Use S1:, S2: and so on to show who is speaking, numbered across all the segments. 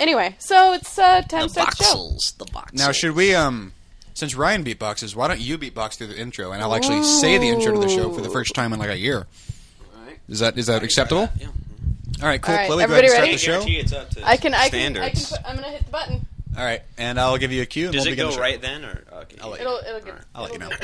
S1: Anyway, so it's time to
S2: The
S1: start the show.
S2: voxels. The voxels.
S3: Now, should we, since Ryan beatboxes, why don't you beatbox through the intro, and I'll actually say the intro to the show for the first time in like a year.
S2: Alright.
S3: Is that acceptable?
S2: Yeah.
S3: All right, cool.
S1: All right,
S3: Chloe, go ahead
S1: everybody
S3: and start
S1: ready?
S3: the show.
S2: Guarantee it's up to
S1: I can
S2: standards.
S1: I'm gonna hit the button.
S3: All right, and I'll give you a cue. And
S2: Does
S3: we'll
S2: it
S3: begin
S2: go
S3: the show.
S2: right then, or okay.
S3: I'll let
S1: It'll get.
S3: I'll let you know.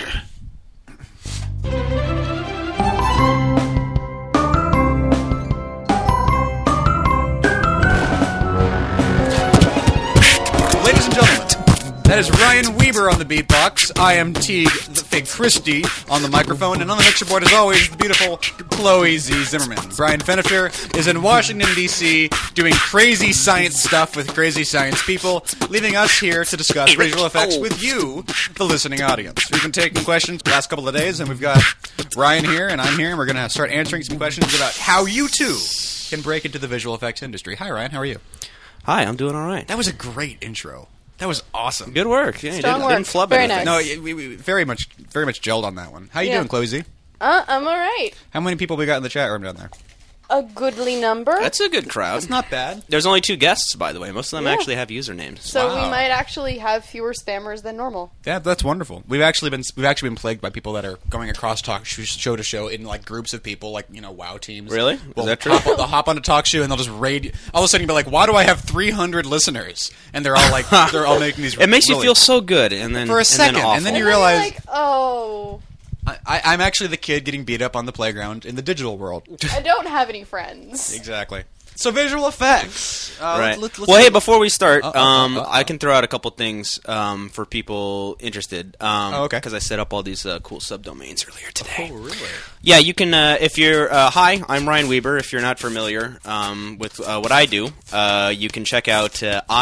S3: Ladies and gentlemen, that is Ryan Weber on the beatbox. I am Teague the Fig Christie on the microphone, and on the mixer board, as always, the beautiful Chloe Z. Zimmerman. Brian Fenifter is in Washington, D.C., doing crazy science stuff with crazy science people, leaving us here to discuss visual effects with you, the listening audience. We've been taking questions the last couple of days, and we've got Ryan here, and I'm here, and we're going to start answering some questions about how you, too, can break into the visual effects industry. Hi, Ryan. How are you?
S2: Hi, I'm doing all right.
S3: That was a great intro. That was awesome.
S2: Good work. Yeah, you
S1: Strong
S2: didn't
S1: work.
S2: flub
S1: Very
S2: anything.
S1: nice.
S3: No, we very much gelled on that one. How you
S1: Yeah.
S3: doing, Chloe Z?
S1: I'm all right.
S3: How many people we got in the chat room down there?
S1: A goodly number.
S2: That's a good crowd.
S3: That's not bad.
S2: There's only 2 guests, by the way. Most of them
S1: Yeah.
S2: actually have usernames.
S1: so
S3: Wow.
S1: we might actually have fewer spammers than normal.
S3: Yeah, that's wonderful. We've actually been plagued by people that are going across show to show in like groups of people, like WoW teams.
S2: Really? Is
S3: Well,
S2: that true?
S3: They'll hop on a talk show and they'll just raid. All of a sudden, you'll be like, "Why do I have 300 listeners?" And they're all like, they're all making these.
S2: It makes you
S3: really-
S2: feel so good, and then
S3: For a second,
S2: and then,
S3: and then you
S1: And
S3: realize-
S1: you're like, oh,
S3: I'm actually the kid getting beat up on the playground in the digital world.
S1: I don't have any friends.
S3: Exactly. So visual effects.
S2: Right.
S3: Let's
S2: well, hey, before we start,
S3: Uh-oh.
S2: I can throw out a couple things for people interested.
S3: okay.
S2: Because I set up all these cool subdomains earlier today.
S3: Oh, really?
S2: Yeah, you can, if you're, hi, I'm Ryan Weber. If you're not familiar with what I do, you can check out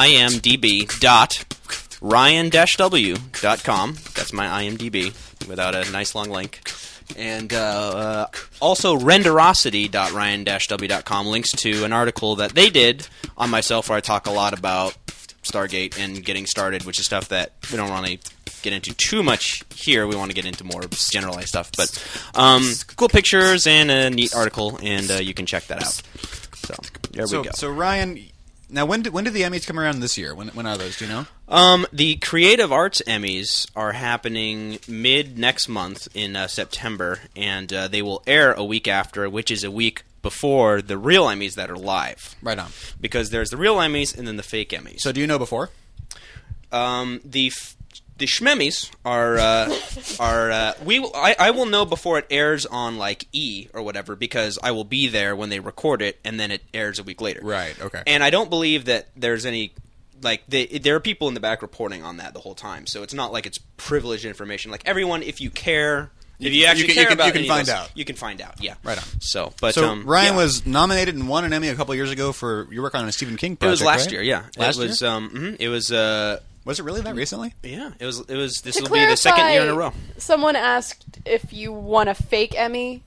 S2: imdb.ryan-w.com. That's my IMDb, without a nice long link. And also renderosity.ryan-w.com links to an article that they did on myself where I talk a lot about Stargate and getting started, which is stuff that we don't really get into too much here. We want to get into more generalized stuff. But cool pictures and a neat article, and you can check that out. So there we go.
S3: So Ryan, now when do the Emmys come around this year? When are those? Do you know?
S2: The Creative Arts Emmys are happening mid-next month in September, and they will air a week after, which is a week before the real Emmys that are live.
S3: Right on.
S2: Because there's the real Emmys and then the fake Emmys.
S3: So do you know before?
S2: The Schmemmys are I will know before it airs on like E or whatever, because I will be there when they record it, and then it airs a week later.
S3: Right. Okay.
S2: And I don't believe that there's any there are people in the back reporting on that the whole time, so it's not like it's privileged information. Like everyone, if you care, if you actually care about
S3: you can
S2: any of
S3: find
S2: those,
S3: out.
S2: you can find out. Yeah.
S3: Right on.
S2: So, but
S3: Ryan
S2: yeah.
S3: was nominated and won an Emmy a couple years ago for your work on a Stephen King
S2: It
S3: project.
S2: was last
S3: right?
S2: year. Yeah.
S3: Last
S2: it was.
S3: year?
S2: It was.
S3: Was it really that recently?
S2: Yeah. It was. This
S1: To
S2: will be the second year in a row.
S1: Someone asked if you won a fake Emmy.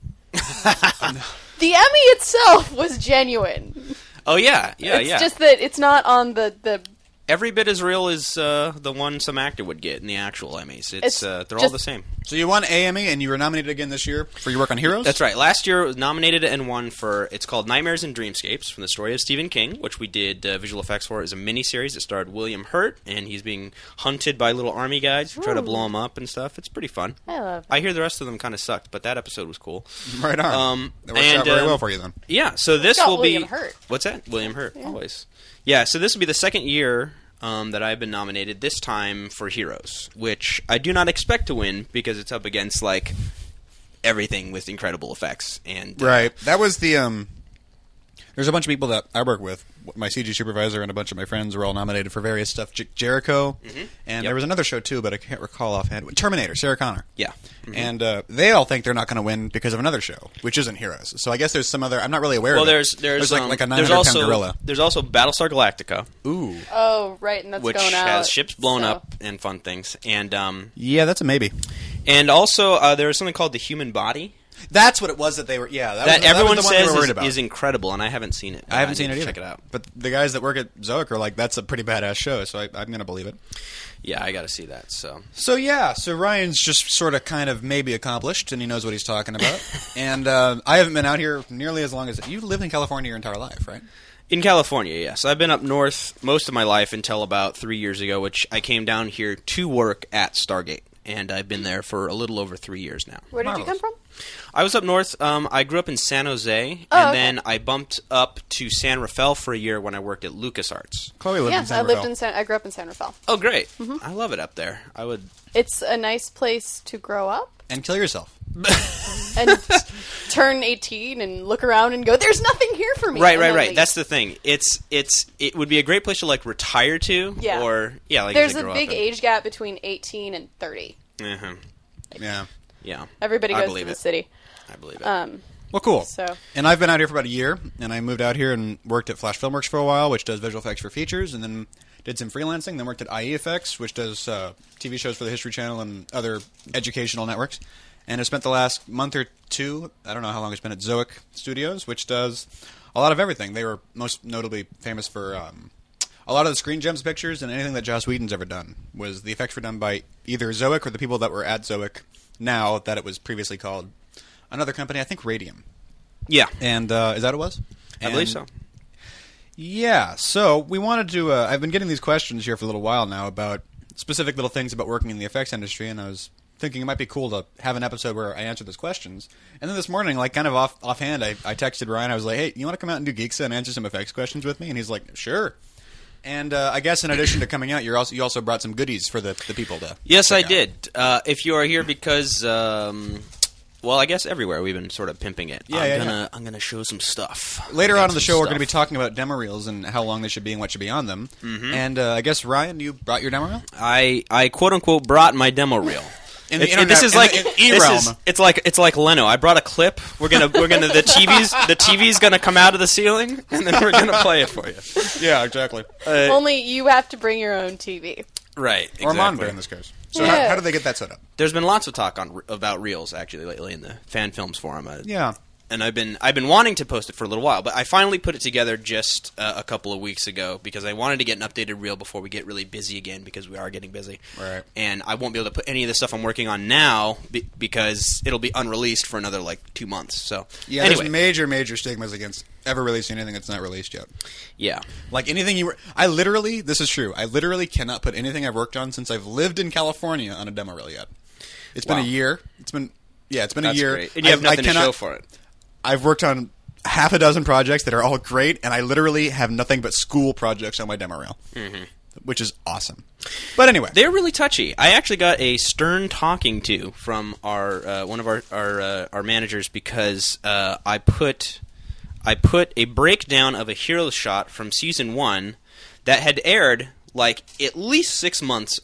S1: The Emmy itself was genuine.
S2: Oh yeah. Yeah.
S1: It's
S2: yeah.
S1: just that it's not on the
S2: Every bit as real as the one some actor would get in the actual Emmys.
S1: It's
S2: they're all
S1: just-
S2: the same.
S3: So you won a Emmy and you were nominated again this year for your work on Heroes?
S2: That's right. Last year it was nominated and won for, it's called Nightmares and Dreamscapes, from the story of Stephen King, which we did visual effects for as a miniseries. It starred William Hurt, and he's being hunted by little army guys who try to blow him up and stuff. It's pretty fun.
S1: I love
S2: I hear the rest of them kind of sucked, but that episode was cool.
S3: Right on. That worked
S2: and,
S3: out very well for you then.
S2: Yeah, so this
S1: got
S2: will
S1: William
S2: be...
S1: Hurt.
S2: What's that? William Hurt, always. Yeah, so this will be the second year that I've been nominated, this time for Heroes, which I do not expect to win because it's up against, like, everything with incredible effects. And
S3: Right. That was the there's a bunch of people that I work with. My CG supervisor and a bunch of my friends were all nominated for various stuff. Jericho, and there was another show too, but I can't recall offhand. Terminator, Sarah Connor.
S2: Yeah.
S3: And they all think they're not going to win because of another show, which isn't Heroes. So I guess there's some other. I'm not really aware.
S2: Well,
S3: of it.
S2: there's
S3: like a
S2: there's
S3: 900-pound
S2: also
S3: gorilla.
S2: there's also Battlestar Galactica,
S3: Ooh,
S1: Oh, right, and that's
S2: which
S1: going out.
S2: has ships blown
S1: so.
S2: up and fun things, and
S3: yeah, that's a maybe.
S2: also there was something called The Human Body
S3: That's what it was that they were. Yeah,
S2: that everyone
S3: was the one they
S2: says
S3: were worried about.
S2: is incredible, and I haven't seen it.
S3: I haven't seen
S2: need
S3: it
S2: to
S3: either.
S2: Check it out.
S3: But the guys that work at Zoic are like, that's a pretty badass show, so I'm going to believe it.
S2: Yeah, I got to see that. So
S3: So Ryan's just sort of kind of maybe accomplished, and he knows what he's talking about. And I haven't been out here nearly as long as... You lived in California your entire life, right?
S2: In California, yes. I've been up north most of my life until about 3 years ago, which I came down here to work at Stargate. And I've been there for a little over 3 years now.
S1: Where did you come from?
S2: I was up north. I grew up in San Jose, then I bumped up to San Rafael for a year when I worked at LucasArts.
S3: Chloe lived in San Rafael.
S1: I grew up in San Rafael.
S2: Oh, great! I love it up there. I would.
S1: It's a nice place to grow up
S3: And kill yourself.
S1: and turn 18 and look around and go, "There's nothing here for me."
S2: Right. That's the thing. It would be a great place to like retire to.
S1: Yeah.
S2: Or like
S1: there's
S2: you said,
S1: a
S2: grow
S1: big
S2: up in.
S1: age gap between 18 and 30.
S2: Uh-huh.
S3: Yeah.
S2: Yeah.
S1: Everybody
S2: I
S1: goes
S2: believe
S1: to the
S2: it.
S1: city.
S2: I believe it.
S3: Well, cool.
S1: So-
S3: And I've been out here for about a year, and I moved out here and worked at Flash Filmworks for a while, which does visual effects for features, and then did some freelancing, then worked at IE Effects, which does TV shows for the History Channel and other educational networks. And I spent the last month or two, I don't know how long it's been, at Zoic Studios, which does a lot of everything. They were most notably famous for a lot of the Screen Gems pictures, and anything that Joss Whedon's ever done. The effects were done by either Zoic or the people that were at Zoic now that it was previously called another company, I think Radium.
S2: Yeah.
S3: And is that what it was?
S2: I believe so.
S3: Yeah, so we wanted to... I've been getting these questions here for a little while now about specific little things about working in the effects industry, and I was thinking it might be cool to have an episode where I answer those questions. And then this morning, like kind of offhand, I texted Ryan. I was like, hey, you want to come out and do Geeksa and answer some effects questions with me? And he's like, sure. And I guess in addition to coming out, you also brought some goodies for the people to...
S2: Yes, I
S3: check out.
S2: did. If you are here because... well, I guess everywhere we've been sort of pimping it. I'm gonna show some stuff.
S3: Later on in the show, we're going to be talking about demo reels and how long they should be and what should be on them. Mm-hmm. And I guess, Ryan, you brought your demo reel?
S2: I quote-unquote brought my demo reel.
S3: In the internet, E-realm.
S2: It's like Leno. I brought a clip. The TV's gonna come out of the ceiling, and then we're gonna play it for you.
S3: Yeah, exactly.
S1: Only you have to bring your own TV.
S2: Right, exactly.
S3: Or monitor in this case. So
S1: Yeah.
S3: how do they get that set up?
S2: There's been lots of talk about reels actually lately in the fan films forum.
S3: Yeah.
S2: And I've been wanting to post it for a little while, but I finally put it together just a couple of weeks ago because I wanted to get an updated reel before we get really busy again, because we are getting busy.
S3: Right.
S2: And I won't be able to put any of the stuff I'm working on now because it'll be unreleased for another 2 months. So
S3: Yeah,
S2: anyway.
S3: there's major stigmas against ever releasing anything that's not released yet.
S2: Yeah.
S3: Like anything this is true, I literally cannot put anything I've worked on since I've lived in California on a demo reel yet. It's been a year. It's been a
S2: That's
S3: year.
S2: great. And you have nothing to show for it.
S3: I've worked on half a dozen projects that are all great, and I literally have nothing but school projects on my demo reel, which is awesome. But anyway,
S2: They're really touchy. I actually got a stern talking to from our one of our managers because I put a breakdown of a hero shot from season 1 that had aired at least 6 months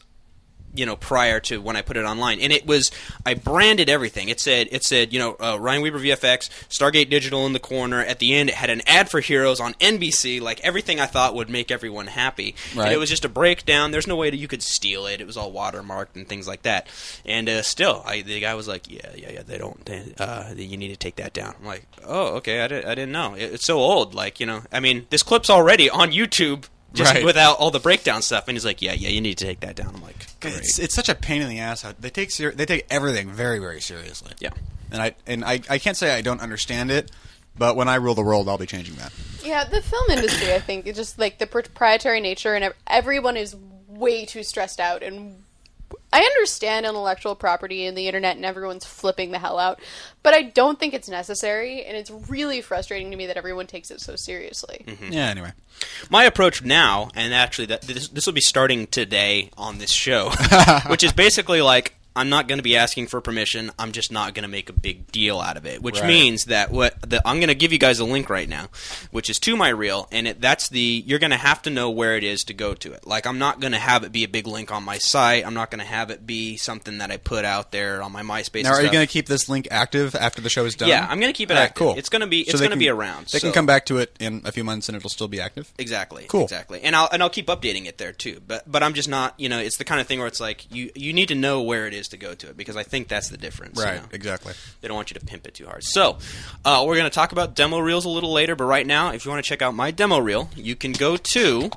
S2: prior to when I put it online, and I branded everything. It said Ryan Weber VFX, Stargate Digital in the corner. At the end, it had an ad for Heroes on NBC, everything I thought would make everyone happy.
S3: Right.
S2: And it was just a breakdown. There's no way that you could steal it. It was all watermarked and things like that. And still, the guy was like, yeah, they don't. You need to take that down. I'm like, oh, okay, I didn't know. It's so old. This clip's already on YouTube. Just
S3: Right.
S2: without all the breakdown stuff, and he's like, "Yeah, you need to take that down." I'm like, "Great."
S3: it's such a pain in the ass. They take everything very, very seriously.
S2: Yeah.
S3: And I can't say I don't understand it, but when I rule the world, I'll be changing that.
S1: Yeah, the film industry, I think, it's just the proprietary nature, and everyone is way too stressed out. And I understand intellectual property and the internet, and everyone's flipping the hell out, but I don't think it's necessary, and it's really frustrating to me that everyone takes it so seriously.
S3: Yeah. Anyway.
S2: My approach now, and actually this will be starting today on this show, which is basically I'm not going to be asking for permission. I'm just not going to make a big deal out of it, which
S3: Right.
S2: means that I'm going to give you guys a link right now, which is to my reel, and you're going to have to know where it is to go to it. I'm not going to have it be a big link on my site. I'm not going to have it be something that I put out there on my MySpace.
S3: Now,
S2: and
S3: are you
S2: stuff.
S3: going to keep this link active after the show is done?
S2: Yeah, I'm going to keep it
S3: All right,
S2: active.
S3: cool.
S2: It's going to be
S3: So they can-
S2: be around.
S3: They can come back to it in a few months and it'll still be active.
S2: Exactly.
S3: Cool.
S2: Exactly. And I'll keep updating it there too. But I'm just not, it's the kind of thing where it's you need to know where it is to go to it, because I think that's the difference.
S3: Right. Exactly.
S2: They don't want you to pimp it too hard. So, we're going to talk about demo reels a little later, but right now, if you want to check out my demo reel, you can go to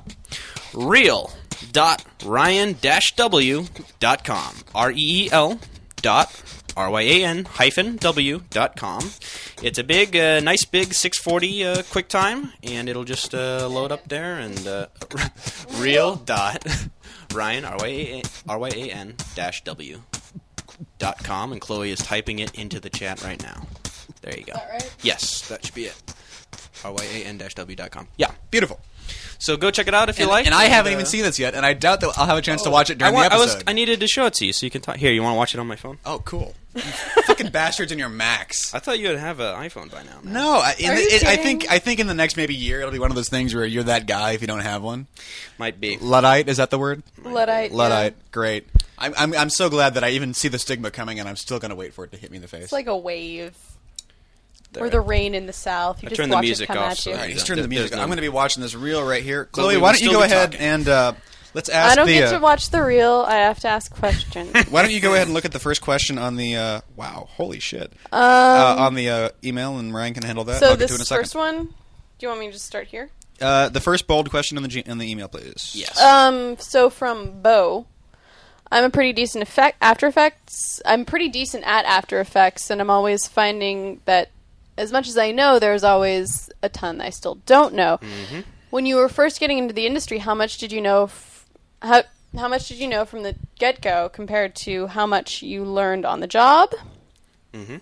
S2: reel.ryan-w.com. REEL ryan-w.com. It's a big, nice big 640 QuickTime, and it'll just load up there, and real.ryan, ryan-w.com, and Chloe is typing it into the chat right now. There you go.
S1: Is that right?
S2: Yes, that should be it. ryan-w.com. Yeah.
S3: Beautiful.
S2: So go check it out if you like.
S3: And I haven't even seen this yet, and I doubt that I'll have a chance to watch it during the episode.
S2: I needed to show it to you so you can talk. Here, you want to watch it on my phone?
S3: Oh, cool. You fucking bastards in your Macs.
S2: I thought you would have an iPhone by now, man.
S3: No,
S1: I
S3: think in the next maybe year it'll be one of those things where you're that guy if you don't have one.
S2: Might be.
S3: Luddite, is that the word?
S1: Luddite.
S3: Luddite, great. I'm so glad that I even see the stigma coming, and I'm still going to wait for it to hit me in the face.
S1: It's like a wave.
S2: There.
S1: Or the rain in the south. You
S2: I
S1: just
S2: turned the
S1: watch
S2: music
S1: it come
S2: off,
S1: at
S2: so
S1: you.
S3: All right, he's
S2: Yeah,
S3: turning the music.
S2: there's
S3: I'm
S2: no-
S3: going to be watching this reel right here.
S2: But
S3: Chloe,
S2: we
S3: why
S2: will
S3: don't you
S2: still
S3: go
S2: be
S3: ahead
S2: talking.
S3: and let's ask
S1: I don't
S3: the...
S1: get to watch the reel. I have to ask questions.
S3: Why don't you go ahead and look at the first question on the... wow, holy shit. On the email, and Ryan can handle that.
S1: So
S3: I'll get to it in a
S1: this
S3: second.
S1: first one, do you want me to just start here?
S3: The first bold question in the email, please.
S2: Yes.
S1: So from Bo, I'm a pretty decent After Effects. I'm pretty decent at After Effects, and I'm always finding that as much as I know, there's always a ton I still don't know.
S2: Mm-hmm.
S1: When you were first getting into the industry, how much did you know? How much did you know from the get-go compared to how much you learned on the job?
S2: Mm-hmm.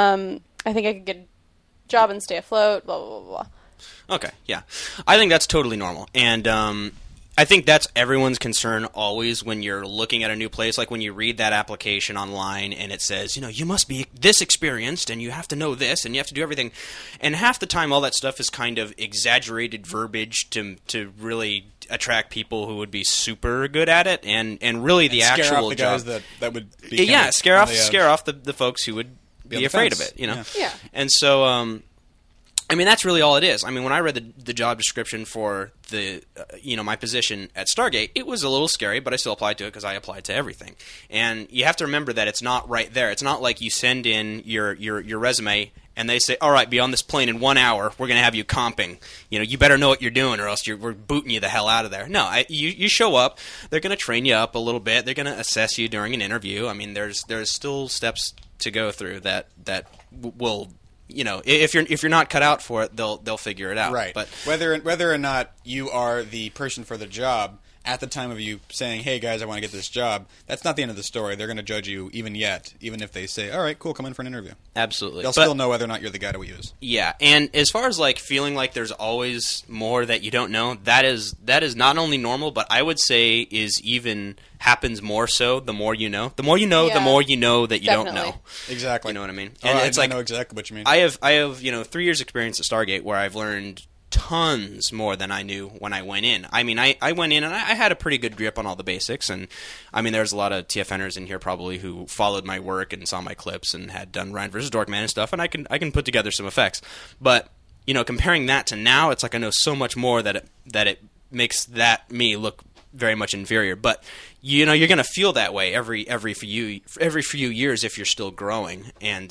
S1: I think I could get a job and stay afloat. Blah blah blah blah.
S2: Okay, yeah. I think that's totally normal. And I think that's everyone's concern always when you're looking at a new place. Like when you read that application online and it says, you must be this experienced and you have to know this and you have to do everything. And half the time all that stuff is kind of exaggerated verbiage to really attract people who would be super good at it. And really the
S3: Scare
S2: actual
S3: off the
S2: job.
S3: guys that would be...
S2: Yeah, scare
S3: on
S2: off the folks who would
S3: Be on
S2: be
S3: the
S2: afraid of
S3: fence.
S2: it, you know?
S1: Yeah.
S2: And so... I mean, that's really all it is. I mean, when I read the job description for the my position at Stargate, it was a little scary, but I still applied to it because I applied to everything. And you have to remember that it's not right there. It's not like you send in your resume and they say, "All right, be on this plane in 1 hour. We're going to have you comping. You better know what you're doing, or else we're booting you the hell out of there." No, you show up. They're going to train you up a little bit. They're going to assess you during an interview. I mean, there's still steps to go through that will. If you're not cut out for it, they'll figure it out.
S3: Right.
S2: But
S3: whether or not you are the person for the job at the time of you saying, "Hey guys, I want to get this job," that's not the end of the story. They're going to judge you even if they say, "All right, cool, come in for an interview."
S2: absolutely,
S3: They'll still know whether or not you're the guy to use.
S2: Yeah, and as far as like feeling like there's always more that you don't know, that is not only normal, but I would say is even happens more so the more you know. The more you know,
S1: Yeah,
S2: the more you know that you don't
S1: definitely.
S2: know.
S3: Exactly.
S2: You know what I mean?
S3: Oh,
S2: And
S3: I
S2: it's like
S3: know exactly what you mean.
S2: I have 3 years experience at Stargate where I've learned tons more than I knew when I went in. I mean, I went in and I had a pretty good grip on all the basics, and I mean, there's a lot of TFNers in here probably who followed my work and saw my clips and had done Ryan vs. Dorkman and stuff, and I can put together some effects. But comparing that to now, it's like I know so much more that it makes me look very much inferior. But you're going to feel that way every few years if you're still growing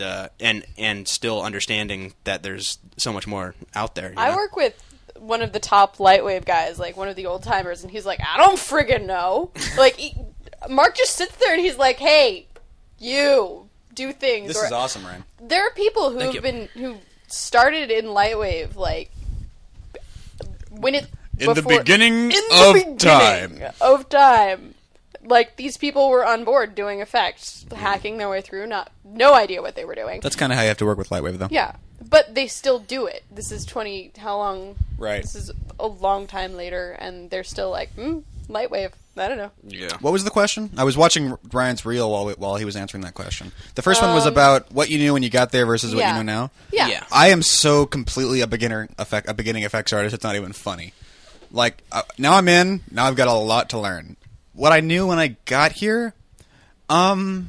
S2: and still understanding that there's so much more out there.
S1: I work with one of the top Lightwave guys, like one of the old timers, and he's like, "I don't friggin' know." Mark just sits there and he's like, "Hey, you do things."
S3: This is awesome, Ryan.
S1: There are people
S2: Thank you.
S1: who started in Lightwave when it
S3: In the beginning
S1: beginning of time. Like, these people were on board doing effects, hacking their way through, no idea what they were doing.
S3: That's kind of how you have to work with Lightwave, though.
S1: Yeah, but they still do it. This is how long?
S3: Right.
S1: This is a long time later, and they're still like, Lightwave. I don't know.
S2: Yeah.
S3: What was the question? I was watching Ryan's reel while he was answering that question. The first one was about what you knew when you got there versus what you
S1: yeah.
S3: know now.
S1: Yeah.
S2: Yeah.
S3: I am so completely a beginning effects artist. It's not even funny. Like now I'm in. Now I've got a lot to learn. What I knew when I got here, I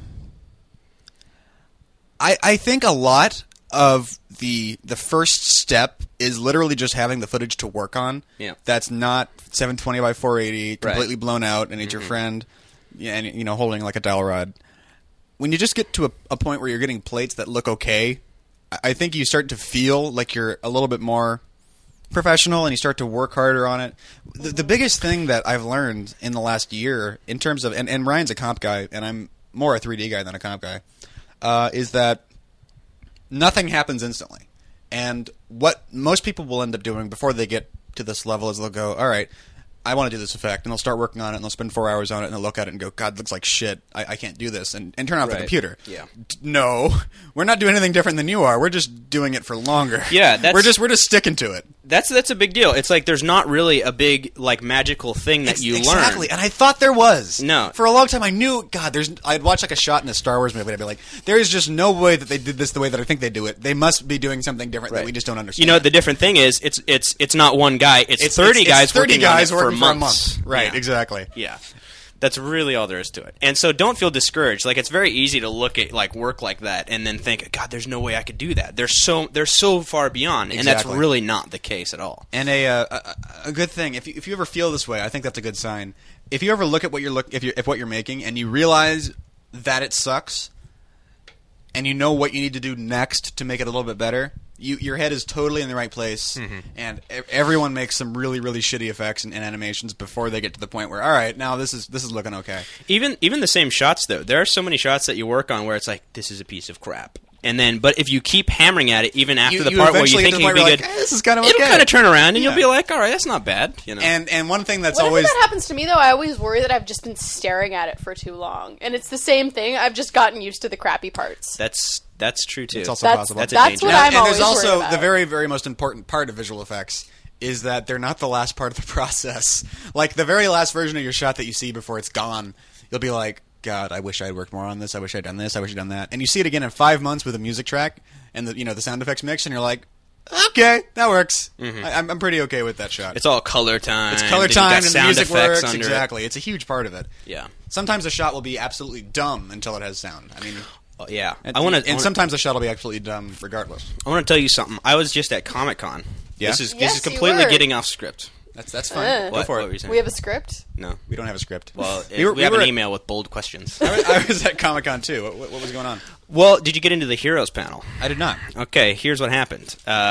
S3: think a lot of the first step is literally just having the footage to work on.
S2: Yeah.
S3: That's not 720 by 480,
S2: Right.
S3: completely blown out, and it's your friend, and holding like a dowel rod. When you just get to a point where you're getting plates that look okay, I think you start to feel like you're a little bit more professional, and you start to work harder on it. The biggest thing that I've learned in the last year, in terms of, and Ryan's a comp guy, and I'm more a 3D guy than a comp guy. is that nothing happens instantly. And what most people will end up doing before they get to this level is they'll go, all right, I want to do this effect, and they'll start working on it, and they'll spend 4 hours on it, and they'll look at it and go, God, it looks like shit. I can't do this, and turn off the
S2: Right.
S3: computer.
S2: Yeah.
S3: No, we're not doing anything different than you are. We're just doing it for longer.
S2: Yeah,
S3: we're just sticking to it.
S2: That's a big deal. It's like there's not really a big like magical thing that you learn.
S3: Exactly, and I thought there was.
S2: No.
S3: For a long time I knew, God, I'd watch like a shot in a Star Wars movie, and I'd be like, there is just no way that they did this the way that I think they do it. They must be doing something different that we just don't understand.
S2: You know, the different thing is it's not one guy. It's 30 guys
S3: 30
S2: working
S3: guys
S2: on it
S3: working
S2: for
S3: for a
S2: months.
S3: month. Right,
S2: Yeah.
S3: exactly.
S2: Yeah. That's really all there is to it. And so don't feel discouraged. Like, it's very easy to look at like work like that and then think, God, there's no way I could do that. They're so far beyond, and that's
S3: Exactly.
S2: really not the case at all.
S3: And a good thing, if you ever feel this way, I think that's a good sign. If you ever look at what if what you're making and you realize that it sucks, and you know what you need to do next to make it a little bit better, your head is totally in the right place, and everyone makes some really, really shitty effects and animations before they get to the point where, all right, now this is looking okay.
S2: Even the same shots, though. There are so many shots that you work on where it's like, this is a piece of crap. And then, but if you keep hammering at it, even after the part where you
S3: eventually
S2: think
S3: get to the
S2: it'd
S3: point
S2: be
S3: where
S2: good,
S3: you're like, this is kind of okay.
S2: it'll kind of turn around, and
S3: Yeah.
S2: you'll be like, all right, that's not bad. You know.
S3: And one thing that's
S1: Whenever
S3: always
S1: that happens to me, though, I always worry that I've just been staring at it for too long, and it's the same thing. I've just gotten used to the crappy parts.
S2: That's true too.
S3: It's also
S1: That's
S3: possible.
S2: That's a
S1: that's
S2: danger.
S1: what
S3: Now,
S1: I'm
S3: and
S1: always
S3: there's also
S1: worried about.
S3: the very, very most important part of visual effects is that they're not the last part of the process. Like the very last version of your shot that you see before it's gone, you'll be like, God, I wish I had worked more on this. I wish I'd done this. I wish I'd done that. And you see it again in 5 months with a music track and the sound effects mix, and you're like, okay, that works. I'm pretty okay with that shot.
S2: It's all color time.
S3: It's color
S2: then you got
S3: time and the
S2: sound
S3: music
S2: effects
S3: works.
S2: under it.
S3: Exactly. It's a huge part of it.
S2: Yeah.
S3: Sometimes a shot will be absolutely dumb until it has sound. I mean,
S2: Yeah.
S3: and sometimes a shot will be absolutely dumb regardless.
S2: I want to tell you something. I was just at Comic-Con.
S3: Yeah?
S2: This is
S1: Yes, you
S2: completely
S1: were.
S2: getting off script.
S3: That's fine. Go
S2: What
S3: for
S2: were
S3: it.
S2: you saying?
S1: We have a script.
S2: No.
S3: We don't have a script.
S2: Well,
S3: We were-
S2: we have
S3: we
S2: an
S3: were-
S2: email with bold questions.
S3: I was at Comic-Con too. What was going on?
S2: Well, did you get into the Heroes panel?
S3: I did not.
S2: Okay, here's what happened.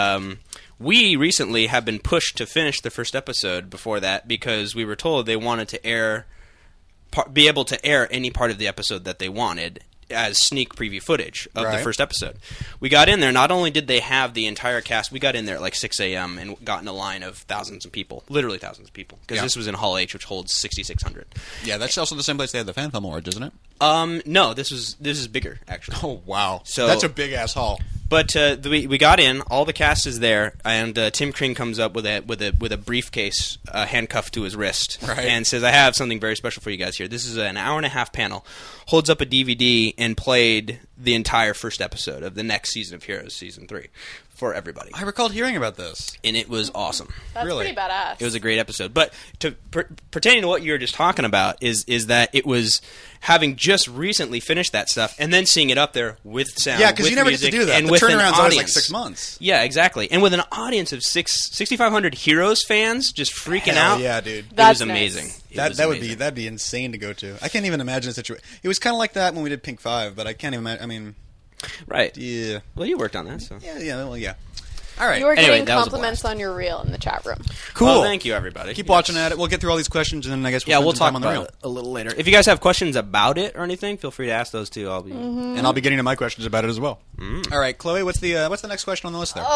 S2: We recently have been pushed to finish the first episode before that because we were told they wanted to be able to air any part of the episode that they wanted as sneak preview footage of the
S3: Right.
S2: first episode. We got in there. Not only did they have the entire cast, we got in there at like 6 a.m. and got in a line of thousands of people, literally thousands of people, because
S3: Yeah.
S2: this was in Hall H, which holds 6,600.
S3: Yeah, that's also the same place they had the Fan Film Awards, isn't it?
S2: No, this is bigger actually.
S3: Oh wow!
S2: So-
S3: that's a big ass hall.
S2: But we got in. All the cast is there, and Tim Kring comes up with a briefcase handcuffed to his wrist,
S3: Right.
S2: and says, "I have something very special for you guys here. This is an hour and a half panel." Holds up a DVD and played the entire first episode of the next season of Heroes, season 3, for everybody,
S3: I recalled hearing about this.
S2: and it was awesome.
S1: That's
S3: Really?
S1: pretty badass.
S2: It was a great episode. But pertaining to what you were just talking about is that it was having just recently finished that stuff and then seeing it up there with sound.
S3: Yeah, because
S2: with
S3: you never get
S2: music,
S3: to do that.
S2: And
S3: The
S2: with an
S3: turnaround's always like
S2: audience.
S3: 6 months.
S2: Yeah, exactly. And with an audience of 6,500 Heroes fans just freaking
S3: Hell
S2: out.
S3: yeah, dude.
S2: It
S1: That's
S2: was
S1: nice.
S2: amazing. It was amazing.
S3: That'd be insane to go to. I can't even imagine a situation. It was kind of like that when we did Pink 5, but I can't even imagine. I mean,
S2: Right.
S3: yeah,
S2: Well, you worked on that, so.
S3: yeah. Well, yeah. All right,
S1: You were
S2: Anyway,
S1: getting
S2: that was a
S1: compliments
S2: blast.
S1: on your reel in the chat room.
S3: cool.
S2: Well, thank you, everybody.
S3: Keep
S2: Yes.
S3: watching at it. We'll get through all these questions, and then I guess
S2: Yeah, we'll
S3: spend
S2: talk
S3: some time on the
S2: about
S3: reel.
S2: it a little later. If you guys have questions about it or anything, feel free to ask those too. I'll be.
S3: And I'll be getting to my questions about it as well. All right, Chloe, what's the next question on the list there?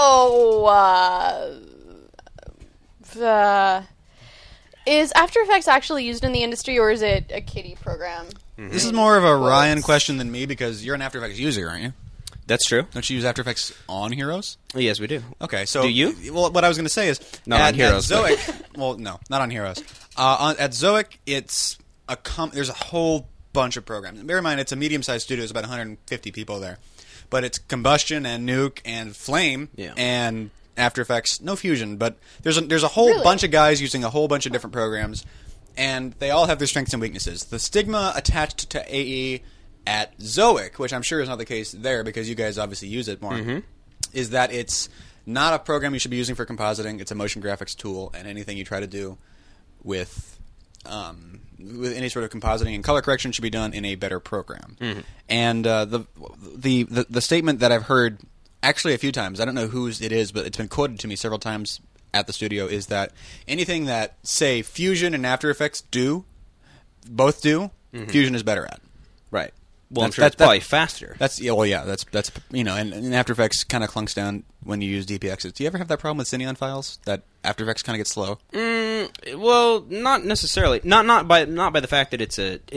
S1: Is After Effects actually used in the industry, or is it a kiddie program?
S3: This is more of a Ryan question than me because you're an After Effects user, aren't you?
S2: That's true.
S3: Don't you use After Effects on Heroes?
S2: Yes, we do.
S3: Okay, so
S2: Do you?
S3: Well, what I was going to say is
S2: Not on Heroes,
S3: At
S2: but-
S3: Zoic, well, no, not on Heroes. At Zoic, it's there's a whole bunch of programs. Bear in mind, it's a medium-sized studio. There's about 150 people there, but it's Combustion and Nuke and Flame
S2: Yeah.
S3: and After Effects. No Fusion, but there's a whole
S1: Really?
S3: bunch of guys using a whole bunch of different programs, and they all have their strengths and weaknesses. The stigma attached to AE at Zoic, which I'm sure is not the case there because you guys obviously use it more, is that it's not a program you should be using for compositing. It's a motion graphics tool, and anything you try to do with any sort of compositing and color correction should be done in a better program. And the statement that I've heard actually a few times, I don't know whose it is, but it's been quoted to me several times at the studio, is that anything that, say, Fusion and After Effects both do, Fusion is better at.
S2: Right. Well, I'm sure it's probably faster.
S3: That's and After Effects kind of clunks down when you use DPXs. Do you ever have that problem with Cineon files that After Effects kind of gets slow?
S2: Well, not necessarily. Not by the fact that it's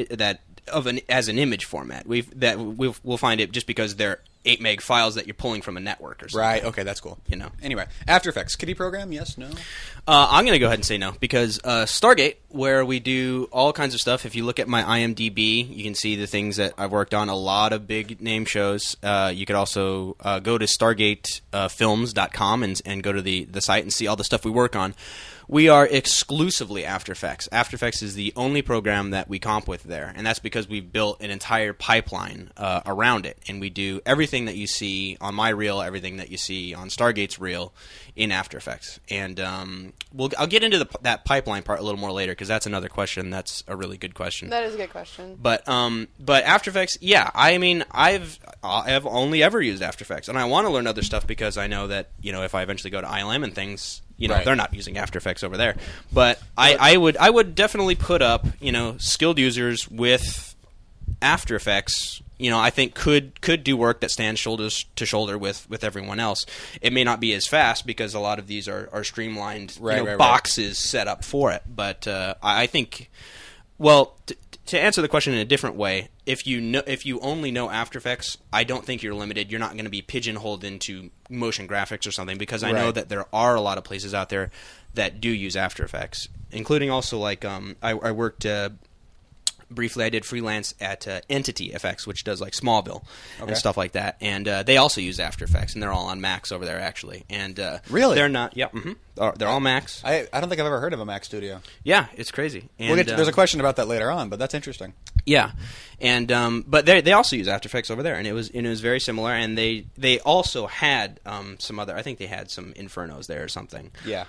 S2: as an image format. We'll find it just because they're 8 meg files that you're pulling from a network or something.
S3: Right. Okay, that's cool. Anyway, After Effects, kiddie program? Yes, no.
S2: I'm going to go ahead and say no because Stargate, where we do all kinds of stuff. If you look at my IMDb, you can see the things that I've worked on. A lot of big name shows. You could also go to StargateFilms.com and go to the site and see all the stuff we work on. We are exclusively After Effects. After Effects is the only program that we comp with there, and that's because we've built an entire pipeline around it, and we do everything that you see on my reel, everything that you see on Stargate's reel in After Effects. And I'll get into that pipeline part a little more later because that's another question. That's a really good question.
S1: That is a good question.
S2: But After Effects, yeah, I mean, I've only ever used After Effects, and I want to learn other stuff because I know that if I eventually go to ILM and things.
S3: Right.
S2: They're not using After Effects over there, but I would definitely put up skilled users with After Effects. I think could do work that stands shoulder to shoulder with everyone else. It may not be as fast because a lot of these are streamlined boxes set up for it. But I think, well, to answer the question in a different way, if you only know After Effects, I don't think you're limited. You're not going to be pigeonholed into motion graphics or something because I know that there are a lot of places out there that do use After Effects, including also like I worked briefly. I did freelance at Entity FX, which does like Smallville and stuff like that, and they also use After Effects, and they're all on Macs over there actually. And
S3: really,
S2: they're not. Yeah, they're all Macs.
S3: I don't think I've ever heard of a Mac Studio.
S2: Yeah, it's crazy. And,
S3: there's a question about that later on, but that's interesting.
S2: Yeah, and but they also use After Effects over there, and it was very similar. And they also had some other. I think they had some Infernos there or something.
S3: Yeah,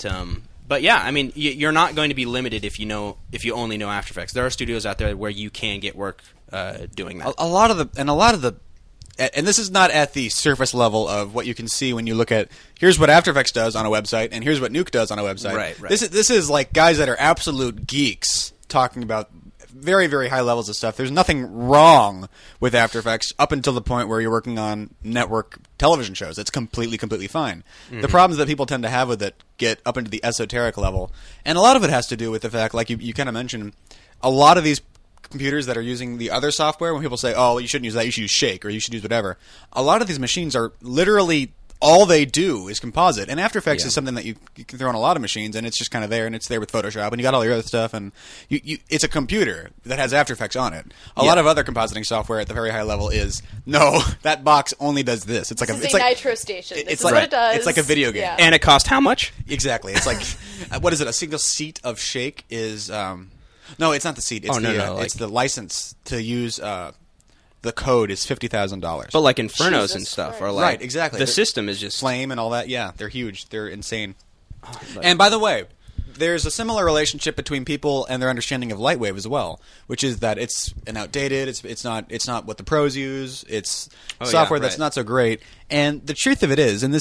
S2: But yeah, I mean, you're not going to be limited if you only know After Effects. There are studios out there where you can get work doing that.
S3: A lot of the, and this is not at the surface level of what you can see when you look at here's what After Effects does on a website and here's what Nuke does on a website.
S2: Right.
S3: This is like guys that are absolute geeks talking about very, very high levels of stuff. There's nothing wrong with After Effects up until the point where you're working on network television shows. It's completely fine. Mm-hmm. The problems that people tend to have with it get up into the esoteric level. And a lot of it has to do with the fact, like you kind of mentioned, a lot of these computers that are using the other software, when people say, oh, you shouldn't use that, you should use Shake, or you should use whatever, a lot of these machines are literally all they do is composite. And After Effects is something that you can throw on a lot of machines, and it's just kind of there, and it's there with Photoshop, and you got all your other stuff, and it's a computer that has After Effects on it. A lot of other compositing software at the very high level is, no, that box only does this. It's like
S1: it's like Nitro Station. This is
S3: like,
S1: what it does.
S3: It's like a video game.
S1: Yeah.
S2: And it cost how much?
S3: Exactly. It's like, what is it, a single seat of Shake is, no, it's not the seat. It's it's the license to use, the code is $50,000.
S2: But like Infernos and stuff are like
S3: right, exactly.
S2: The system is just
S3: Flame and all that. Yeah, they're huge. They're insane. And by the way, there's a similar relationship between people and their understanding of Lightwave as well, which is that it's an outdated. It's not what the pros use. It's software that's not so great. And the truth of it is, and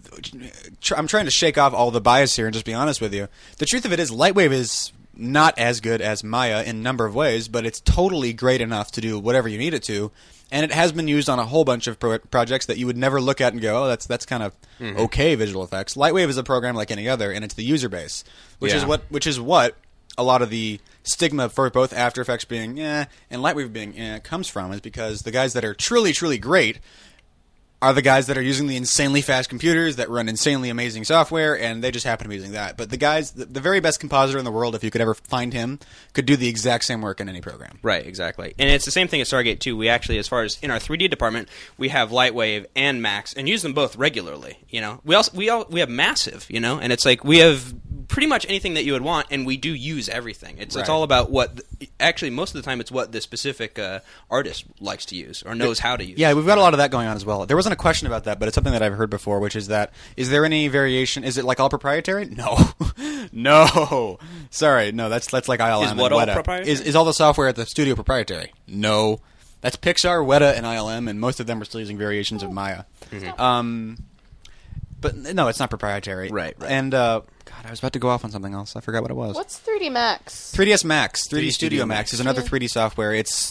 S3: I'm trying to shake off all the bias here and just be honest with you. The truth of it is, Lightwave is not as good as Maya in a number of ways, but it's totally great enough to do whatever you need it to, and it has been used on a whole bunch of projects that you would never look at and go, oh, that's kind of okay visual effects. Lightwave is a program like any other, and it's the user base, which is what a lot of the stigma for both After Effects being and Lightwave being comes from, is because the guys that are truly, truly great are the guys that are using the insanely fast computers that run insanely amazing software, and they just happen to be using that. But the guys, the very best compositor in the world, if you could ever find him, could do the exact same work in any program.
S2: Right, exactly. And it's the same thing at Stargate, too. We actually, as far as in our 3D department, we have Lightwave and Max, and use them both regularly, We have Massive, and it's like we have pretty much anything that you would want, and we do use everything. It's all about actually, most of the time, it's what the specific artist likes to use or knows how to use.
S3: Yeah, we've got a lot of that going on as well. There wasn't a question about that, but it's something that I've heard before, which is that, is there any variation? Is it like all proprietary? No. No. Sorry, no, that's like ILM
S2: is
S3: and
S2: what
S3: Weta.
S2: All proprietary?
S3: Is all the software at the studio proprietary? No. That's Pixar, Weta, and ILM, and most of them are still using variations of Maya. Mm-hmm. But no, it's not proprietary.
S2: Right.
S3: And, God, I was about to go off on something else. I forgot what it was.
S1: What's 3D Max?
S3: 3ds Max. 3D Studio Max is another 3D software.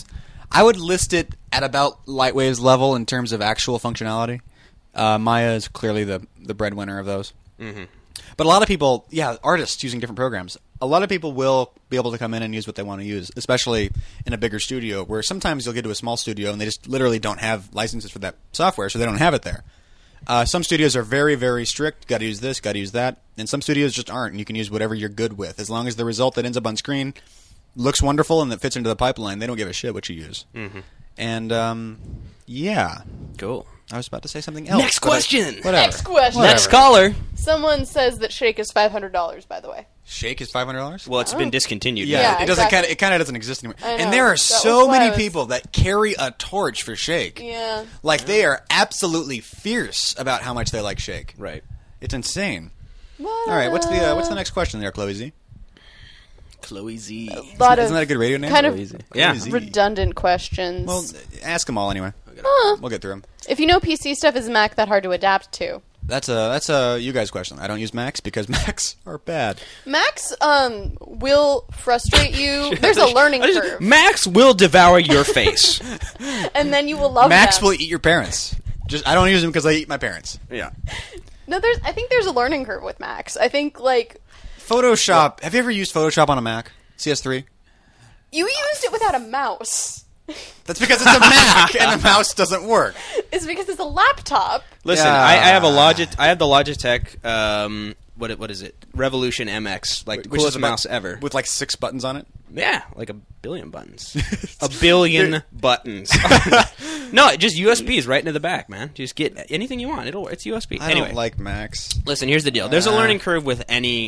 S3: I would list it at about Lightwave's level in terms of actual functionality. Maya is clearly the breadwinner of those.
S2: Mm-hmm.
S3: But a lot of people, artists using different programs, a lot of people will be able to come in and use what they want to use, especially in a bigger studio, where sometimes you'll get to a small studio and they just literally don't have licenses for that software, so they don't have it there. Some studios are very, very strict, got to use this, got to use that, and some studios just aren't, and you can use whatever you're good with. As long as the result that ends up on screen looks wonderful and that fits into the pipeline, they don't give a shit what you use.
S2: Mm-hmm.
S3: And, yeah.
S2: Cool.
S3: I was about to say something else.
S2: Next question.
S3: Whatever.
S1: Next question.
S3: Whatever.
S2: Next caller.
S1: Someone says that Shake is $500, by the way.
S3: Shake is $500?
S2: Well, it's been discontinued.
S1: Yeah,
S3: it doesn't
S1: exactly.
S3: it kind of doesn't exist anymore.
S1: I know.
S3: And there are
S1: That
S3: so
S1: was why
S3: many
S1: I was-
S3: people that carry a torch for Shake.
S1: Yeah.
S3: Like they are absolutely fierce about how much they like Shake.
S2: Right.
S3: It's insane.
S1: What?
S3: All right, what's the next question there, Chloe Z?
S2: Chloe Z.
S1: A lot
S3: Isn't that a
S1: of
S3: good radio name?
S1: kind of
S3: Chloe Z.
S2: Yeah.
S3: Chloe Z.
S1: redundant questions.
S3: Well, ask them all anyway.
S1: Huh.
S3: We'll get through them.
S1: If you know PC stuff, is Mac that hard to adapt to?
S3: That's a you guys question. I don't use Macs because Macs are bad.
S1: Macs will frustrate you. There's a learning curve,
S2: Max will devour your face.
S1: and then you will love
S3: Macs
S1: them.
S3: will eat your parents. I don't use them because I eat my parents.
S2: Yeah.
S1: No, I think there's a learning curve with Macs. I think like
S3: Photoshop. Have you ever used Photoshop on a Mac? CS3?
S1: you used it without a mouse.
S3: That's because it's a Mac and the mouse doesn't work.
S1: It's because it's a laptop.
S2: Listen,
S3: Yeah.
S2: I have I have the Logitech. What is it? Revolution MX, like the
S3: Which is
S2: coolest
S3: about-
S2: mouse ever.
S3: With like 6 buttons on it.
S2: Yeah, like a billion buttons. A billion buttons. No, just USBs right into the back, man. Just get anything you want. It's USB.
S3: I
S2: Anyway,
S3: don't like Macs.
S2: listen. Here's the deal. There's a learning curve with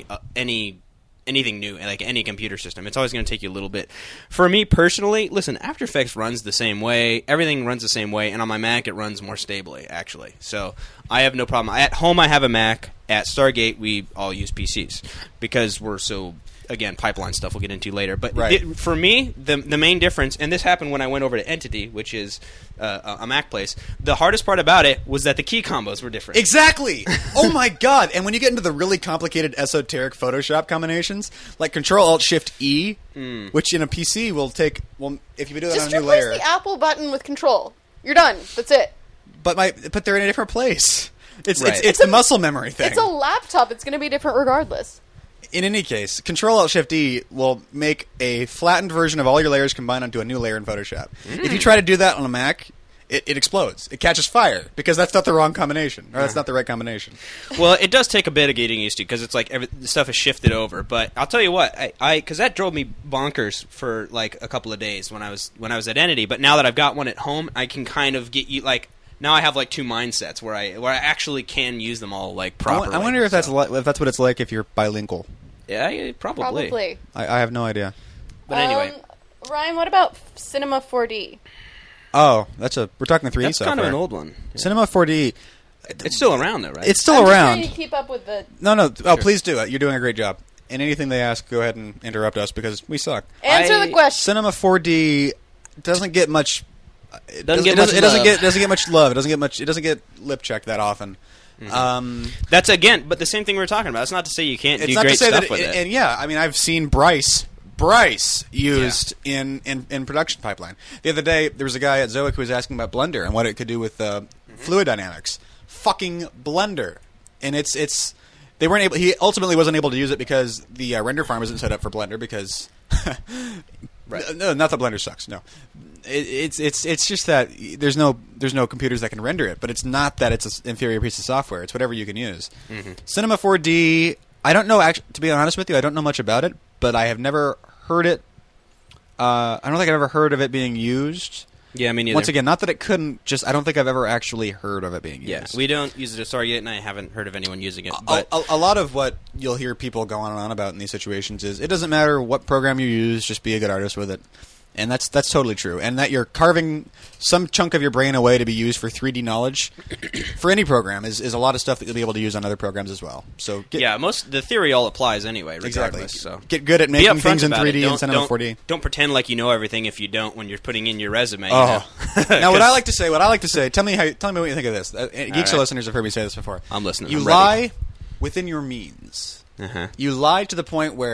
S2: anything new, like any computer system. It's always going to take you a little bit. For me personally, listen, After Effects runs the same way. Everything runs the same way, and on my Mac it runs more stably, actually. So I have no problem. At home I have a Mac. At Stargate we all use PCs because we're so, again, pipeline stuff we'll get into later. But
S3: Right.
S2: for me, the main difference, and this happened when I went over to Entity, which is a Mac place, the hardest part about it was that the key combos were different.
S3: Exactly. Oh my god! And when you get into the really complicated, esoteric Photoshop combinations, like Control-Alt-Shift-E, which in a PC will take. Well, if you do that
S1: Just
S3: on a new
S1: replace
S3: layer,
S1: the Apple button with Control. You're done. That's it.
S3: but they're in a different place. It's
S2: Right.
S3: it's a muscle memory thing.
S1: It's a laptop. It's going to be different regardless.
S3: In any case, Control-Alt-Shift-E will make a flattened version of all your layers combined onto a new layer in Photoshop. If you try to do that on a Mac, it explodes. It catches fire because that's not the wrong combination, or that's not the right combination.
S2: Well, it does take a bit of getting used to because it's like the stuff is shifted over. But I'll tell you what, because that drove me bonkers for like a couple of days when I was at Entity. But now that I've got one at home, I can kind of get you like. Now I have like 2 mindsets where I actually can use them all like properly.
S3: I wonder if that's what it's like if you're bilingual.
S2: Yeah, probably.
S1: Probably.
S3: I have no idea.
S2: But anyway,
S1: Ryan, what about Cinema 4D?
S3: Oh, we're talking 3D
S2: that's
S3: software.
S2: kind of an old one.
S3: Cinema 4D.
S2: It's still around though, right?
S3: It's still
S1: I'm just
S3: around.
S1: trying to keep up with the
S3: No. Oh, please do it. You're doing a great job. And anything they ask, go ahead and interrupt us because we suck.
S1: answer the question.
S3: Cinema 4D doesn't get much. It
S2: Doesn't get
S3: doesn't
S2: much love.
S3: get much love. It doesn't get lip checked that often.
S2: That's again, but the same thing we were talking about. That's not to say you can't
S3: It's
S2: do
S3: not
S2: great
S3: to say
S2: stuff
S3: that.
S2: with it.
S3: And yeah, I mean, I've seen Bryce used in production pipeline. The other day, there was a guy at Zoic who was asking about Blender and what it could do with fluid dynamics. Fucking Blender, and it's they weren't able. He ultimately wasn't able to use it because the render farm isn't set up for Blender because.
S2: Right.
S3: No, not that Blender sucks. No, it's just that there's no computers that can render it. But it's not that it's an inferior piece of software. It's whatever you can use. Cinema 4D. I don't know. Actually, to be honest with you, I don't know much about it. But I have never heard it. I don't think I've ever heard of it being used.
S2: Yeah, me neither.
S3: Once again, not that it couldn't. Just I don't think I've ever actually heard of it being
S2: yeah,
S3: used.
S2: we don't use it at Stargate, and I haven't heard of anyone using it. But
S3: A lot of what you'll hear people go on and on about in these situations is it doesn't matter what program you use, just be a good artist with it. And that's totally true. And that you're carving some chunk of your brain away to be used for 3D knowledge for any program is a lot of stuff that you'll be able to use on other programs as well. So
S2: yeah, the theory all applies anyway,
S3: exactly.
S2: regardless. So
S3: Get good at
S2: be
S3: making
S2: upfront
S3: things in
S2: about it.
S3: 3D
S2: Don't-
S3: and Cinema
S2: don't-
S3: 4D.
S2: Don't pretend like you know everything if you don't when you're putting in your resume. You
S3: Oh,
S2: know?
S3: now what I like to say. Tell me what you think of this. Geeks
S2: right.
S3: listeners have heard me say this before.
S2: I'm listening.
S3: You
S2: I'm ready.
S3: lie within your means.
S2: Uh-huh.
S3: You lie to the point where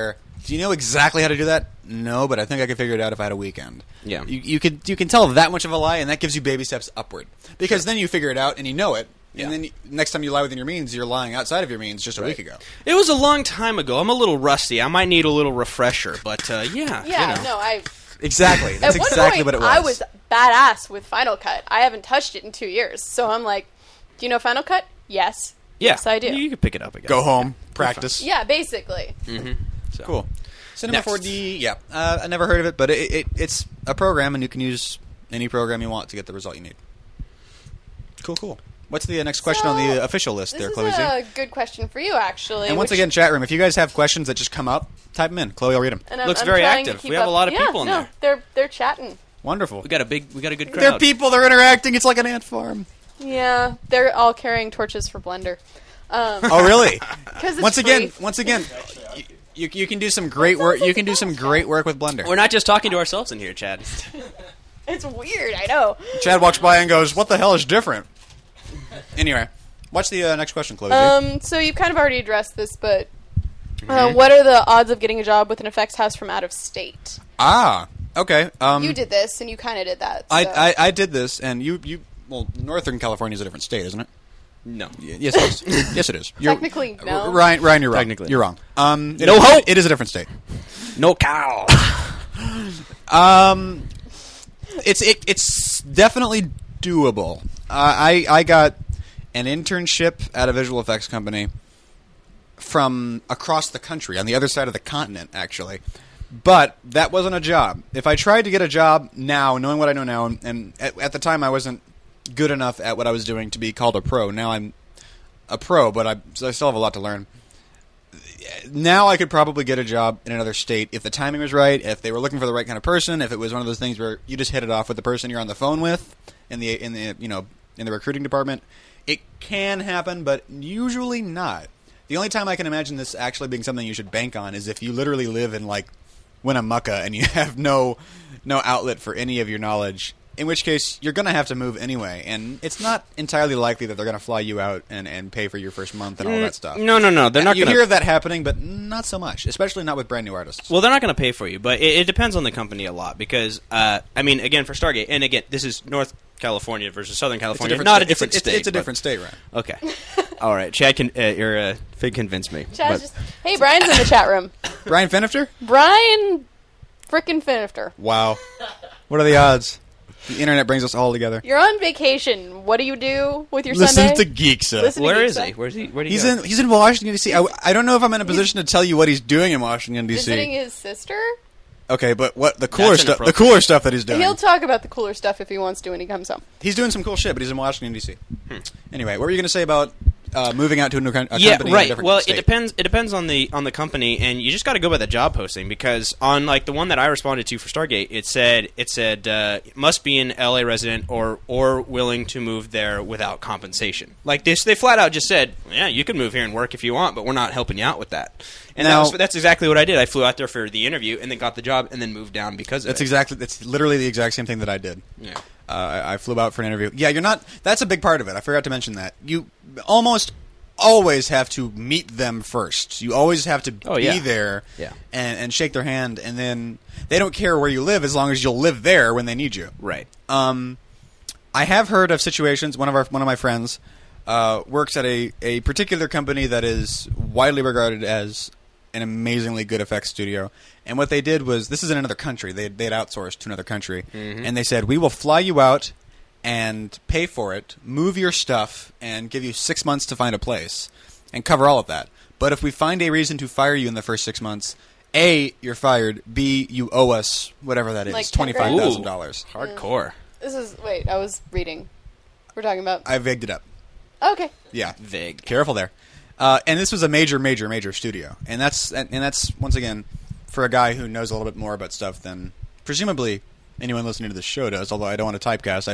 S3: Do you know exactly how to do that? No, but I think I could figure it out if I had a weekend.
S2: Yeah.
S3: You can tell that much of a lie, and that gives you baby steps upward. Because then you figure it out and you know it.
S2: Yeah.
S3: And then next time you lie within your means, you're lying outside of your means just a week ago.
S2: It was a long time ago. I'm a little rusty. I might need a little refresher, but yeah.
S1: Yeah,
S2: you know.
S1: no, I.
S3: Exactly. That's
S1: At one
S3: exactly
S1: point,
S3: what it was.
S1: I was badass with Final Cut. I haven't touched it in 2 years, so I'm like, do you know Final Cut? Yes.
S2: Yeah.
S1: Yes, I do.
S2: You can pick it up again.
S3: Go home, practice.
S1: Yeah, basically.
S2: So.
S3: Cool. Cinema
S2: Next.
S3: 4D, yeah. I never heard of it, but it's a program, and you can use any program you want to get the result you need. Cool. What's the next question on the official list there, Chloe
S1: This
S3: Z?
S1: is a good question for you, actually.
S3: And once
S1: which-
S3: again, chat room, if you guys have questions that just come up, type them in. Chloe will read them.
S1: and
S2: Looks very
S1: trying to
S2: active.
S1: keep
S2: We have a
S1: up-
S2: lot of
S1: yeah,
S2: people in
S1: no, They're chatting.
S3: Wonderful.
S2: We got a good crowd.
S3: They're people, they're interacting, it's like an ant farm.
S1: Yeah, they're all carrying torches for Blender.
S3: Oh, really?
S1: 'Cause it's
S3: Once
S1: free.
S3: again, you can do some great work. You can do some great work with Blender.
S2: We're not just talking to ourselves in here, Chad.
S1: It's weird, I know.
S3: Chad walks by and goes, "What the hell is different?" Anyway, watch the next question, Chloe.
S1: So you've kind of already addressed this, but what are the odds of getting a job with an effects house from out of state?
S3: Okay.
S1: You did this, and you kind of did that. So.
S3: I did this, and well, Northern California is a different state, isn't it?
S2: No.
S3: Yes, it is. Yes, it is.
S1: Technically, no.
S3: Ryan, you're wrong.
S2: Technically.
S3: You're wrong.
S2: No hope.
S3: It is a different state.
S2: No cow.
S3: It's definitely doable. I got an internship at a visual effects company from across the country, on the other side of the continent, actually. But that wasn't a job. If I tried to get a job now, knowing what I know now, and at the time I wasn't good enough at what I was doing to be called a pro. Now I'm a pro, but I still have a lot to learn. Now I could probably get a job in another state if the timing was right, if they were looking for the right kind of person, if it was one of those things where you just hit it off with the person you're on the phone with in the recruiting department. It can happen, but usually not. The only time I can imagine this actually being something you should bank on is if you literally live in like Winnemucca and you have no outlet for any of your knowledge. In which case, you're going to have to move anyway, and it's not entirely likely that they're going to fly you out and pay for your first month and all that stuff.
S2: No. They're not
S3: You
S2: going
S3: hear
S2: to.
S3: of that happening, but not so much, especially not with brand new artists.
S2: Well, they're not going to pay for you, but it depends on the company a lot because, again, for Stargate, and again, this is North California versus Southern California, not a different state.
S3: It's a
S2: but-
S3: different state, right?
S2: Okay. All right. Chad, Fig convinced me.
S1: Chad's
S2: but-
S1: just, hey, Brian's in the chat room.
S3: Brian Finifter?
S1: Brian frickin' Finifter.
S3: Wow. What are the odds? The internet brings us all together.
S1: You're on vacation. What do you do with your
S3: Listen
S1: Sunday?
S3: to Geeksa.
S1: Listen to
S2: Where
S1: Geeksa.
S2: is he? Where do you
S3: He's
S2: go?
S3: he's in Washington, D.C. I don't know if I'm in a position to tell you what he's doing in Washington, D.C.
S1: Visiting his sister?
S3: Okay, but what the cooler stuff? The
S2: inappropriate.
S3: cooler stuff that he's doing.
S1: He'll talk about the cooler stuff if he wants to when he comes home.
S3: He's doing some cool shit, but he's in Washington D.C. Anyway, what were you going to say about moving out to a new company?
S2: Yeah,
S3: in a
S2: right.
S3: different
S2: Well,
S3: state?
S2: it depends. It depends on the company, and you just got to go by the job posting because on like the one that I responded to for Stargate, it said must be an LA resident or willing to move there without compensation. Like this, they flat out just said, yeah, you can move here and work if you want, but we're not helping you out with that. And
S3: Now-
S2: that's exactly what I did. I flew out there for the interview and then got the job and then moved down because of it.
S3: That's literally the exact same thing that I did.
S2: Yeah.
S3: I flew out for an interview. Yeah, you're not. That's a big part of it. I forgot to mention that. You almost always have to meet them first. You always have to be there
S2: Yeah.
S3: and shake their hand, and then they don't care where you live as long as you'll live there when they need you.
S2: Right.
S3: I have heard of situations. One of my friends works at a particular company that is widely regarded as an amazingly good effects studio. And what they did was, this is in another country. They had outsourced to another country, and they said, we will fly you out and pay for it, move your stuff, and give you 6 months to find a place, and cover all of that. But if we find a reason to fire you in the first 6 months, A, you're fired, B, you owe us whatever that is,
S1: Like $10,000?
S3: $25,000.
S2: Hardcore.
S1: Wait, I was reading. We're talking about...
S3: I vagued it up.
S1: Okay.
S3: Yeah.
S2: Vague.
S3: Careful there. And this was a major studio, and that's once again for a guy who knows a little bit more about stuff than presumably anyone listening to this show does. Although I don't want to typecast,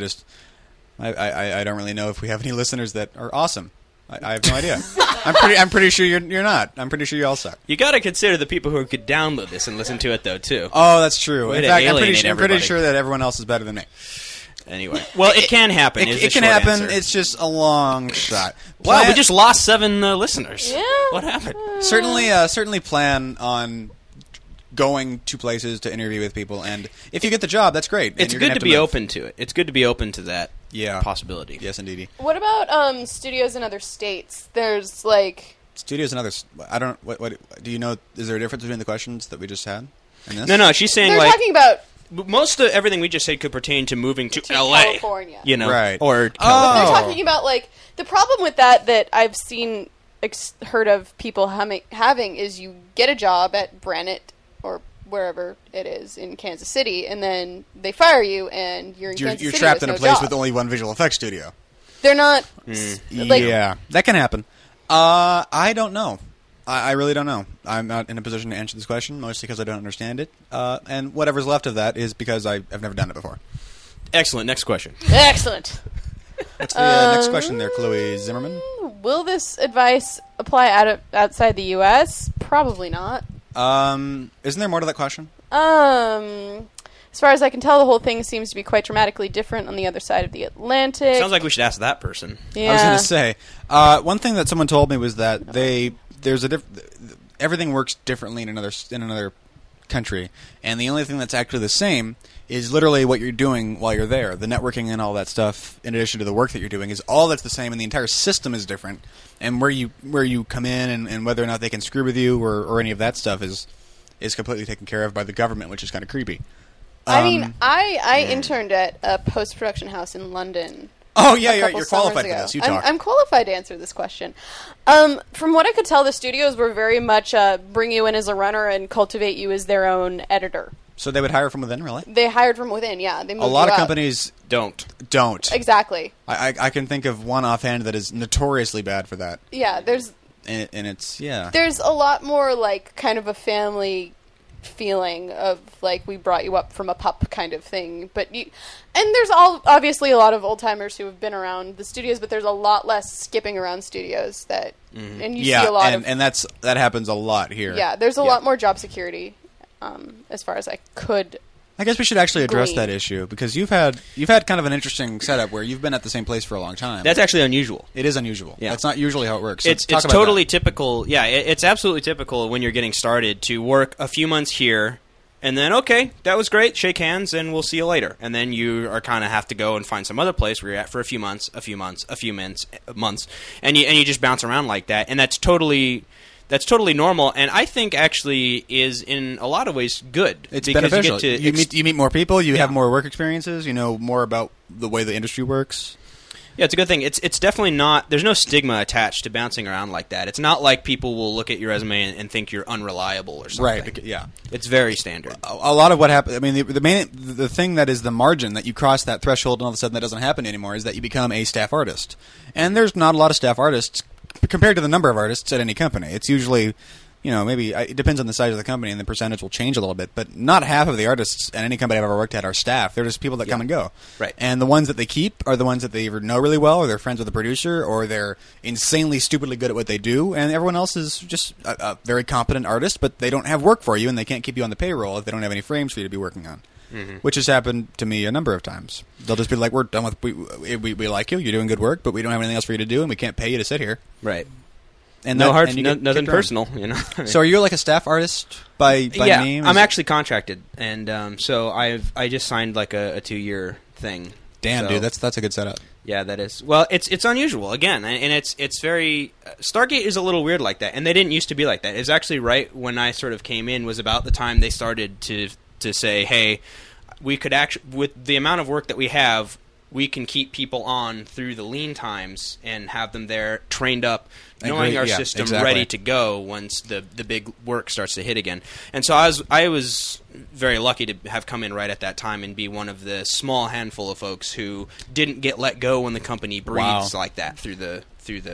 S3: I don't really know if we have any listeners that are awesome. I have no idea. I'm pretty sure you're not. I'm pretty sure you all suck.
S2: You got to consider the people who could download this and listen to it though too.
S3: Oh, that's true.
S2: Way
S3: In
S2: to
S3: fact, I'm
S2: alienate
S3: pretty
S2: everybody.
S3: sure that everyone else is better than me.
S2: Anyway, well, it can happen. is the
S3: It can
S2: short
S3: happen.
S2: answer.
S3: It's just a long shot.
S2: Wow, we
S3: Plan-
S2: just lost 7 listeners.
S1: Yeah.
S2: What happened?
S3: certainly plan on going to places to interview with people, and if you get the job, that's great.
S2: It's good to be open to it. It's good to be open to that possibility.
S3: Yes, indeed.
S1: What about studios in other states? There's like
S3: studios in other. I don't. What do you know? Is there a difference between the questions that we just had and this?
S2: No. She's saying
S1: they're talking about.
S2: Most of everything we just said could pertain to moving to LA,
S1: California.
S2: You know,
S3: right?
S2: Or
S1: They're talking about like the problem with that I've seen heard of people having is you get a job at Brannett or wherever it is in Kansas City, and then they fire you, and you're in Kansas City.
S3: You're trapped
S1: with
S3: in a
S1: no
S3: place
S1: job.
S3: with only one visual effects studio.
S1: They're not.
S3: Yeah, that can happen. I don't know. I really don't know. I'm not in a position to answer this question, mostly because I don't understand it. And whatever's left of that is because I've never done it before.
S2: Excellent. Next question.
S1: Excellent.
S3: What's the next question there, Chloe Zimmerman?
S1: Will this advice apply outside the U.S.? Probably not.
S3: Isn't there more to that question?
S1: As far as I can tell, the whole thing seems to be quite dramatically different on the other side of the Atlantic.
S2: Sounds like we should ask that person.
S1: Yeah.
S3: I was going to say, one thing that someone told me was that everything works differently in another country, and the only thing that's actually the same is literally what you're doing while you're there. The networking and all that stuff, in addition to the work that you're doing, is all that's the same, and the entire system is different. And where you come in and whether or not they can screw with you or any of that stuff is completely taken care of by the government, which is kind of creepy.
S1: I mean, I interned at a post-production house in London.
S3: Oh, yeah, you're qualified for this. You talk.
S1: I'm qualified to answer this question. From what I could tell, the studios were very much bring you in as a runner and cultivate you as their own editor.
S3: So they would hire from within, really?
S1: They hired from within, yeah. They moved
S3: a lot
S1: you
S3: of
S1: up.
S3: companies
S2: don't.
S1: Exactly.
S3: I can think of one offhand that is notoriously bad for that.
S1: Yeah, there's
S3: a
S1: lot more like kind of a family feeling of like we brought you up from a pup kind of thing, and there's obviously a lot of old timers who have been around the studios, but there's a lot less skipping around studios and you see a lot
S3: and that happens a lot here.
S1: Yeah, there's a lot more job security, as far as I could.
S3: I guess we should actually address that issue because you've had kind of an interesting setup where you've been at the same place for a long time.
S2: That's actually unusual.
S3: It is unusual.
S2: Yeah.
S3: That's not usually how it works. So
S2: it's totally typical. Yeah, it's absolutely typical when you're getting started to work a few months here, and then okay, that was great. Shake hands, and we'll see you later. And then you are kind of have to go and find some other place where you're at for a few months, and you just bounce around like that. And that's totally normal, and I think actually is in a lot of ways good.
S3: It's
S2: because
S3: beneficial. You meet more people. You have more work experiences. You know more about the way the industry works.
S2: Yeah, it's a good thing. It's definitely not. There's no stigma attached to bouncing around like that. It's not like people will look at your resume and think you're unreliable or something.
S3: Right. Yeah.
S2: It's very standard.
S3: A lot of what happens. I mean, the thing that is the margin that you cross that threshold and all of a sudden that doesn't happen anymore is that you become a staff artist, and there's not a lot of staff artists compared to the number of artists at any company. It's usually, maybe it depends on the size of the company, and the percentage will change a little bit. But not half of the artists at any company I've ever worked at are staff. They're just people that come and go.
S2: Right.
S3: And the ones that they keep are the ones that they either know really well, or they're friends with the producer, or they're insanely stupidly good at what they do. And everyone else is just a very competent artist, but they don't have work for you, and they can't keep you on the payroll if they don't have any frames for you to be working on. Mm-hmm. Which has happened to me a number of times. They'll just be like, "We're done with. We like you. You're doing good work, but we don't have anything else for you to do, and we can't pay you to sit here."
S2: Right.
S3: And
S2: nothing personal,
S3: So are you like a staff artist by name?
S2: I'm actually contracted, and so I just signed like a 2-year thing.
S3: Damn, dude, that's a good setup.
S2: Yeah, that is. Well, it's unusual again, and it's very Stargate is a little weird like that, and they didn't used to be like that. It's actually right when I sort of came in was about the time they started to say, hey, we could actually, with the amount of work that we have, we can keep people on through the lean times and have them there trained up, knowing our system ready to go once the big work starts to hit again. And so I was very lucky to have come in right at that time and be one of the small handful of folks who didn't get let go when the company breathes like that through the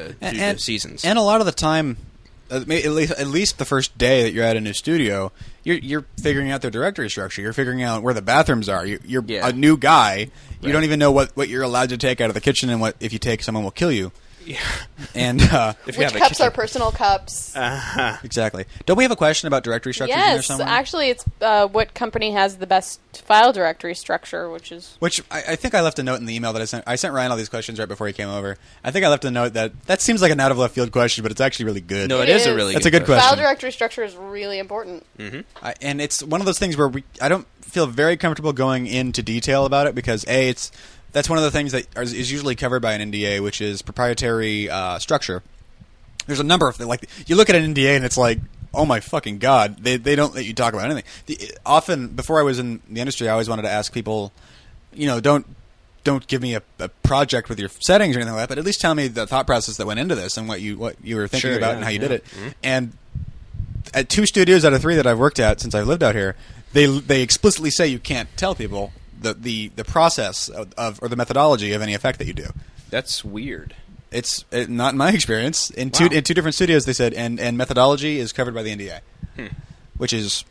S2: seasons.
S3: And a lot of the time, at least the first day that you're at a new studio, you're figuring out their directory structure. You're figuring out where the bathrooms are. You're a new guy. You don't even know what you're allowed to take out of the kitchen, and what if you take, someone will kill you. And
S2: If you
S1: Which
S2: have a
S1: cups
S2: kitchen.
S1: are personal cups?
S3: exactly. Don't we have a question about directory structures in there
S1: Yes,
S3: somewhere?
S1: actually, it's what company has the best file directory structure, which is...
S3: Which I think I left a note in the email that I sent. I sent Ryan all these questions right before he came over. I think I left a note that seems like an out of left field question, but it's actually really good.
S2: No,
S1: It
S2: it is a
S1: is.
S2: really
S3: That's a good
S2: question.
S3: question.
S1: File directory structure is really important.
S3: And it's one of those things where I don't feel very comfortable going into detail about it because that's one of the things that is usually covered by an NDA, which is proprietary structure. There's a number of things. Like, you look at an NDA and it's like, oh my fucking god, they don't let you talk about anything. Often, before I was in the industry, I always wanted to ask people, don't give me a project with your settings or anything like that, but at least tell me the thought process that went into this and what you were thinking about and how you did it. Mm-hmm. And at 2 studios out of 3 that I've worked at since I've lived out here, they explicitly say you can't tell people the process of or the methodology of any effect that you do.
S2: That's weird.
S3: It's not in my experience. In two different studios, they said, and methodology is covered by the NDA, which is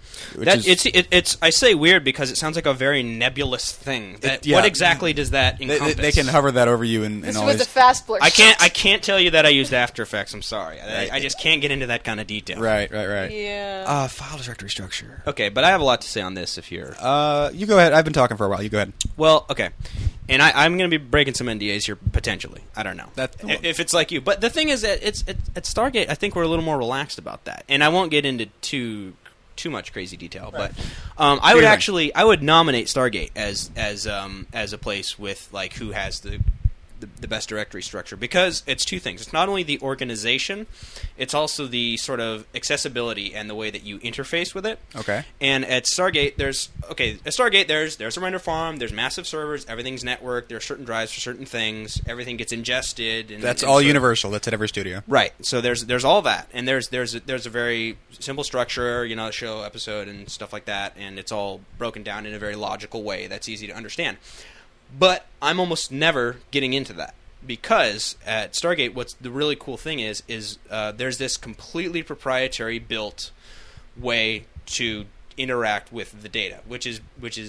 S2: I say weird because it sounds like a very nebulous thing. What exactly does that encompass?
S3: They can hover that over you and
S1: This
S3: all
S1: was a
S3: these.
S1: fast blur.
S2: I can't tell you that I used After Effects. I'm sorry. I just can't get into that kind of detail.
S3: Right.
S1: Yeah.
S3: File directory structure.
S2: Okay, but I have a lot to say on this. If you're,
S3: you go ahead. I've been talking for a while. You go ahead.
S2: well, okay. And I'm going to be breaking some NDAs here, potentially. I don't know. If it's like you. But the thing is that at Stargate, I think we're a little more relaxed about that. And I won't get into too much crazy detail. Right. But I would nominate Stargate as a place with, like, who has the best directory structure, because it's 2 things. It's not only the organization, it's also the sort of accessibility and the way that you interface with it.
S3: Okay.
S2: And at Stargate, there's a render farm, there's massive servers, everything's networked, there are certain drives for certain things, everything gets ingested. And
S3: that's all universal. That's at every studio.
S2: Right. So there's all that, and there's a very simple structure, show, episode, and stuff like that, and it's all broken down in a very logical way that's easy to understand. But I'm almost never getting into that, because at Stargate, what's the really cool thing is there's this completely proprietary built way to interact with the data, which is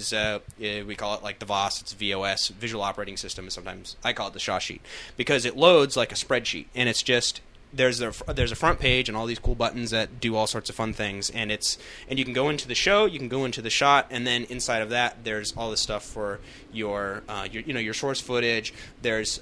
S2: we call it like the VOS. It's VOS, Visual Operating System, and sometimes I call it the Shaw sheet, because it loads like a spreadsheet, and it's just there's a front page and all these cool buttons that do all sorts of fun things, and you can go into the show, you can go into the shot, and then inside of that there's all this stuff for your source footage. There's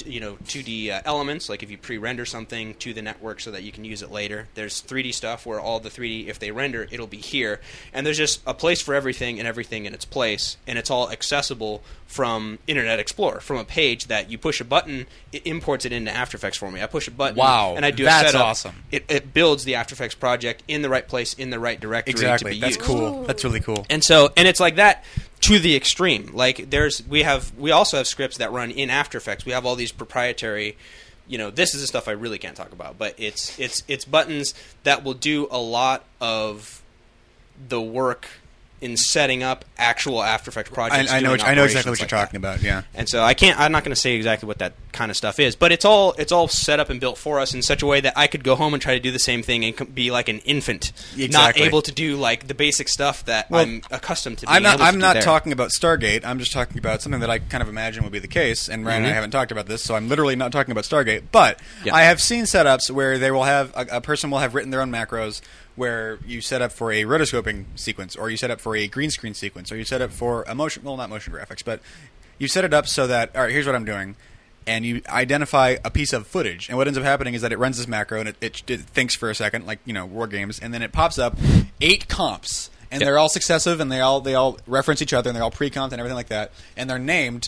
S2: 2D elements, like if you pre-render something to the network so that you can use it later. There's 3D stuff where all the 3D, if they render, it'll be here, and there's just a place for everything and everything in its place, and it's all accessible from Internet Explorer, from a page that you push a button, it imports it into After Effects for me. I push a button, and I do a setup.
S3: That's awesome.
S2: It builds the After Effects project in the right place, in the right directory.
S3: Exactly.
S2: To be
S3: That's
S2: used.
S3: cool. That's really cool.
S2: And it's like that to the extreme. Like we also have scripts that run in After Effects. We have all these proprietary. This is the stuff I really can't talk about, but it's buttons that will do a lot of the work in setting up actual After Effects projects.
S3: I know exactly what you're talking about. Yeah.
S2: And so I'm not going to say exactly what that kind of stuff is, but it's all set up and built for us in such a way that I could go home and try to do the same thing and be like an infant, not able to do like the basic stuff that I'm accustomed to.
S3: I'm not talking about Stargate. I'm just talking about something that I kind of imagine would be the case. And Ryan and I haven't talked about this, so I'm literally not talking about Stargate. But I have seen setups where they will have a person will have written their own macros, where you set up for a rotoscoping sequence, or you set up for a green screen sequence, or you set up for a not motion graphics, but you set it up so that, all right, here's what I'm doing, and you identify a piece of footage, and what ends up happening is that it runs this macro, and it thinks for a second, like, War Games, and then it pops up 8 comps, and they're all successive, and they all reference each other, and they're all pre-comped and everything like that, and they're named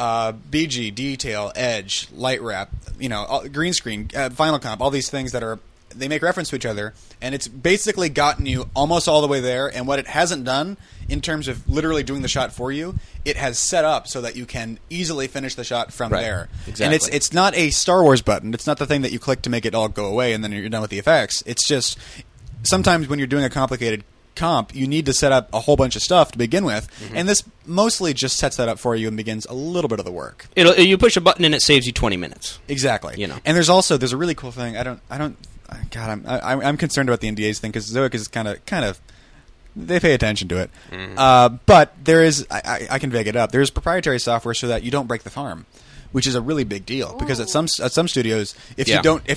S3: BG, Detail, Edge, Light Wrap, green screen, Final Comp, all these things that are, they make reference to each other, and it's basically gotten you almost all the way there. And what it hasn't done in terms of literally doing the shot for you, it has set up so that you can easily finish the shot from there.
S2: Exactly.
S3: And it's not a Star Wars button. It's not the thing that you click to make it all go away and then you're done with the effects. It's just sometimes when you're doing a complicated comp, you need to set up a whole bunch of stuff to begin with, and this mostly just sets that up for you and begins a little bit of the work.
S2: You push a button and it saves you 20 minutes.
S3: Exactly. And there's a really cool thing. I'm concerned about the NDAs thing because Zoic is kind of they pay attention to it. But there is I can vague it up. There's proprietary software so that you don't break the farm. which is a really big deal because at some studios, if
S2: Yeah.
S3: you don't,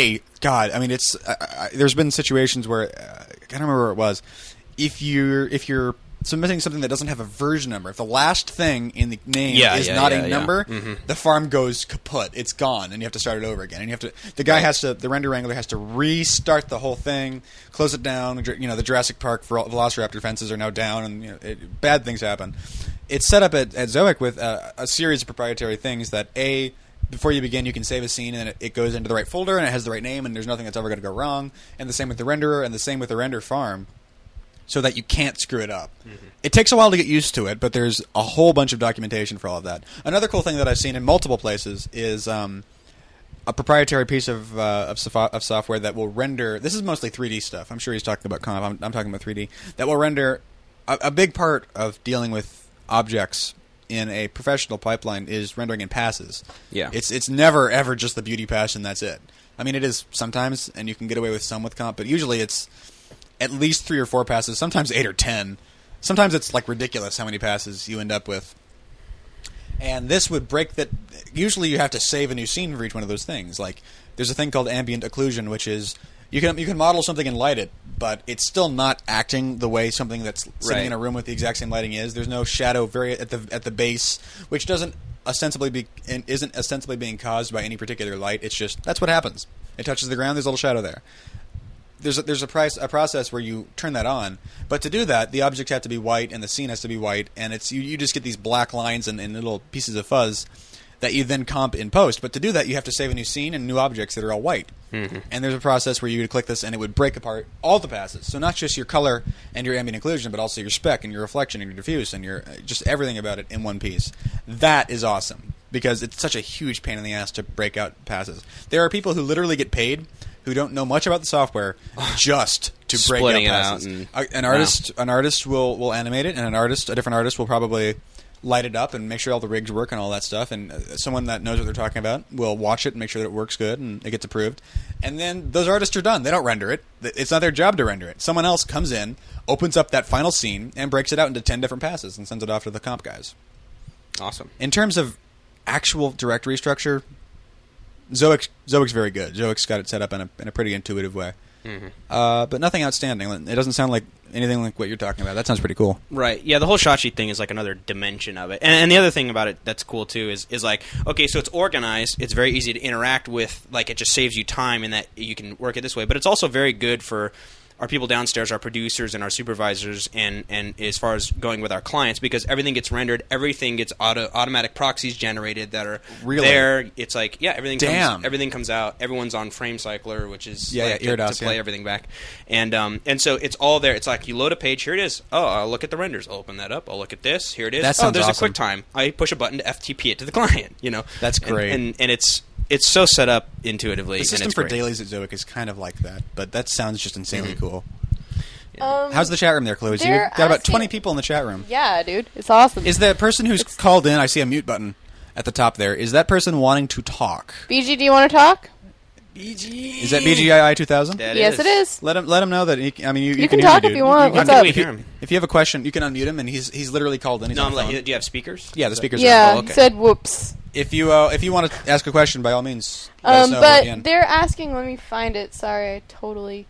S3: it's there's been situations where I can't remember where it was. If you're submitting something that doesn't have a version number, if the last thing in the name is not a number, the farm goes kaput. It's gone, and you have to start it over again. And the render wrangler has to restart the whole thing, close it down. The Jurassic Park Velociraptor fences are now down, and bad things happen. It's set up at Zoic with a series of proprietary things that before you begin, you can save a scene and it goes into the right folder and it has the right name and there's nothing that's ever going to go wrong. And the same with the renderer and the same with the render farm, so that you can't screw it up. It takes a while to get used to it, but there's a whole bunch of documentation for all of that. Another cool thing that I've seen in multiple places is a proprietary piece of software that will render. This is mostly 3D stuff. I'm sure he's talking about comp. I'm talking about 3D. That will render. A big part of dealing with objects in a professional pipeline is rendering in passes.
S2: Yeah.
S3: It's never ever just the beauty pass and that's it. I mean, it is sometimes, and you can get away with some with comp, but usually it's at least 3 or 4 passes, sometimes 8 or 10. Sometimes it's like ridiculous how many passes you end up with. And this would break that. Usually you have to save a new scene for each one of those things. Like there's a thing called ambient occlusion, which is you can model something and light it, but it's still not acting the way something that's sitting in a room with the exact same lighting is. There's no shadow at the base, which isn't ostensibly being caused by any particular light. It's just that's what happens. It touches the ground. There's a little shadow there. There's a process where you turn that on, but to do that, the objects have to be white and the scene has to be white, and it's you just get these black lines and little pieces of fuzz that you then comp in post. But to do that, you have to save a new scene and new objects that are all white. Mm-hmm. And there's a process where you would click this and it would break apart all the passes. So not just your color and your ambient occlusion, but also your spec and your reflection and your diffuse and your just everything about it in one piece. That is awesome because it's such a huge pain in the ass to break out passes. There are people who literally get paid who don't know much about the software just to break
S2: Splitting
S3: out passes.
S2: it out
S3: An artist will animate it, and a different artist will probably light it up and make sure all the rigs work and all that stuff. And someone that knows what they're talking about will watch it and make sure that it works good and it gets approved. And then those artists are done. They don't render it. It's not their job to render it. Someone else comes in, opens up that final scene, and breaks it out into 10 different passes and sends it off to the comp guys.
S2: Awesome.
S3: In terms of actual directory structure, Zoic's very good. Zoic's got it set up in a pretty intuitive way. Mm-hmm. But nothing outstanding. It doesn't sound like anything like what you're talking about. That sounds pretty cool.
S2: Right. Yeah, the whole shot sheet thing is like another dimension of it. And the other thing about it that's cool too is like, okay, so it's organized. It's very easy to interact with. Like, it just saves you time in that you can work it this way. But it's also very good for our people downstairs, our producers and our supervisors, and as far as going with our clients, because everything gets rendered, everything gets automatic proxies generated that are there. It's like, yeah, everything comes out. Everyone's on Frame Cycler, which is to play everything back, and so it's all there. It's like you load a page, here it is. Oh, I'll look at the renders. I'll open that up. I'll look at this. Here it is.
S3: That sounds
S2: there's
S3: awesome.
S2: a QuickTime. I push a button to FTP it to the client.
S3: That's great.
S2: And it's so set up intuitively.
S3: The system
S2: and it's
S3: for
S2: great.
S3: dailies at Zoic is kind of like that, but that sounds just insanely cool. How's the chat room there, Chloe? So you've got about 20 people in the chat room.
S1: Yeah, dude. It's awesome.
S3: Is the person who's called in, I see a mute button at the top there, is that person wanting to talk?
S1: BG, do you want to talk?
S3: Is that BGII 2000?
S1: Yes, it is.
S3: Let him know that. You can
S1: talk
S3: hear me,
S1: if
S3: dude.
S1: you want. What's up?
S2: We hear him.
S3: If you have a question, you can unmute him, and he's literally called in. He's
S2: No,
S3: on the phone.
S2: do you have speakers?
S3: Yeah, the speakers.
S1: Yeah,
S3: are.
S2: okay.
S1: he said whoops.
S3: If you want to ask a question, by all means. Let us know at the
S1: But
S3: end.
S1: they're asking. Let me find it. Sorry, I totally.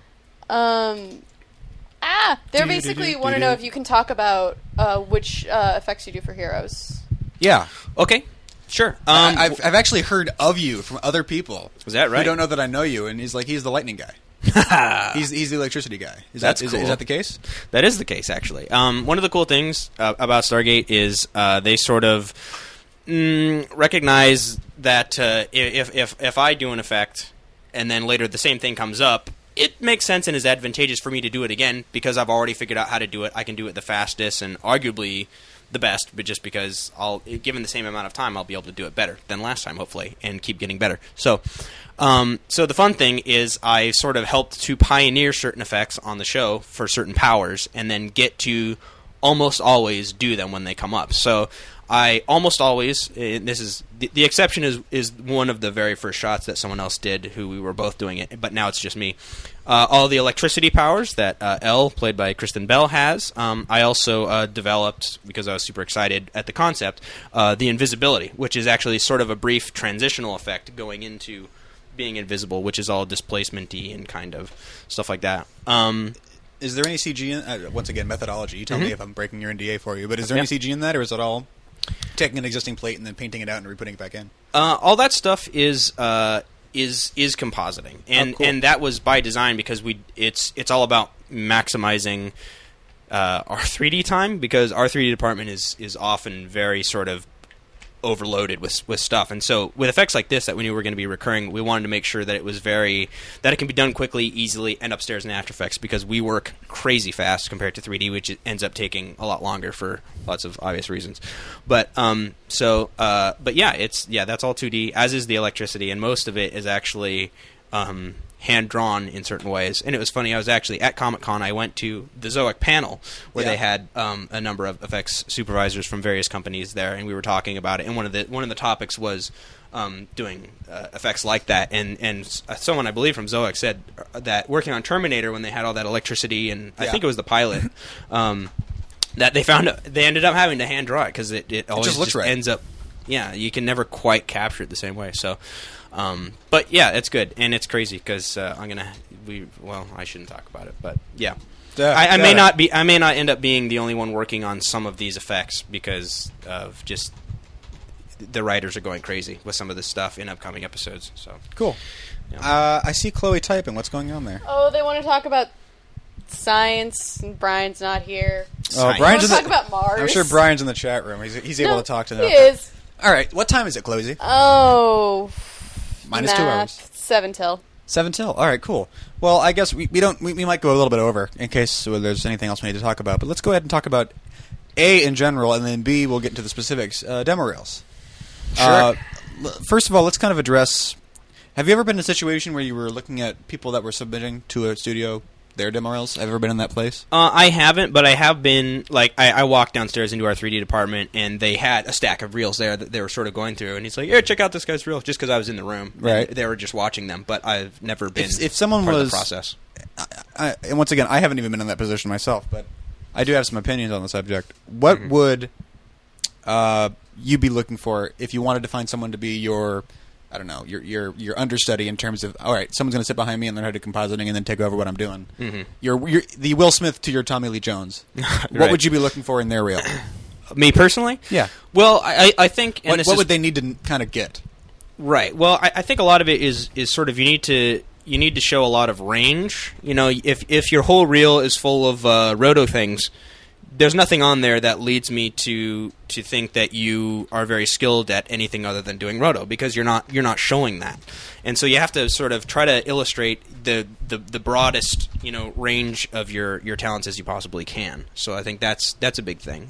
S1: They're basically want to know if you can talk about which effects you do for heroes.
S3: Yeah.
S2: Okay. Sure.
S3: I've actually heard of you from other people.
S2: Was that right?
S3: Who don't know that I know you, and he's the lightning guy. he's the electricity guy. Is
S2: That's
S3: that
S2: cool.
S3: Is that the case?
S2: That is the case, actually. One of the cool things about Stargate is they sort of recognize that if I do an effect and then later the same thing comes up, it makes sense and is advantageous for me to do it again because I've already figured out how to do it. I can do it the fastest and arguably the best, but just because given the same amount of time, I'll be able to do it better than last time, hopefully, and keep getting better. So the fun thing is I sort of helped to pioneer certain effects on the show for certain powers and then get to almost always do them when they come up. So I almost always, this is the exception is one of the very first shots that someone else did, who we were both doing it, but now it's just me. All the electricity powers that Elle, played by Kristen Bell, has. I also developed, because I was super excited at the concept, the invisibility, which is actually sort of a brief transitional effect going into being invisible, which is all displacement-y and kind of stuff like that.
S3: Is there any CG in once again, methodology? You tell me if I'm breaking your NDA for you, but is there any CG in that, or is it all taking an existing plate and then painting it out and re-putting it back in?
S2: All that stuff is compositing, and and that was by design, because it's all about maximizing our 3D time, because our 3D department is often very sort of overloaded with stuff. And so with effects like this that we knew were going to be recurring, we wanted to make sure that it can be done quickly, easily, and upstairs in After Effects, because we work crazy fast compared to 3D, which ends up taking a lot longer for lots of obvious reasons. But but yeah, that's all 2D, as is the electricity, and most of it is actually hand-drawn in certain ways. And it was funny, I was actually at Comic-Con, I went to the Zoic panel, where they had a number of effects supervisors from various companies there, and we were talking about it, and one of the topics was doing effects like that, and someone, I believe from Zoic, said that working on Terminator, when they had all that electricity, and I think it was the pilot, that they ended up having to hand-draw it, because it always
S3: just looks right.
S2: ends up, you can never quite capture it the same way, so... but yeah, it's good, and it's crazy, because I shouldn't talk about it, but yeah, I may not end up being the only one working on some of these effects, because of just the writers are going crazy with some of this stuff in upcoming episodes. So
S3: cool. Yeah. I see Chloe typing. What's going on there?
S1: Oh, they want to talk about science, and Brian's not here.
S3: Oh, Brian's
S1: talk about Mars.
S3: I'm sure Brian's in the chat room. He's able to talk to them.
S1: He is.
S3: All right. What time is it, Chloe?
S1: Oh.
S3: Minus 2 hours.
S1: 7 till.
S3: 7 till. All right, cool. Well, I guess we might go a little bit over in case there's anything else we need to talk about. But let's go ahead and talk about A in general, and then B, we'll get into the specifics. Demo reels.
S2: Sure.
S3: First of all, let's kind of address... Have you ever been in a situation where you were looking at people that were submitting to a studio their demo reels? Have you ever been in that place?
S2: I haven't, but I have been, I walked downstairs into our 3D department, and they had a stack of reels there that they were sort of going through, and he's like, here, check out this guy's reel, just because I was in the room.
S3: Right.
S2: They were just watching them, but I've never been
S3: if someone
S2: part
S3: was,
S2: of the process.
S3: And once again, I haven't even been in that position myself, but I do have some opinions on the subject. What would you be looking for if you wanted to find someone to be your... I don't know, your understudy in terms of, all right, someone's going to sit behind me and learn how to do compositing and then take over what I'm doing. Mm-hmm. You're the Will Smith to your Tommy Lee Jones.
S2: Right.
S3: What would you be looking for in their reel?
S2: Me personally?
S3: Yeah.
S2: Well, I think... And
S3: what would they need to kind of get?
S2: Right. Well, I think a lot of it is sort of you need to show a lot of range. You know, if your whole reel is full of roto things, there's nothing on there that leads me to think that you are very skilled at anything other than doing roto, because you're not showing that. And so you have to sort of try to illustrate the broadest, range of your talents as you possibly can. So I think that's a big thing.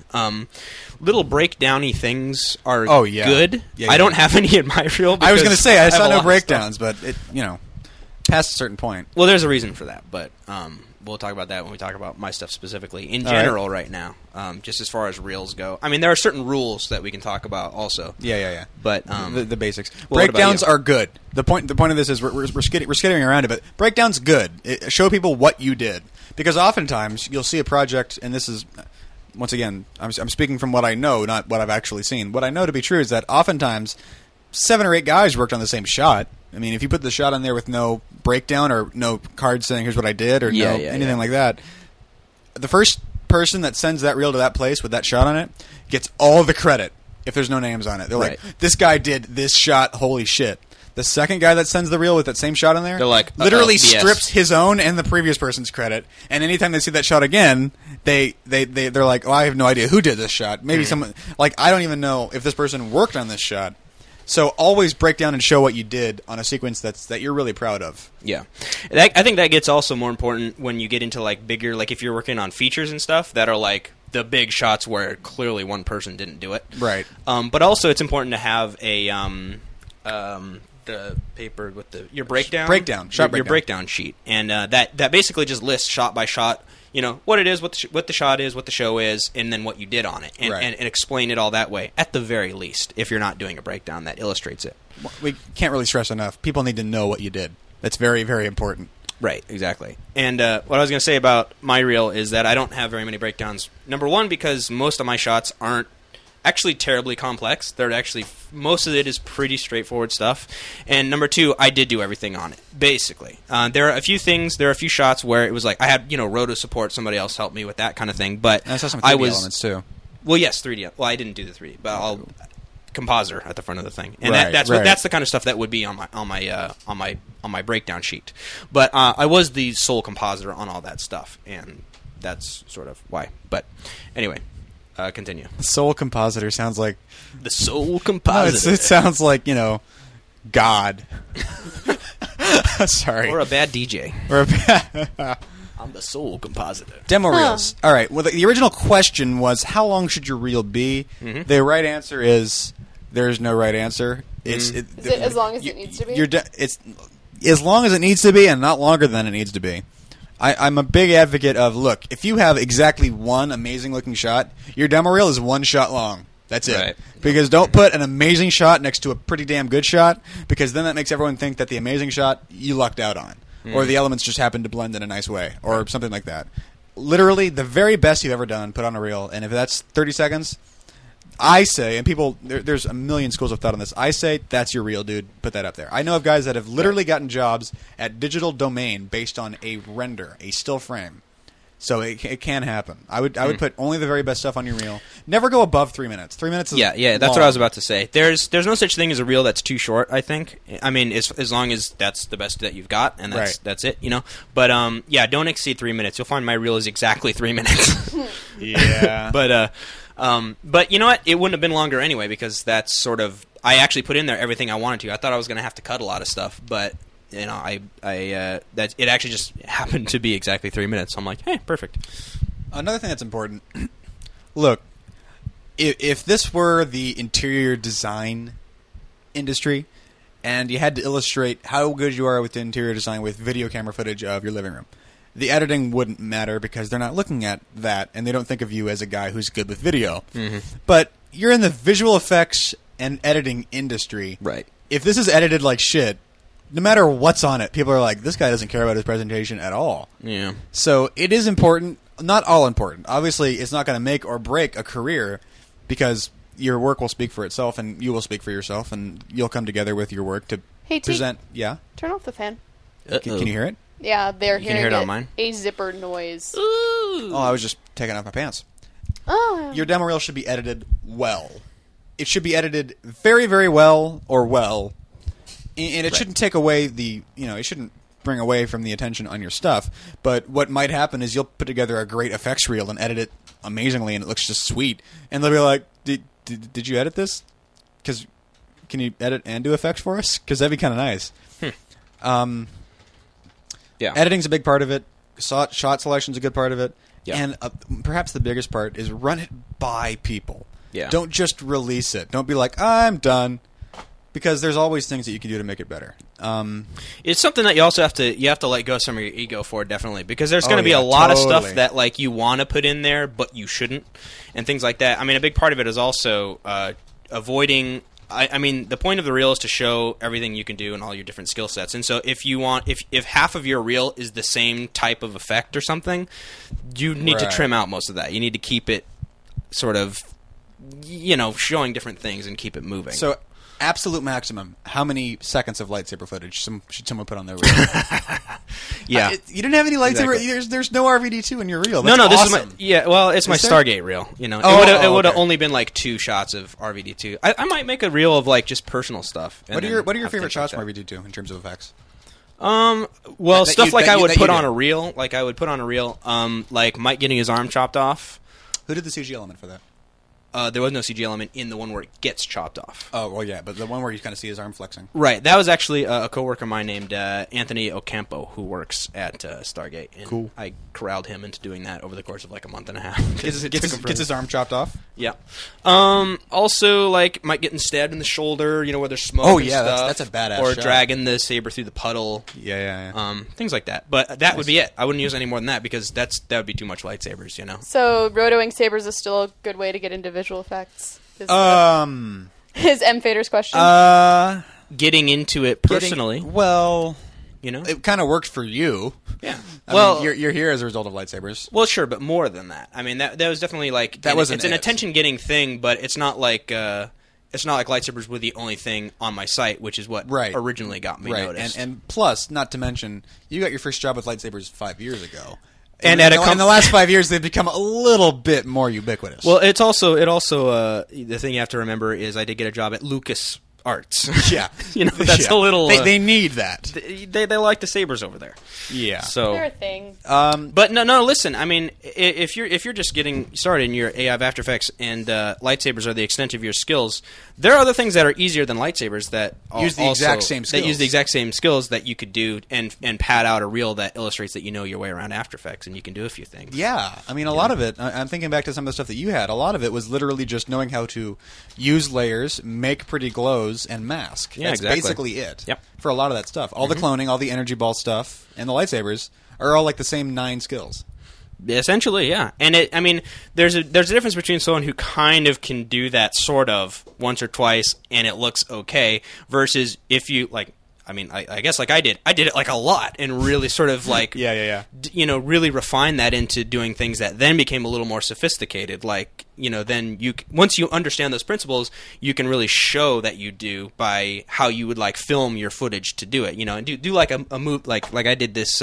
S2: Little breakdowny things are good. Yeah, I don't have any in my reel.
S3: I was going to say I saw no breakdowns, but it past a certain point.
S2: Well, there's a reason for that, but we'll talk about that when we talk about my stuff specifically. In general, right now, just as far as reels go, I mean, there are certain rules that we can talk about also.
S3: Yeah.
S2: But
S3: the basics.
S2: Well,
S3: breakdowns are good. The point of this is we're skittering around it, but breakdowns good. Show people what you did, because oftentimes you'll see a project, and this is once again I'm speaking from what I know, not what I've actually seen. What I know to be true is that oftentimes 7 or 8 guys worked on the same shot. I mean, if you put the shot on there with no breakdown or no card saying here's what I did or anything like that, the first person that sends that reel to that place with that shot on it gets all the credit if there's no names on it. They're like, this guy did this shot, holy shit. The second guy that sends the reel with that same shot on there,
S2: they're like,
S3: literally strips his own and the previous person's credit. And anytime they see that shot again, they're like, oh, I have no idea who did this shot. Maybe someone, I don't even know if this person worked on this shot. So always break down and show what you did on a sequence that you're really proud of.
S2: Yeah. I think that gets also more important when you get into bigger, if you're working on features and stuff that are the big shots where clearly one person didn't do it.
S3: Right.
S2: But also it's important to have a the paper with your breakdown.
S3: Shot breakdown.
S2: Your breakdown sheet. And that basically just lists shot by shot what it is, what the shot is, what the show is, and then what you did on it, and,
S3: Right.
S2: and explain it all that way, at the very least, if you're not doing a breakdown that illustrates it.
S3: We can't really stress enough. People need to know what you did. That's very, very important.
S2: Right, exactly. And what I was going to say about my reel is that I don't have very many breakdowns. Number one, because most of my shots aren't actually terribly complex. They're actually, most of it is pretty straightforward stuff. And number two, I did do everything on it, basically. There are a few shots where it was like I had, roto support, somebody else helped me with that kind of thing. But
S3: And I saw some 3D elements too.
S2: Well, yes, 3D. Well, I didn't do the 3D, but I'll compositor at the front of the thing, and
S3: Right,
S2: that's
S3: right.
S2: that's the kind of stuff that would be on my breakdown sheet. But I was the sole compositor on all that stuff, and that's sort of why. But anyway, continue.
S3: Soul compositor sounds like
S2: The sole
S3: no,
S2: compositor,
S3: it sounds like God. Sorry.
S2: or a bad DJ.
S3: Or a
S2: I'm the sole compositor.
S3: Demo reels. All right. Well, the original question was, how long should your reel be?
S2: Mm-hmm.
S3: The right answer is there's no right answer.
S1: Is it as long as it needs to be?
S3: It's as long as it needs to be, and not longer than it needs to be. I'm a big advocate of, look, if you have exactly one amazing-looking shot, your demo reel is one shot long. That's it.
S2: Right.
S3: Because don't put an amazing shot next to a pretty damn good shot, because then that makes everyone think that the amazing shot you lucked out on. Or the elements just happened to blend in a nice way, or something like that. Literally, the very best you've ever done, put on a reel, and if that's 30 seconds, I say, and people, there's a million schools of thought on this, I say, that's your reel, dude. Put that up there. I know of guys that have literally gotten jobs at Digital Domain based on a render, a still frame. So it can happen. I would put only the very best stuff on your reel. Never go above 3 minutes. 3 minutes is
S2: Yeah, that's
S3: long.
S2: what I was about to say. There's no such thing as a reel that's too short, I think. I mean, as long as that's the best that you've got, and that's it, But don't exceed 3 minutes. You'll find my reel is exactly 3 minutes.
S3: Yeah.
S2: But you know what? It wouldn't have been longer anyway, because that's sort of, I actually put in there everything I wanted to. I thought I was going to have to cut a lot of stuff, but that it actually just happened to be exactly 3 minutes. So I'm like, hey, perfect.
S3: Another thing that's important, look, if this were the interior design industry and you had to illustrate how good you are with interior design with video camera footage of your living room, the editing wouldn't matter because they're not looking at that and they don't think of you as a guy who's good with video. Mm-hmm. But you're in the visual effects and editing industry.
S2: Right.
S3: If this is edited like shit, no matter what's on it, people are like, this guy doesn't care about his presentation at all.
S2: Yeah.
S3: So it is important, not all important. Obviously, it's not going to make or break a career because your work will speak for itself and you will speak for yourself and you'll come together with your work to present. Yeah?
S1: Turn off the fan.
S3: Can you hear it?
S1: Yeah, they're
S2: You
S1: hearing
S2: can hear it on mine?
S1: a zipper noise.
S3: Oh, I was just taking off my pants.
S1: Oh,
S3: Your demo reel should be edited well. It should be edited very, very well or well. And it shouldn't take away it shouldn't bring away from the attention on your stuff. But what might happen is you'll put together a great effects reel and edit it amazingly, and it looks just sweet. And they'll be like, did you edit this? Because can you edit and do effects for us? Because that'd be kind of nice.
S2: Yeah.
S3: Editing's a big part of it. Shot selection's a good part of it.
S2: Yeah.
S3: And perhaps the biggest part is run it by people.
S2: Yeah.
S3: Don't just release it. Don't be like, I'm done. Because there's always things that you can do to make it better.
S2: It's something that you also have to let go some of your ego for, definitely, because there's going to be
S3: yeah,
S2: a lot of
S3: totally.
S2: stuff that like you want to put in there but you shouldn't, and things like that. I mean, a big part of it is also avoiding. I mean, the point of the reel is to show everything you can do and all your different skill sets. And so, if half of your reel is the same type of effect or something, you need to
S3: Right.
S2: trim out most of that. You need to keep it sort of, showing different things and keep it moving.
S3: So, absolute maximum, how many seconds of lightsaber footage should someone put on their reel?
S2: yeah.
S3: You didn't have any lightsaber.
S2: Exactly.
S3: There's no RVD2 in your reel.
S2: No,
S3: That's
S2: this
S3: awesome.
S2: is my it's my
S3: Is there?
S2: Stargate reel. It would have
S3: okay.
S2: only been like 2 shots of RVD2. I might make a reel of like just personal stuff. and
S3: What are
S2: then
S3: your
S2: have
S3: favorite
S2: things
S3: shots
S2: like
S3: from
S2: that.
S3: RVD2 in terms of effects?
S2: Well,
S3: That
S2: stuff
S3: you-
S2: like
S3: that
S2: I
S3: you-
S2: would
S3: that you
S2: put
S3: did.
S2: on a reel. Like I would put on a reel. Like Mike getting his arm chopped off.
S3: Who did the CG element for that?
S2: there was no CG element in the one where it gets chopped off.
S3: Oh, well, yeah, but the one where you kind of see his arm flexing.
S2: Right. That was actually a coworker of mine named Anthony Ocampo, who works at Stargate. And
S3: Cool.
S2: I corralled him into doing that over the course of like a month and a half.
S3: Gets his arm chopped off?
S2: Yeah. Also, like, Mike getting stabbed in the shoulder, where there's smoke
S3: Oh,
S2: and
S3: yeah,
S2: stuff.
S3: that's a badass
S2: Or
S3: shot.
S2: dragging the saber through the puddle.
S3: Yeah.
S2: Things like that. But that would be it. I wouldn't use any more than that because that would be too much lightsabers,
S1: So rotoing sabers is still a good way to get into visual effects. Is M. Fader's question.
S2: Getting into it personally,
S3: it kind of worked for you.
S2: Yeah.
S3: I mean, you're here as a result of lightsabers.
S2: Well, sure, but more than that. I mean, that was definitely like it's an attention-getting thing, but it's not like lightsabers were the only thing on my site, which is what originally got me noticed.
S3: And plus, not to mention, you got your first job with lightsabers 5 years ago.
S2: And
S3: in the last 5 years, they've become a little bit more ubiquitous.
S2: Well, it also the thing you have to remember is I did get a job at Lucas Arts.
S3: Yeah,
S2: that's a little.
S3: They need that.
S2: They like the sabers over there.
S3: Yeah.
S2: So
S1: they're a thing.
S2: But no. Listen, I mean, if you're just getting started and you're AI of After Effects and lightsabers are the extent of your skills, there are other things that are easier than lightsabers that
S3: use the exact same skills.
S2: That use the exact same skills that you could do and pad out a reel that illustrates that you know your way around After Effects and you can do a few things.
S3: Yeah, I mean, a lot of it. I'm thinking back to some of the stuff that you had. A lot of it was literally just knowing how to use layers, make pretty glows, and mask.
S2: Yeah,
S3: That's
S2: exactly.
S3: basically it.
S2: Yep.
S3: For a lot of that stuff, all the cloning, all the energy ball stuff, and the lightsabers are all like the same 9 skills.
S2: Essentially, yeah. And there's a difference between someone who kind of can do that sort of once or twice and it looks okay versus if you like. I guess like I did it like a lot and really sort of like really refine that into doing things that then became a little more sophisticated. Like then once you understand those principles, you can really show that you do by how you would like film your footage to do it. And do like a move like I did this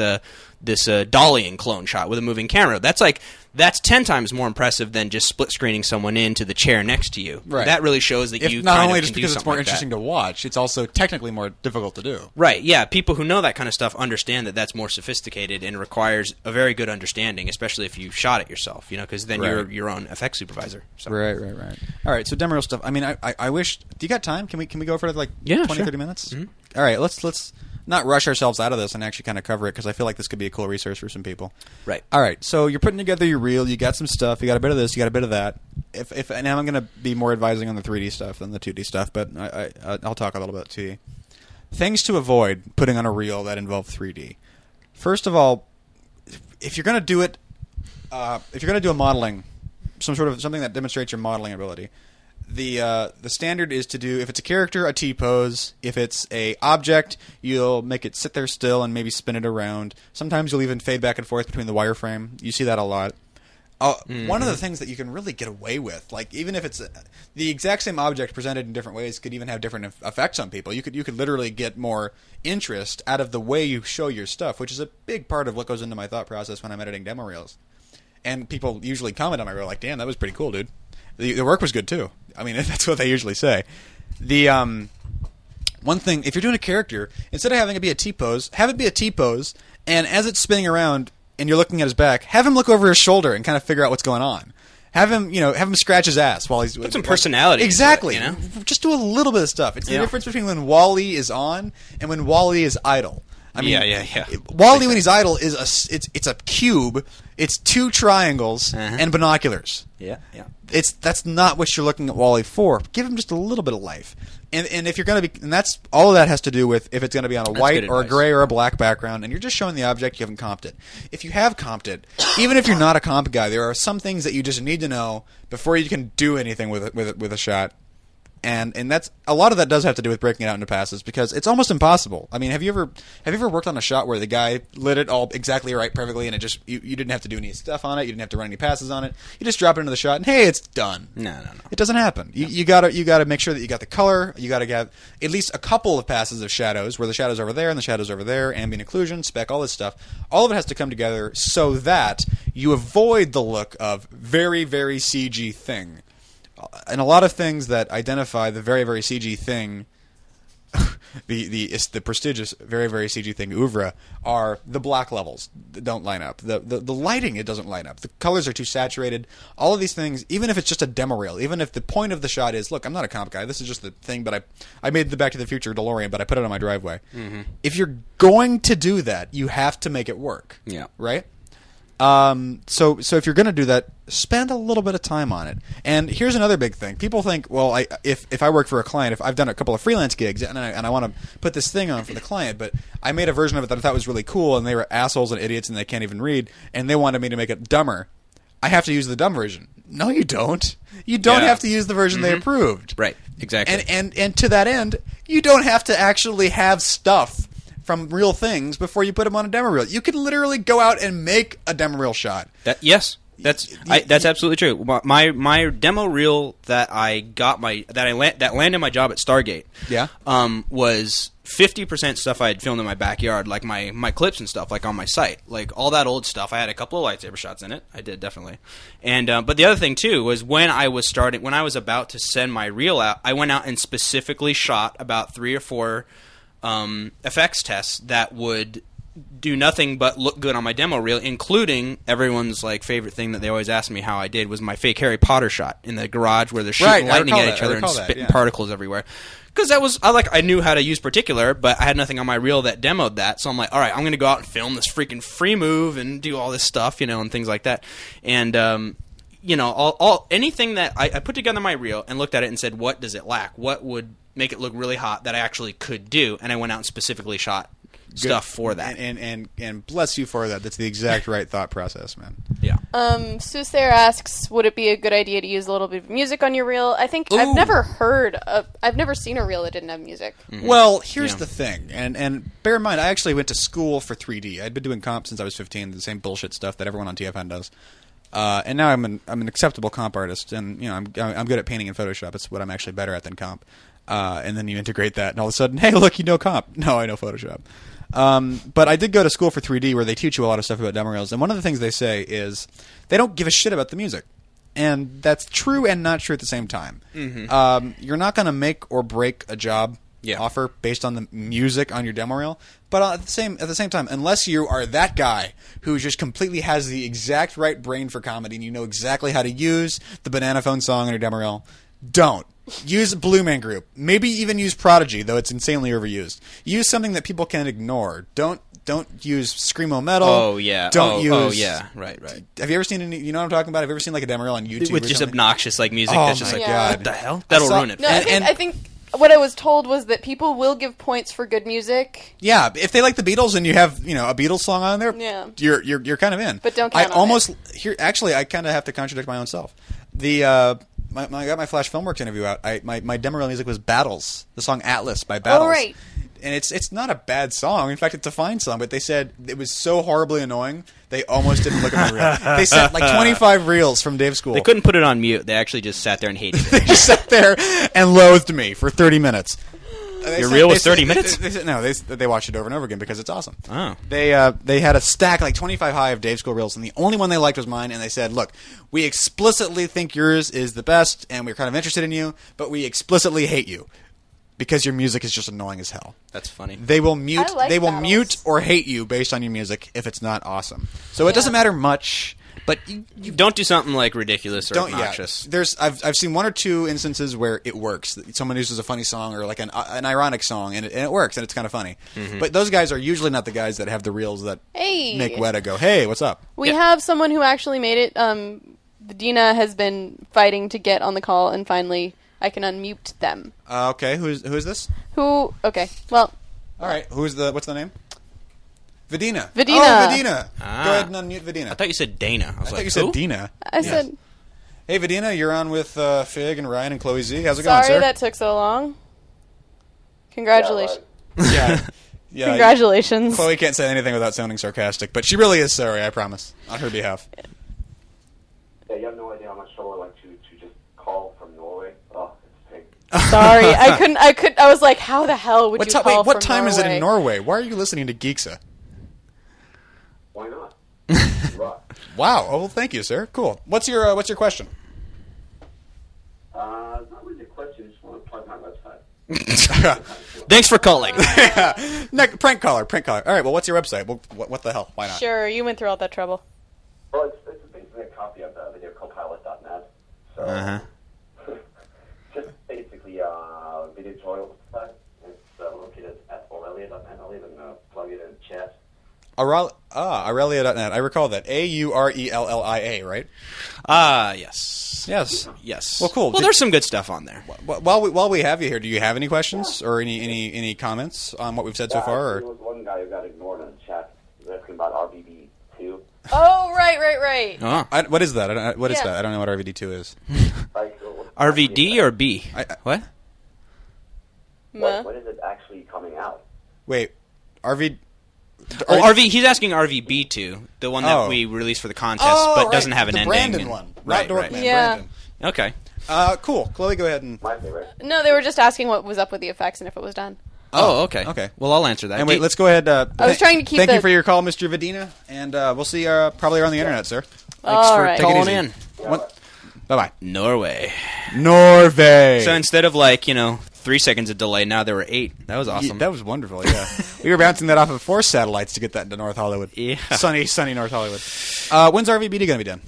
S2: dollying clone shot with a moving camera. That's 10 times more impressive than just split screening someone into the chair next to you.
S3: Right.
S2: That really shows that you
S3: not
S2: kind
S3: only
S2: of
S3: just
S2: can
S3: because
S2: do
S3: it's more
S2: something like
S3: interesting
S2: that.
S3: to watch, it's also technically more difficult to do.
S2: Right, yeah. People who know that kind of stuff understand that that's more sophisticated and requires a very good understanding, especially if you shot it yourself, because then you're your own effects supervisor. So.
S3: Right. All right, so demo reel stuff. I mean, I wish... Do you got time? Can we go for like 20, 30 minutes?
S2: Mm-hmm.
S3: All right, let's not rush ourselves out of this and actually kind of cover it because I feel like this could be a cool resource for some people.
S2: Right.
S3: All right, so you're putting together your reel. You got some stuff. You got a bit of this. You got a bit of that. And I'm going to be more advising on the 3D stuff than the 2D stuff, but I'll talk a little bit 2D. Things to avoid putting on a reel that involve 3D. First of all, if you're going to do it, if you're going to do a modeling, something that demonstrates your modeling ability. The standard is to do, if it's a character, a T-pose. If it's a object, you'll make it sit there still and maybe spin it around. Sometimes you'll even fade back and forth between the wireframe. You see that a lot. One of the things that you can really get away with, like even if it's the exact same object presented in different ways, could even have different effects on people. You could literally get more interest out of the way you show your stuff, which is a big part of what goes into my thought process when I'm editing demo reels. And people usually comment on my reel like, "Damn, that was pretty cool, dude. The work was good too." I mean, that's what they usually say. The one thing, if you're doing a character, instead of having it be a T-pose, have it be a T-pose, and as it's spinning around and you're looking at his back, have him look over his shoulder and kind of figure out what's going on. Have him scratch his ass while he's...
S2: Put some personality.
S3: Exactly.
S2: Into it,
S3: Just do a little bit of stuff. It's the difference between when Wall-E is on and when Wall-E is idle. I mean,
S2: yeah.
S3: Wall-E when he's idle is it's a cube. It's 2 triangles and binoculars.
S2: Yeah.
S3: That's not what you're looking at Wall-E for. Give him just a little bit of life. And if you're going to be, and that's all of that has to do with if it's going to be on a white or a gray or a black background, and you're just showing the object, you haven't comped it. If you have comped it, even if you're not a comp guy, there are some things that you just need to know before you can do anything with a shot. And that's a lot of that does have to do with breaking it out into passes because it's almost impossible. I mean, have you ever worked on a shot where the guy lit it all exactly right, perfectly, and it just you didn't have to do any stuff on it, you didn't have to run any passes on it, you just drop it into the shot, and hey, it's done.
S2: No.
S3: It doesn't happen. You gotta make sure that you got the color. You gotta have at least a couple of passes of shadows where the shadows over there and the shadows over there, ambient occlusion, spec, all this stuff. All of it has to come together so that you avoid the look of very, very CG thing. And a lot of things that identify the very, very CG thing the prestigious, very, very CG thing, Oeuvre, are the black levels that don't line up. The lighting, it doesn't line up. The colors are too saturated. All of these things, even if it's just a demo reel, even if the point of the shot is, look, I'm not a comp guy. This is just the thing, but I made the Back to the Future DeLorean, but I put it on my driveway. Mm-hmm. If you're going to do that, you have to make it work.
S2: Yeah.
S3: Right? So if you're going to do that, spend a little bit of time on it. And here's another big thing. People think, well, if I work for a client, if I've done a couple of freelance gigs and I want to put this thing on for the client, but I made a version of it that I thought was really cool, and they were assholes and idiots and they can't even read, and they wanted me to make it dumber, I have to use the dumb version. No, you don't. You don't have to use the version they approved.
S2: Right. Exactly.
S3: And to that end, you don't have to actually have stuff from real things before you put them on a demo reel. You can literally go out and make a demo reel shot.
S2: Yes, that's absolutely true. My demo reel that landed my job at Stargate.
S3: Yeah.
S2: Was 50% stuff I had filmed in my backyard, like my clips and stuff, like on my site, like all that old stuff. I had a couple of lightsaber shots in it. I did, definitely. And but the other thing too was when I was about to send my reel out, I went out and specifically shot about 3 or 4 effects tests that would do nothing but look good on my demo reel, including everyone's like favorite thing that they always ask me how I did was my fake Harry Potter shot in the garage where they're shooting lightning at each other and spitting particles everywhere. Because that was I knew how to use particular, but I had nothing on my reel that demoed that. So I'm like, all right, I'm going to go out and film this freaking free move and do all this stuff, and things like that. And all anything that I put together my reel and looked at it and said, what does it lack? What would make it look really hot that I actually could do? And I went out and specifically shot stuff for that.
S3: And bless you for that. That's the exact right thought process, man.
S2: Yeah.
S1: Soothsayer asks, would it be a good idea to use a little bit of music on your reel? I think I've never seen a reel that didn't have music.
S3: Mm-hmm. Well, here's the thing, and bear in mind, I actually went to school for 3D. I'd been doing comp since I was 15, the same bullshit stuff that everyone on TFN does. And now I'm an acceptable comp artist, and I'm good at painting in Photoshop. It's what I'm actually better at than comp. And then you integrate that, and all of a sudden, hey, look, you know comp. No, I know Photoshop. But I did go to school for 3D where they teach you a lot of stuff about demo reels, and one of the things they say is they don't give a shit about the music. And that's true and not true at the same time. Mm-hmm. You're not going to make or break a job offer based on the music on your demo reel. But at the same time, unless you are that guy who just completely has the exact right brain for comedy and you know exactly how to use the Banana Phone song on your demo reel, don't. Use Blue Man Group. Maybe even use Prodigy, though it's insanely overused. Use something that people can ignore. Don't use Screamo Metal.
S2: Oh, yeah. Right.
S3: Have you ever seen any, you know what I'm talking about? Have you ever seen like a demo reel on YouTube?
S2: With just obnoxious like music
S3: oh
S2: that's just
S3: my
S2: like,
S3: God.
S2: what the hell? That'll ruin it.
S1: No, I think what I was told was that people will give points for good music.
S3: Yeah, if they like the Beatles and you have, a Beatles song on there, you're kind of in.
S1: But don't count on
S3: it. Actually, I kind of have to contradict my own self. I got my Flash Filmworks interview out. My demo reel music was Battles, the song Atlas by Battles.
S1: Oh, right.
S3: And it's not a bad song. In fact, it's a fine song. But they said it was so horribly annoying, they almost didn't look at my reel. They sent like 25 reels from Dave's school.
S2: They couldn't put it on mute. They actually just sat there and hated it.
S3: They just sat there and loathed me for 30 minutes.
S2: Your reel was 30 minutes?
S3: They watched it over and over again because it's awesome.
S2: Oh.
S3: They had a stack like 25 high of Dave's school reels, and the only one they liked was mine. And they said, "Look, we explicitly think yours is the best, and we're kind of interested in you, but we explicitly hate you because your music is just annoying as hell."
S2: That's funny.
S3: They will mute.
S1: They
S3: will mute or hate you based on your music if it's not awesome. So it doesn't matter much. But
S2: you don't do something like ridiculous or obnoxious.
S3: Yeah. I've seen 1 or 2 instances where it works. Someone uses a funny song or like an ironic song, and it works, and it's kind of funny. Mm-hmm. But those guys are usually not the guys that have the reels that make Weta go, "Hey, what's up?"
S1: We have someone who actually made it. Dina has been fighting to get on the call, and finally I can unmute them.
S3: Okay, who is this?
S1: Okay, well.
S3: All right, what's the name? Vidina.
S1: Oh,
S3: Vidina. Go ahead and unmute Vidina.
S2: I thought you said Dana. I
S3: thought you said Dina.
S1: I said...
S3: Hey, Vidina, you're on with Fig and Ryan and Chloe Z. How's it going, sir?
S1: Sorry that took so long. Congratulations.
S3: Yeah.
S1: Congratulations.
S3: Chloe can't say anything without sounding sarcastic, but she really is sorry, I promise, on her behalf.
S4: Yeah, you have no idea how much trouble I like to just call from Norway. Oh, it's a pain.
S1: Sorry, I was like, how the hell would you call from Norway?
S3: What time is it in Norway? Why are you listening to Geeksa?
S4: Why not? Rock.
S3: Wow. Oh, well, thank you, sir. Cool. What's your question?
S4: Not really a question. I just want to plug my website.
S2: Thanks for calling.
S3: Prank caller. All right, well, what's your website? Well, what the hell? Why not?
S1: Sure, you went through all that trouble.
S4: Well, it's basically a copy of videocopilot.net. So, just basically video tutorial site. It's located at Aurelia.net. I'll even plug it in chat.
S3: Aurelia.net. I recall that. Aurelia, right?
S2: Yes.
S3: Yes. Well, cool.
S2: Well, there's some good stuff on there.
S3: While we have you here, do you have any questions or any comments on what we've said so far?
S4: There was one guy who got ignored in the chat. He was asking about RVD2.
S1: Oh, right.
S2: Oh.
S3: What is that? What is that? I don't know what RVD2 is.
S2: RVD or B? What?
S4: When is it actually coming out?
S3: Wait, RV...
S2: RV. He's asking RVB2, the one that we released for the contest, but doesn't have an
S3: the
S2: ending.
S3: Brandon one.
S2: Right.
S3: Dorkman,
S1: Yeah.
S3: Brandon.
S2: Okay.
S3: Cool. Chloe, go ahead and...
S4: My favorite.
S1: No, they were just asking what was up with the effects and if it was done.
S2: Oh, okay.
S3: Okay.
S2: Well, I'll answer that.
S3: And wait, let's go ahead.
S1: I was trying to keep
S3: Thank
S1: the-
S3: you for your call, Mr. Vidina, and we'll see you probably around the internet, sir.
S2: Thanks
S1: All
S2: for
S1: right.
S2: calling
S3: easy.
S2: in.
S3: Bye-bye.
S2: Norway.
S3: Norvay.
S2: So instead of 3 seconds of delay, now there were 8. That was awesome.
S3: That was wonderful, yeah. We were bouncing that off of 4 satellites to get that into North Hollywood.
S2: Yeah.
S3: Sunny North Hollywood. When's RVBD going to be done?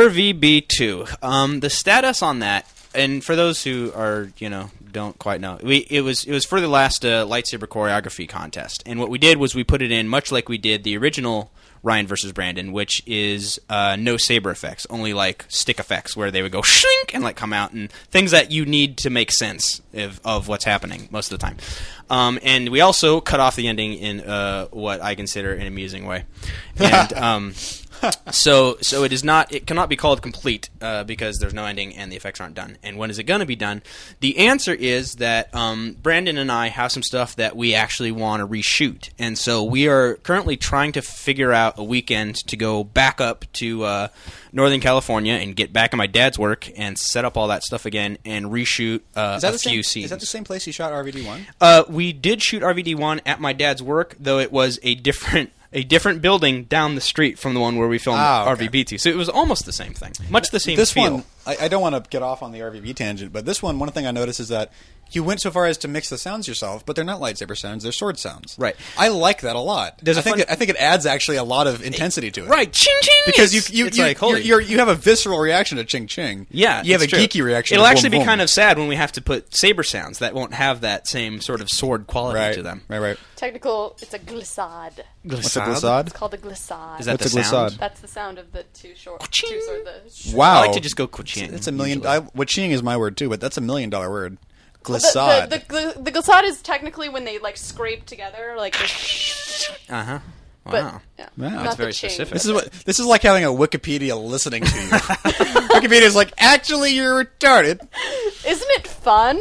S2: RVB2. The status on that, and for those who are, don't quite know, it was for the last lightsaber choreography contest, and what we did was we put it in much like we did the original Ryan versus Brandon, which is no saber effects, only stick effects where they would go shrink and come out, and things that you need to make sense of what's happening most of the time. And we also cut off the ending in what I consider an amusing way. And so it cannot be called complete because there's no ending and the effects aren't done. And when is it going to be done? The answer is that Brandon and I have some stuff that we actually want to reshoot, and so we are currently trying to figure out a weekend to go back up to Northern California and get back in my dad's work and set up all that stuff again and reshoot a few scenes.
S3: Is that the same place you shot RVD1?
S2: We did shoot RVD1 at my dad's work, though it was a different building down the street from the one where we filmed RVB2. So it was almost the same thing. Much the same
S3: this
S2: feel.
S3: One, I don't want to get off on the RVB tangent, but this one thing I noticed is that you went so far as to mix the sounds yourself, but they're not lightsaber sounds, they're sword sounds.
S2: Right.
S3: I like that a lot. I think it adds actually a lot of intensity to it.
S2: Right. Ching ching!
S3: Because you have a visceral reaction to ching ching.
S2: Yeah,
S3: you have a
S2: true.
S3: geeky reaction.
S2: It'll
S3: to
S2: actually
S3: boom,
S2: be
S3: boom.
S2: kind of sad when we have to put saber sounds that won't have that same sort of sword quality to them.
S3: Right.
S1: Technical, it's a glissade.
S3: What's a glissade?
S1: It's called a glissade.
S2: Is that
S3: What's
S2: the
S3: a
S2: sound?
S3: glissade?
S1: That's the sound of the two sword.
S3: Wow.
S2: I like to just go kuching.
S3: It's $1 million. Waching is my word too, but that's $1 million word.
S1: Well,
S3: Glissade.
S1: the glissade is technically when they scrape together this.
S2: Uh-huh. Wow.
S1: But, yeah,
S3: Wow,
S1: not
S2: that's
S1: the
S2: very
S1: ching.
S2: specific.
S3: This is like having a Wikipedia listening to you. Wikipedia's like, actually, you're retarded.
S1: Isn't it fun?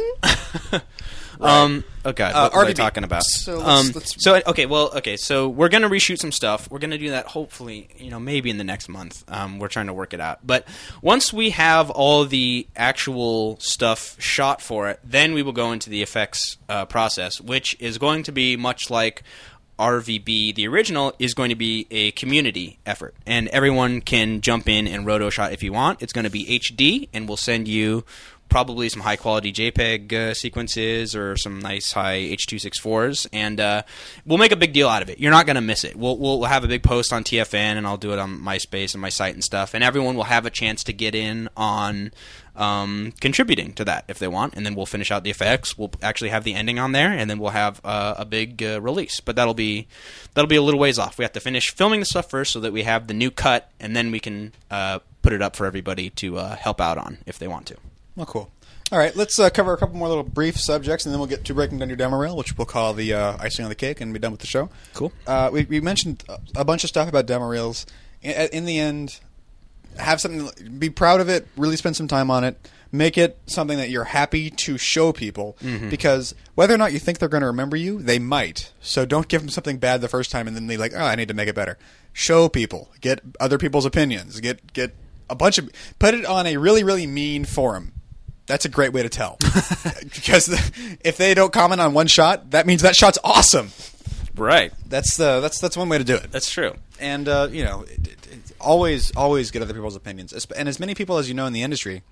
S2: Oh god, what was I
S3: RVB.
S2: talking about?
S3: So
S2: So we're gonna reshoot some stuff. We're gonna do that hopefully, maybe in the next month. We're trying to work it out. But once we have all the actual stuff shot for it, then we will go into the effects process, which is going to be much like RVB, the original, is going to be a community effort, and everyone can jump in and roto-shot if you want. It's going to be HD, and we'll send you probably some high-quality JPEG sequences or some nice high H.264s, and we'll make a big deal out of it. You're not going to miss it. We'll have a big post on TFN, and I'll do it on MySpace and my site and stuff, and everyone will have a chance to get in on contributing to that if they want, and then we'll finish out the effects. We'll actually have the ending on there, and then we'll have a big release. But that'll be a little ways off. We have to finish filming the stuff first so that we have the new cut, and then we can put it up for everybody to help out on if they want to.
S3: Well, cool. All right, let's cover a couple more little brief subjects, and then we'll get to breaking down your demo reel, which we'll call the icing on the cake, and be done with the show.
S2: Cool.
S3: We mentioned a bunch of stuff about demo reels. In the end, have something, be proud of it, really spend some time on it, make it something that you're happy to show people, because whether or not you think they're going to remember you, they might. So don't give them something bad the first time and then they're like, oh, I need to make it better. Show people. Get other people's opinions. Get a bunch of... Put it on a really, really mean forum. That's a great way to tell. Because if they don't comment on one shot, that means that shot's awesome.
S2: Right.
S3: That's one way to do it.
S2: That's true.
S3: And always get other people's opinions, and as many people as you know in the industry,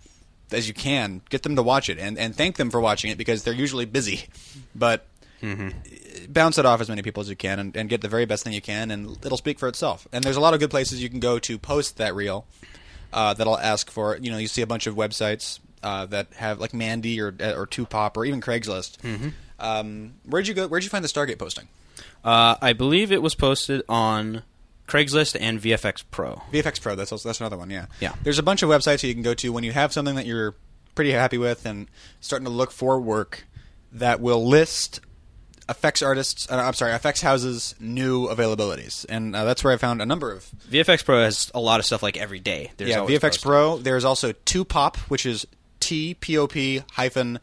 S3: as you can. Get them to watch it, and thank them for watching it because they're usually busy. But bounce it off as many people as you can, and get the very best thing you can, and it'll speak for itself. And there's a lot of good places you can go to post that reel that'll ask for. You see a bunch of websites that have like Mandy or Tupop or even Craigslist. Where'd you find the Stargate posting?
S2: I believe it was posted on Craigslist and VFX Pro.
S3: VFX Pro, that's another one, yeah.
S2: Yeah.
S3: There's a bunch of websites that you can go to when you have something that you're pretty happy with and starting to look for work that will list effects houses' new availabilities. And that's where I found a number of...
S2: VFX Pro has a lot of stuff like every day. There's always
S3: VFX
S2: posted.
S3: Pro. There's also Tupop, which is TPOP hyphen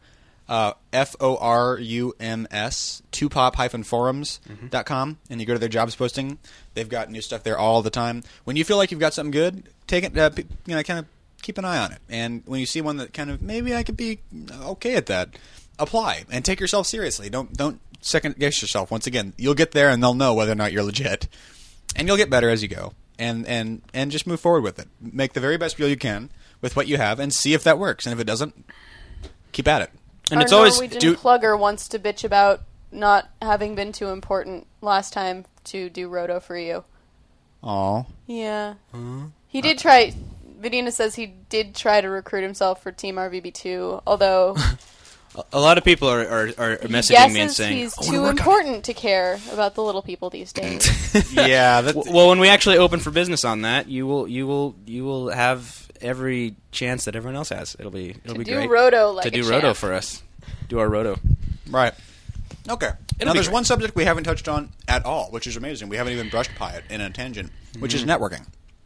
S3: FORUMS, tupop-forums.com, and you go to their jobs posting. They've got new stuff there all the time. When you feel like you've got something good, take it, kind of keep an eye on it. And when you see one that kind of, maybe I could be okay at that, apply and take yourself seriously. Don't second guess yourself. Once again, you'll get there and they'll know whether or not you're legit. And you'll get better as you go. And just move forward with it. Make the very best deal you can with what you have and see if that works. And if it doesn't, keep at it.
S2: And it's
S1: Our
S2: always
S1: Norwegian plugger wants to bitch about not having been too important last time to do Roto for you.
S3: Aw.
S1: Yeah. He did try... Vidina says he did try to recruit himself for Team RVB2, although...
S2: a lot of people are messaging me and saying...
S1: he's too important to care about the little people these days.
S3: Yeah.
S2: Well, when we actually open for business on that, you will have every chance that everyone else has. It'll be great.
S1: Do Roto like
S2: to do
S1: a
S2: Roto
S1: champ.
S2: for us. Do our Roto.
S3: Right. Okay. Now,
S2: be
S3: there's
S2: great.
S3: one subject we haven't touched on at all, which is amazing. We haven't even brushed by it in a tangent, which is networking.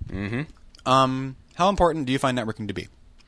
S3: How important do you find networking to be?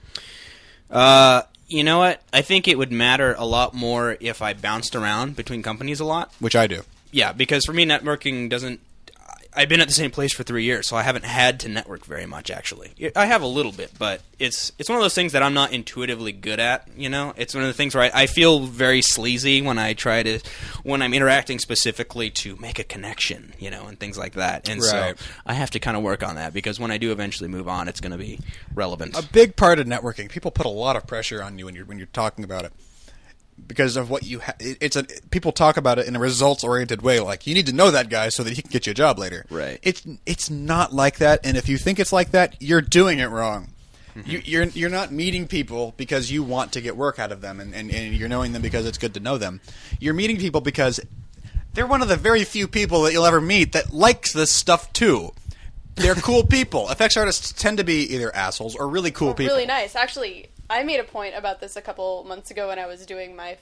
S2: You know what? I think it would matter a lot more if I bounced around between companies a lot.
S3: Which I do.
S2: Yeah, because for me, networking doesn't... I've been at the same place for 3 years, so I haven't had to network very much, actually. I have a little bit, but it's one of those things that I'm not intuitively good at, It's one of the things where I feel very sleazy when I'm interacting specifically to make a connection, and things like that. And
S3: Right.
S2: so I have to kind of work on that, because when I do eventually move on, it's going to be relevant.
S3: A big part of networking, people put a lot of pressure on you when you're talking about it. Because of what you people talk about it in a results-oriented way, like you need to know that guy so that he can get you a job later.
S2: Right.
S3: It's not like that, and if you think it's like that, you're doing it wrong. You're not meeting people because you want to get work out of them, and you're knowing them because it's good to know them. You're meeting people because they're one of the very few people that you'll ever meet that likes this stuff too. They're cool people. Effects artists tend to be either assholes or really cool people.
S1: Really nice. Actually, I made a point about this a couple months ago when I was doing my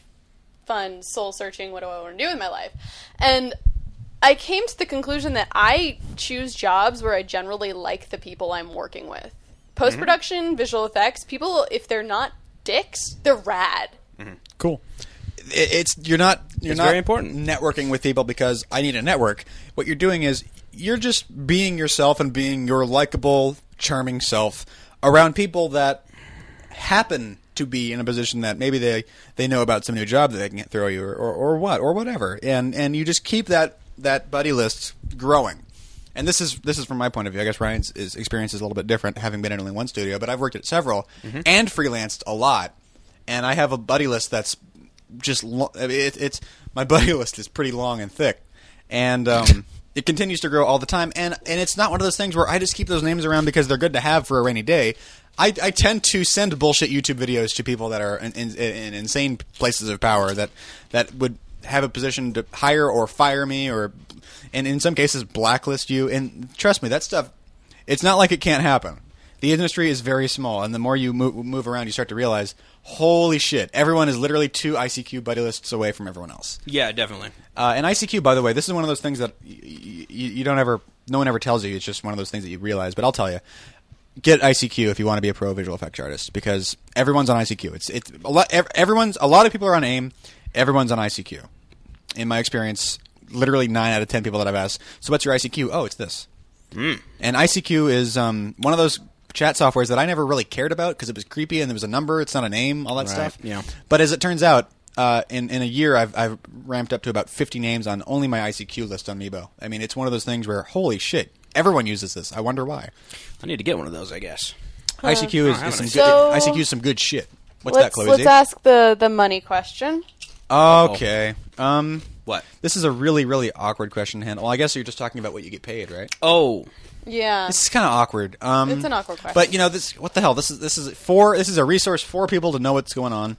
S1: fun soul-searching, what do I want to do with my life? And I came to the conclusion that I choose jobs where I generally like the people I'm working with. Post-production, visual effects, people, if they're not dicks, they're rad.
S3: Cool. You're not
S2: very important.
S3: networking with people because I need a network. What you're doing is you're just being yourself and being your likable, charming self around people that happen to be in a position that maybe they know about some new job that they can throw you or whatever. And you just keep that buddy list growing. And this is from my point of view. I guess Ryan's experience is a little bit different, having been in only one studio, but I've worked at several and freelanced a lot. And I have a buddy list that's just it's my buddy list is pretty long and thick, and it continues to grow all the time. And it's not one of those things where I just keep those names around because they're good to have for a rainy day. I tend to send bullshit YouTube videos to people that are in insane places of power that would have a position to hire or fire me, and in some cases blacklist you. And trust me, that stuff, it's not like it can't happen. The industry is very small, and the more you move around, you start to realize, holy shit, everyone is literally 2 ICQ buddy lists away from everyone else.
S2: Yeah, definitely.
S3: And ICQ, by the way, this is one of those things that you don't ever, no one ever tells you. It's just one of those things that you realize. But I'll tell you, get ICQ if you want to be a pro visual effects artist, because everyone's on ICQ. It's a lot of people are on AIM. Everyone's on ICQ. In my experience, literally 9 out of 10 people that I've asked, so what's your ICQ? Oh, it's this. And ICQ is one of those chat softwares that I never really cared about because it was creepy and there was a number, it's not a name, all that stuff.
S2: Yeah.
S3: But as it turns out, in a year, I've ramped up to about 50 names on only my ICQ list on Meebo. I mean, it's one of those things where, holy shit, everyone uses this. I wonder why.
S2: I need to get one of those, I guess.
S3: ICQ is
S2: haven't
S3: some
S2: I?
S3: good.
S1: So-
S3: ICQ is some good shit. What's that, Chloe?
S1: Let's ask the money question.
S3: Okay.
S2: What?
S3: This is a really, really awkward question to handle. Well, I guess you're just talking about what you get paid, right?
S2: Oh,
S1: Yeah.
S3: This is kind of awkward.
S1: It's an awkward question.
S3: But you know, this. What the hell? This is a resource for people to know what's going on.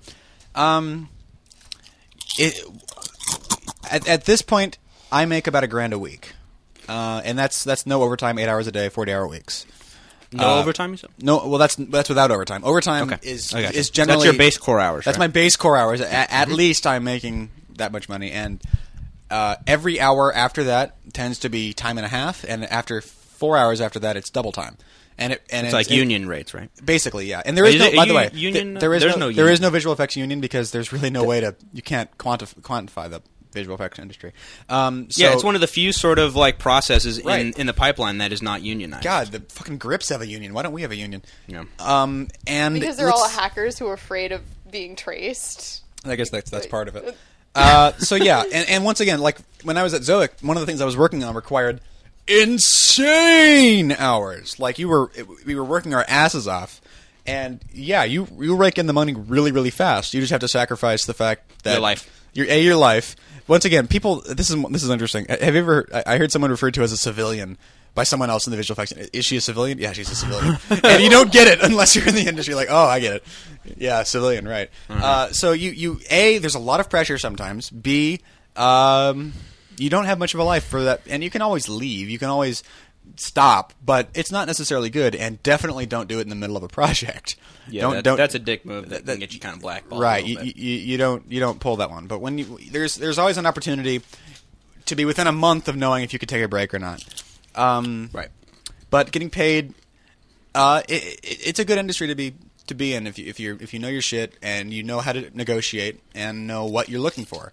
S3: At this point, I make about $1,000 a week, and that's no overtime, 8 hours a day, 40-hour weeks.
S2: no overtime, you said?
S3: No, well, that's without overtime. Overtime
S2: Okay.
S3: is
S2: I gotcha.
S3: is generally
S2: That's your base core hours.
S3: That's
S2: right?
S3: my base core hours. At least I'm making that much money, and every hour after that tends to be time and a half, and after 4 hours after that, it's double time. And it's
S2: like union rates, right?
S3: Basically, yeah. And there is
S2: Is
S3: no,
S2: it
S3: by
S2: a
S3: the way,
S2: union?
S3: there is
S2: There's
S3: no
S2: no
S3: there is
S2: union.
S3: no visual effects union because there's really no way to you can't quantify the visual effects industry. So,
S2: Yeah, it's one of the few sort of like processes
S3: Right.
S2: in the pipeline that is not unionized.
S3: God, the fucking grips have a union. Why don't we have a union?
S2: Yeah.
S3: And
S1: because they're all
S3: let's-
S1: hackers who are afraid of being traced.
S3: I guess that's part of it. So yeah, and once again, like when I was at Zoic, one of the things I was working on required insane hours. Like we were working our asses off, and yeah, you rake in the money really, really fast. You just have to sacrifice the fact that
S2: Your life.
S3: your life. Once again, people. This is interesting. Have you ever? I heard someone referred to as a civilian by someone else in the visual effects. Is she a civilian? Yeah, she's a civilian. And you don't get it unless you're in the industry. Like, oh, I get it. Yeah, civilian, right? So you A, there's a lot of pressure sometimes. B, you don't have much of a life for that, and you can always leave. You can always stop, but it's not necessarily good. And definitely don't do it in the middle of a project.
S2: Yeah, that's a dick move that can get you kind of blackballed.
S3: Right,
S2: a little bit.
S3: you don't pull that one. But when there's always an opportunity to be within a month of knowing if you could take a break or not.
S2: Right.
S3: But getting paid, it's a good industry to be in if you know your shit and you know how to negotiate and know what you're looking for.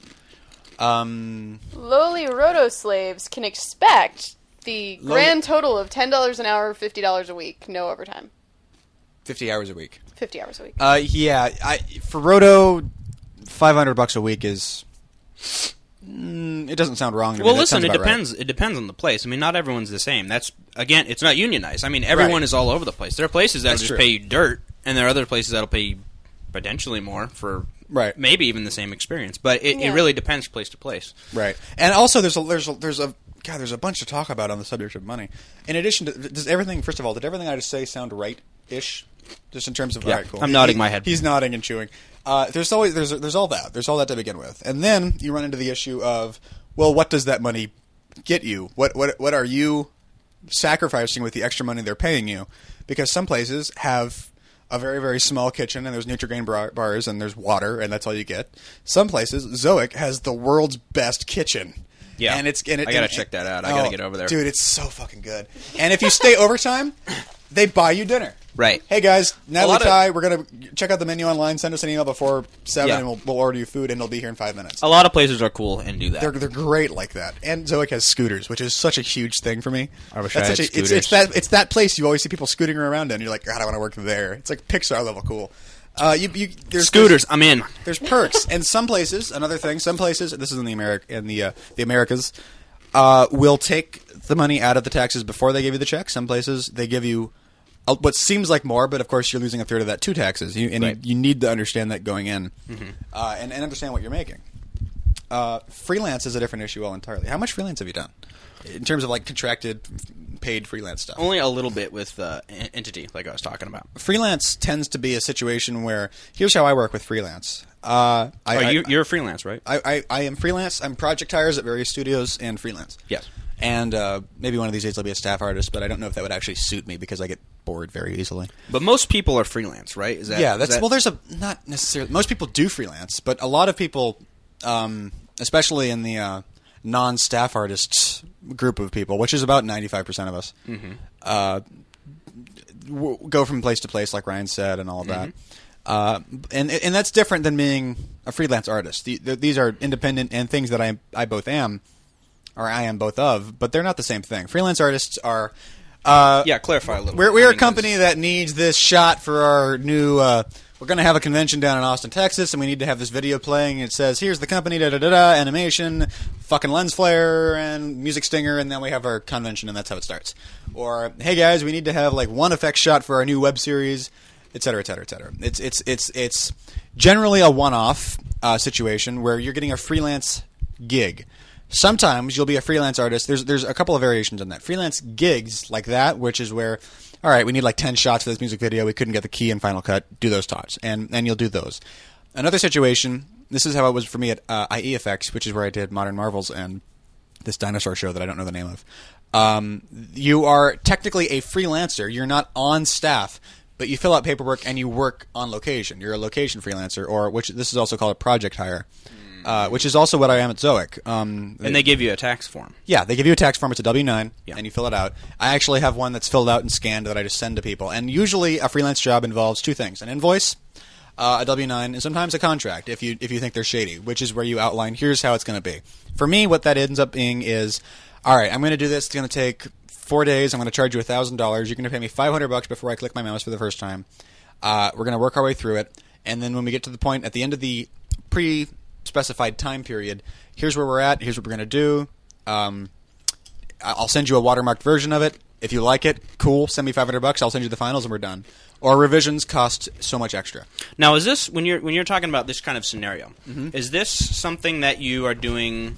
S1: Lowly roto slaves can expect the grand total of $10 an hour, $50 a week, no overtime.
S3: 50 hours a week.
S1: 50 hours a week.
S3: Yeah, for Roto, $500 a week is. It doesn't sound wrong to me.
S2: Well,
S3: That
S2: listen,
S3: sounds
S2: it
S3: about right.
S2: depends. It depends on the place. I mean, not everyone's the same. That's again, it's not unionized. I mean, everyone
S3: Right.
S2: is all over the place. There are places that
S3: That's
S2: just
S3: true.
S2: pay you dirt, and there are other places that'll pay you potentially more for
S3: Right.
S2: maybe even the same experience. But it
S1: Yeah.
S2: really depends place to place.
S3: Right, and also there's a bunch to talk about on the subject of money. In addition to did everything I just say sound right-ish? Just in terms of
S2: Yeah,
S3: all right, cool.
S2: I'm nodding my head.
S3: He's nodding and chewing. There's all that to begin with, and then you run into the issue of, well, what does that money get you? What are you sacrificing with the extra money they're paying you? Because some places have a very, very small kitchen, and there's Nutrigrain bars, and there's water, and that's all you get. Some places, Zoic has the world's best kitchen.
S2: Yeah.
S3: And
S2: I gotta check that out. I gotta get over there.
S3: Dude, it's so fucking good. And if you stay overtime, they buy you dinner.
S2: Right.
S3: Hey guys, Natalie
S2: lot of-
S3: Ty, we're gonna check out the menu online. Send us an email before 7,
S2: Yeah.
S3: and we'll order you food, and it'll be here in 5 minutes.
S2: A lot of places are cool and do that.
S3: They're great like that. And Zoic has scooters, which is such a huge thing for me.
S2: I wish
S3: That's
S2: I had
S3: such a-
S2: scooters.
S3: It's that place you always see people scooting around in. You're like, God, I want to work there. It's like Pixar level cool. There's
S2: Scooters, I'm in.
S3: There's perks, and some places. Another thing, some places. This is in the Americas. Will take the money out of the taxes before they give you the check. Some places they give you what seems like more, but of course you're losing a third of that to taxes. You need to understand that going in, and understand what you're making. Freelance is a different issue all entirely. How much freelance have you done in terms of like contracted, paid freelance stuff?
S2: Only a little bit with Entity, like I was talking about.
S3: Freelance tends to be a situation where here's how I work with freelance.
S2: You're a freelance, right?
S3: I am freelance. I'm project hires at various studios and freelance.
S2: Yes.
S3: And maybe one of these days I'll be a staff artist, but I don't know if that would actually suit me because I get bored very easily.
S2: But most people are freelance, right? Is that
S3: Yeah,
S2: is that-
S3: well, there's not necessarily most people do freelance, but a lot of people, especially in the non-staff artists group of people, which is about 95% of us, go from place to place, like Ryan said, and all of that. And that's different than being a freelance artist. These are independent and things that I both am, or I am both of, but they're not the same thing. Freelance artists are.
S2: Yeah, clarify a little.
S3: We're a company that needs this shot for our new we're going to have a convention down in Austin, Texas, and we need to have this video playing. It says, here's the company, da-da-da-da, animation, fucking lens flare, and music stinger, and then we have our convention, and that's how it starts. Or, hey guys, we need to have like one effect shot for our new web series, et cetera, et cetera, et cetera. It's generally a one-off situation where you're getting a freelance gig. Sometimes you'll be a freelance artist. There's a couple of variations on that. Freelance gigs like that, which is where, all right, we need like 10 shots for this music video. We couldn't get the key in Final Cut. Do those shots, and you'll do those. Another situation, this is how it was for me at IE Effects, which is where I did Modern Marvels and this dinosaur show that I don't know the name of. You are technically a freelancer. You're not on staff, but you fill out paperwork and you work on location. You're a location freelancer, or which this is also called a project hire. Which is also what I am at Zoic.
S2: And they give you a tax form.
S3: Yeah, they give you a tax form. It's a W-9,
S2: Yeah.
S3: and you fill it out. I actually have one that's filled out and scanned that I just send to people. And usually a freelance job involves two things: an invoice, a W-9, and sometimes a contract if you think they're shady, which is where you outline, here's how it's going to be. For me, what that ends up being is, all right, I'm going to do this. It's going to take 4 days. I'm going to charge you $1,000. You're going to pay me $500 before I click my mouse for the first time. We're going to work our way through it. And then when we get to the point at the end of the specified time period, here's where we're at, here's what we're going to do. I'll send you a watermarked version of it. If you like it, cool, send me $500, I'll send you the finals and we're done. Or revisions cost so much extra.
S2: Now, is this, when you're talking about this kind of scenario, is this something that you are doing,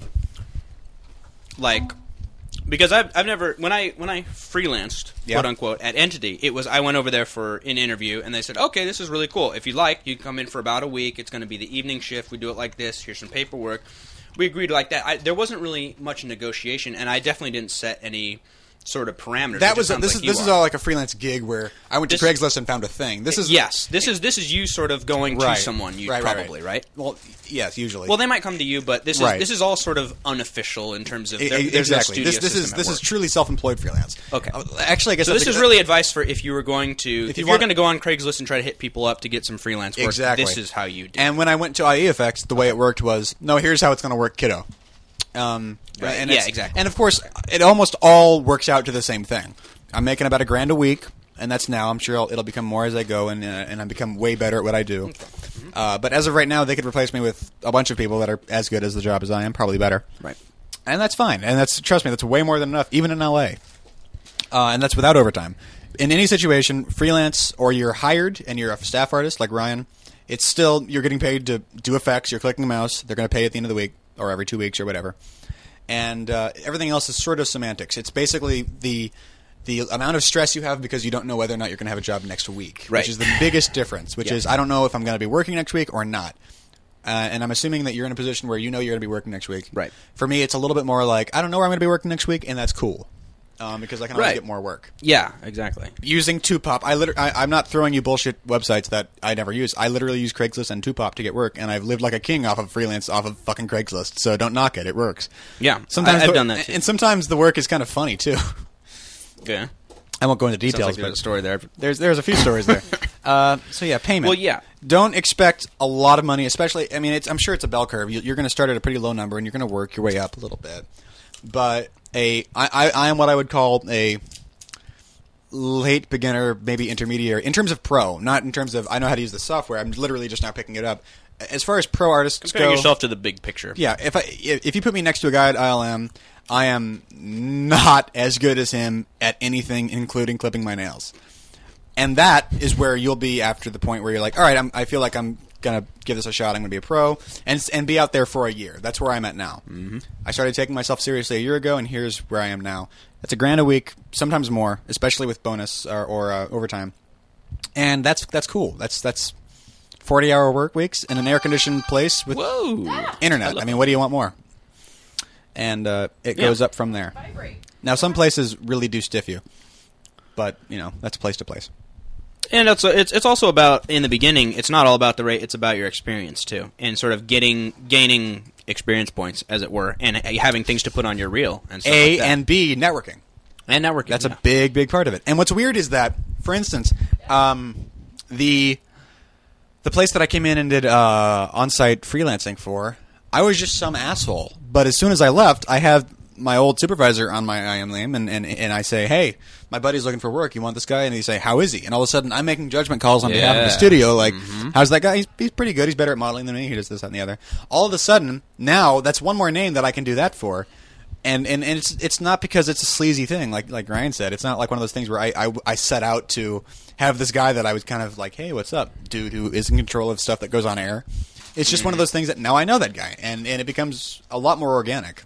S2: like, because I've never, when I freelanced, quote unquote, at Entity, it was, I went over there for an interview and they said, okay, this is really cool. If you like, you come in for about a week. It's going to be the evening shift. We do it like this. Here's some paperwork. We agreed like that. There wasn't really much negotiation, and I definitely didn't set any sort of parameters.
S3: That was this is all like a freelance gig where I went to Craigslist and found a thing. This is
S2: this is you sort of going to someone. Right?
S3: Well, yes, usually.
S2: Well, they might come to you, but this is all sort of unofficial in terms of
S3: exactly. This is truly self-employed freelance.
S2: Okay.
S3: Actually, I guess
S2: so. This is really advice for if you were going to if you're going to go on Craigslist and try to hit people up to get some freelance work.
S3: Exactly.
S2: This is how you do.
S3: And when I went to IE Effects, the way it worked was, no, here's how it's going to work, kiddo.
S2: Right.
S3: And
S2: exactly.
S3: And of course, it almost all works out to the same thing. I'm making about $1,000 a week, and that's now. I'm sure it'll become more as I go, and I become way better at what I do. Okay. But as of right now, they could replace me with a bunch of people that are as good as the job as I am, probably better.
S2: Right.
S3: And that's fine. And trust me, that's way more than enough, even in LA. And that's without overtime. In any situation, freelance or you're hired and you're a staff artist like Ryan, it's still, you're getting paid to do effects. You're clicking the mouse. They're going to pay you at the end of the week or every 2 weeks or whatever. And everything else is sort of semantics. It's basically the amount of stress you have because you don't know whether or not you're going to have a job next week, which is the biggest difference, which is I don't know if I'm going to be working next week or not. And I'm assuming that you're in a position where you know you're going to be working next week.
S2: Right.
S3: For me, it's a little bit more like, I don't know where I'm going to be working next week, and that's cool. Because I can always get more work.
S2: Yeah, exactly.
S3: Using Tupop, I'm not throwing you bullshit websites that I never use. I literally use Craigslist and Tupop to get work, and I've lived like a king off of fucking Craigslist. So don't knock it; it works.
S2: Yeah,
S3: sometimes
S2: I've done that too.
S3: And sometimes the work is kind of funny too.
S2: Yeah,
S3: I won't go into details.
S2: Sounds like there's a story there.
S3: There's a few stories there. So yeah, payment.
S2: Well, yeah.
S3: Don't expect a lot of money, especially. I mean, I'm sure it's a bell curve. You're going to start at a pretty low number, and you're going to work your way up a little bit. But I am what I would call a late beginner, maybe intermediate, in terms of pro, not in terms of I know how to use the software. I'm literally just now picking it up. As far as pro artists
S2: comparing
S3: go,
S2: yourself to the big picture.
S3: Yeah, if you put me next to a guy at ILM, I am not as good as him at anything, including clipping my nails. And that is where you'll be after the point where you're like, all right, I feel like I'm going to give this a shot. I'm going to be a pro and be out there for a year. That's where I'm at now. Mm-hmm. I started taking myself seriously a year ago, and here's where I am now. That's $1,000 a week, sometimes more, especially with bonus or overtime. And that's cool. That's 40-hour work weeks in an air-conditioned place with internet. I mean, what do you want more? And it goes up from there. Now, some places really do stiff you, but that's place to place.
S2: And it's also about, in the beginning, it's not all about the rate, it's about your experience, too. And sort of gaining experience points, as it were, and having things to put on your reel. And stuff like that.
S3: And B, networking.
S2: And networking.
S3: That's a big, big part of it. And what's weird is that, for instance, the place that I came in and did on-site freelancing for, I was just some asshole. But as soon as I left, I have my old supervisor on my IM name, and I say, hey, my buddy's looking for work. You want this guy? And they say, how is he? And all of a sudden, I'm making judgment calls on behalf of the studio. Like, how's that guy? He's pretty good. He's better at modeling than me. He does this, that, and the other. All of a sudden, now that's one more name that I can do that for. And it's not because it's a sleazy thing, like Ryan said. It's not like one of those things where I set out to have this guy that I was kind of like, hey, what's up, dude, who is in control of stuff that goes on air. It's just one of those things that now I know that guy, and it becomes a lot more organic.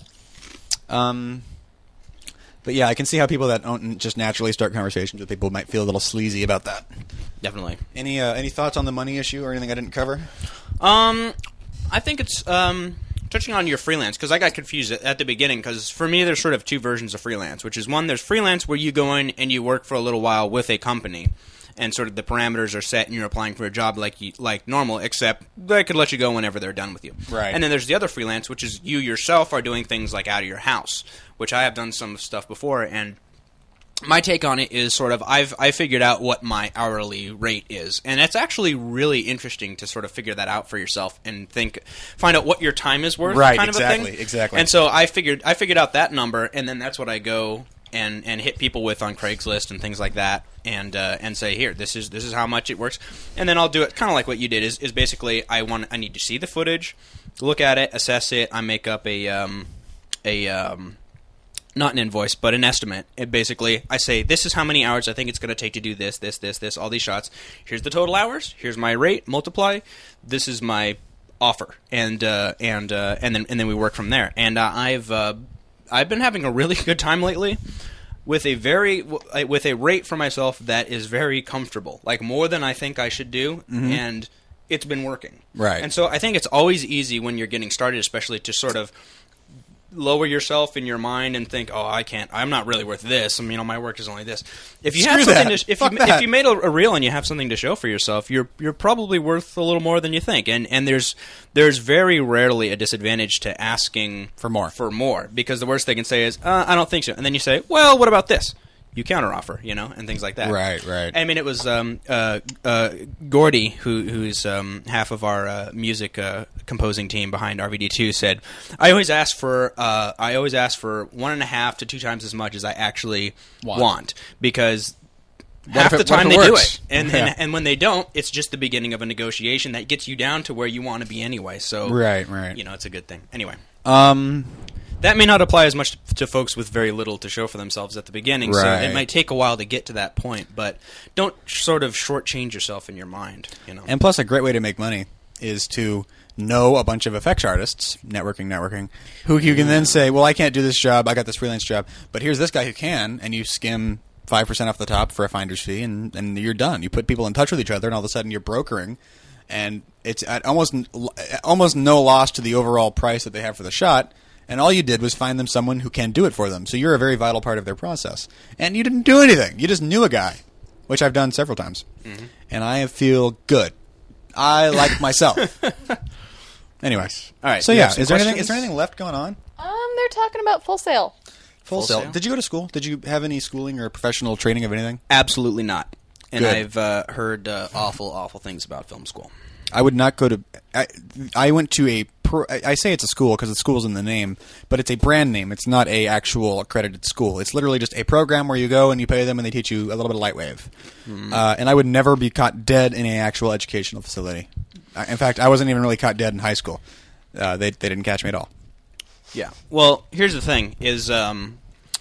S3: But yeah, I can see how people that don't just naturally start conversations with people might feel a little sleazy about that.
S2: Definitely.
S3: Any thoughts on the money issue or anything I didn't cover?
S2: I think it's touching on your freelance, because I got confused at the beginning, because for me there's sort of two versions of freelance, which is one, there's freelance where you go in and you work for a little while with a company, and sort of the parameters are set and you're applying for a job like normal, except they could let you go whenever they're done with you.
S3: Right.
S2: And then there's the other freelance, which is you yourself are doing things like out of your house, which I have done some stuff before, and my take on it is sort of I figured out what my hourly rate is, and it's actually really interesting to sort of figure that out for yourself and find out what your time is worth,
S3: right,
S2: kind
S3: exactly,
S2: of a thing.
S3: Exactly.
S2: And so I figured out that number, and then that's what I go and hit people with on Craigslist and things like that, and say, here, this is how much it works, and then I'll do it kind of like what you did. Is basically I need to see the footage, look at it, assess it. I make up a not an invoice, but an estimate. Basically, I say, this is how many hours I think it's going to take to do this, all these shots. Here's the total hours. Here's my rate. Multiply. This is my offer, and then we work from there. And I've been having a really good time lately with a rate for myself that is very comfortable, like more than I think I should do, and it's been working.
S3: Right.
S2: And so I think it's always easy when you're getting started, especially to sort of lower yourself in your mind and think, oh, I'm not really worth this. I mean, my work is only this. If you have something if you made a reel and you have something to show for yourself, you're probably worth a little more than you think. And there's very rarely a disadvantage to asking
S3: for more,
S2: because the worst they can say is, I don't think so. And then you say, well, what about this? You counteroffer, and things like that.
S3: Right.
S2: I mean, it was Gordy, who's half of our music composing team behind RVD2, said, I always ask for 1.5 to 2 times as much as I actually want, because half the time they do it, and when they don't, it's just the beginning of a negotiation that gets you down to where you want to be anyway. So
S3: right,
S2: it's a good thing. Anyway, that may not apply as much to folks with very little to show for themselves at the beginning, so it might take a while to get to that point, but don't sort of shortchange yourself in your mind.
S3: And plus, a great way to make money is to know a bunch of effects artists, networking, who you can then say, well, I can't do this job, I got this freelance job, but here's this guy who can, and you skim 5% off the top for a finder's fee, and you're done. You put people in touch with each other, and all of a sudden you're brokering, and it's at almost no loss to the overall price that they have for the shot. And all you did was find them someone who can do it for them. So you're a very vital part of their process. And you didn't do anything. You just knew a guy, which I've done several times. Mm-hmm. And I feel good. I like myself. Anyway. All right. So yeah, is there anything left going on?
S1: They're talking about Full Sail.
S3: Full Sail. Did you go to school? Did you have any schooling or professional training of anything?
S2: Absolutely not. And
S3: Good.
S2: I've heard awful things about film school.
S3: I would not go to... I went to I say it's a school because the school's in the name, but it's a brand name. It's not a actual accredited school. It's literally just a program where you go and you pay them and they teach you a little bit of Lightwave. Mm-hmm. And I would never be caught dead in an actual educational facility. In fact, I wasn't even really caught dead in high school. They didn't catch me at all.
S2: Yeah. Well, here's the thing: is the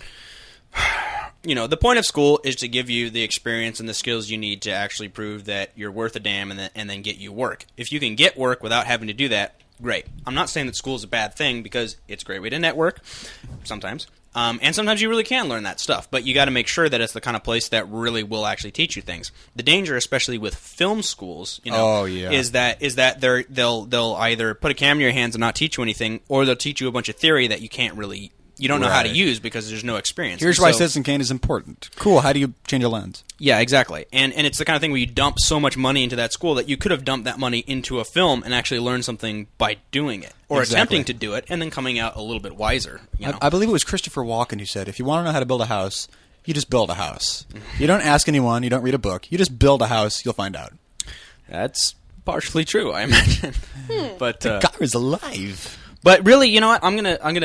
S2: point of school is to give you the experience and the skills you need to actually prove that you're worth a damn, and then get you work. If you can get work without having to do that, great. I'm not saying that school is a bad thing, because it's a great way to network sometimes. And sometimes you really can learn that stuff, but you got to make sure that it's the kind of place that really will actually teach you things. The danger, especially with film schools, is that they'll either put a camera in your hands and not teach you anything, or they'll teach you a bunch of theory that you don't know how to use because there's no experience.
S3: Here's why Citizen Kane is important. Cool. How do you change a lens?
S2: Yeah, exactly. And it's the kind of thing where you dump so much money into that school that you could have dumped that money into a film and actually learned something by doing it, or attempting to do it, and then coming out a little bit wiser.
S3: I believe it was Christopher Walken who said, if you want to know how to build a house, you just build a house. You don't ask anyone. You don't read a book. You just build a house. You'll find out.
S2: That's partially true, I imagine. But
S3: the guy is alive.
S2: But really, you know what? I'm gonna.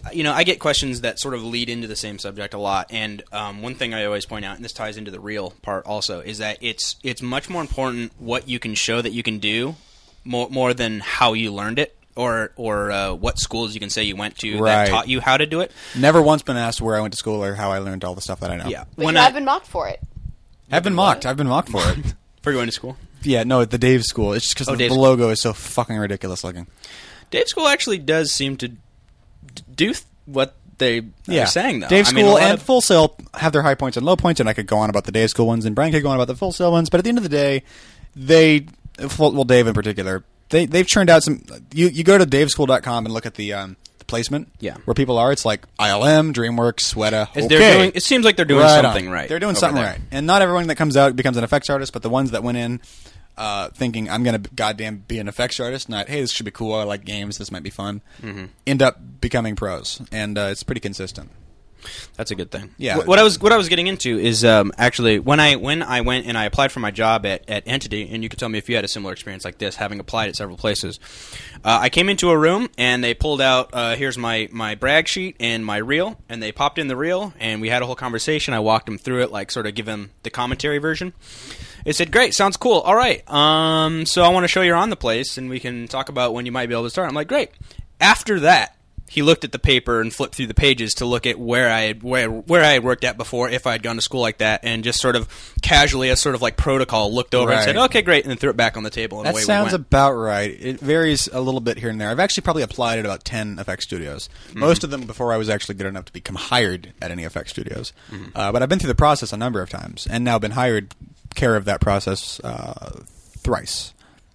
S2: I get questions that sort of lead into the same subject a lot, and one thing I always point out, and this ties into the reel part also, is that it's much more important what you can show that you can do, more than how you learned it, or what schools you can say you went to that taught you how to do it.
S3: Never once been asked where I went to school or how I learned all the stuff that I know.
S2: Yeah,
S1: But you have been mocked for it.
S3: I've been mocked. I've been mocked for it.
S2: For going to school.
S3: Yeah, no, at the Dave School. It's just because the logo is so fucking ridiculous looking.
S2: Dave School actually does seem to do what they are saying, though.
S3: Dave School and Full Sail have their high points and low points, and I could go on about the Dave School ones, and Brian could go on about the Full Sail ones, but at the end of the day, Dave in particular, they've churned out some... You go to daveschool.com and look at the placement where people are. It's like ILM, DreamWorks, Weta.
S2: It seems like they're doing something right.
S3: They're doing something right. And not everyone that comes out becomes an effects artist, but the ones that went in thinking, I'm going to goddamn be an effects artist, not, hey, this should be cool, I like games, this might be fun, end up becoming pros. And it's pretty consistent.
S2: That's a good thing.
S3: Yeah.
S2: What I was getting into is actually when I went and I applied for my job at Entity, and you could tell me if you had a similar experience like this, having applied at several places. I came into a room and they pulled out here's my brag sheet and my reel, and they popped in the reel and we had a whole conversation. I walked them through it, like sort of give them the commentary version. They said, "Great, sounds cool. All right, so I want to show you're on the place and we can talk about when you might be able to start." I'm like, "Great." After that, he looked at the paper and flipped through the pages to look at where I had worked at before, if I had gone to school like that, and just sort of casually, as sort of like protocol, looked over and said, "Okay, great," and then threw it back on the table. And
S3: that
S2: away
S3: sounds
S2: we went.
S3: about right. It varies a little bit here and there. I've actually probably applied at about 10 FX studios. Most of them before I was actually good enough to become hired at any FX studios. But I've been through the process a number of times, and now been hired care of that process thrice.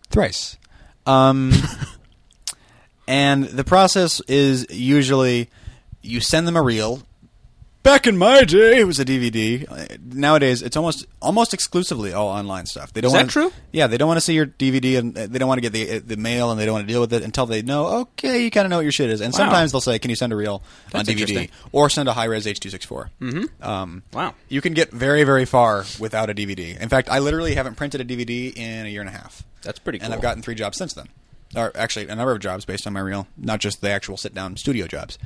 S3: And the process is usually you send them a reel. Back in my day, it was a DVD. Nowadays, it's almost exclusively all online stuff. They don't
S2: Is that true?
S3: Yeah, they don't want to see your DVD, and they don't want to get the mail, and they don't want to deal with it until they know, okay, you kind of know what your shit is. And sometimes they'll say, "Can you send a reel on DVD?" Or send a high-res H.264.
S2: Wow.
S3: You can get very, very far without a DVD. In fact, I literally haven't printed a DVD in a year and a half.
S2: That's pretty cool.
S3: And I've gotten 3 jobs since then. Or actually, a number of jobs based on my reel, not just the actual sit-down studio jobs.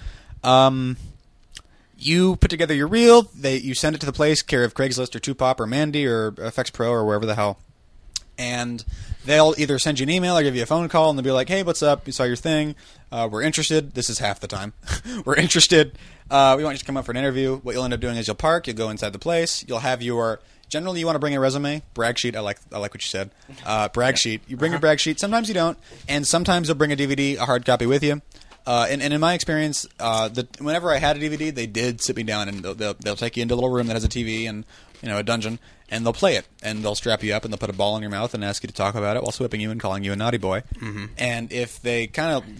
S3: You put together your reel, you send it to the place, care of Craigslist or Tupop or Mandy or FX Pro or wherever the hell, and they'll either send you an email or give you a phone call, and they'll be like, "Hey, what's up? We saw your thing. We're interested." This is half the time. "We're interested. We want you to come up for an interview." What you'll end up doing is you'll park, you'll go inside the place, you'll have your... Generally, you want to bring a resume, brag sheet. I like what you said. Brag sheet. You bring your brag sheet. Sometimes you don't, and sometimes they'll bring a DVD, a hard copy with you. And in my experience, whenever I had a DVD, they did sit me down and they'll take you into a little room that has a TV and a dungeon, and they'll play it, and they'll strap you up and they'll put a ball in your mouth and ask you to talk about it while whipping you and calling you a naughty boy. And if they kind of,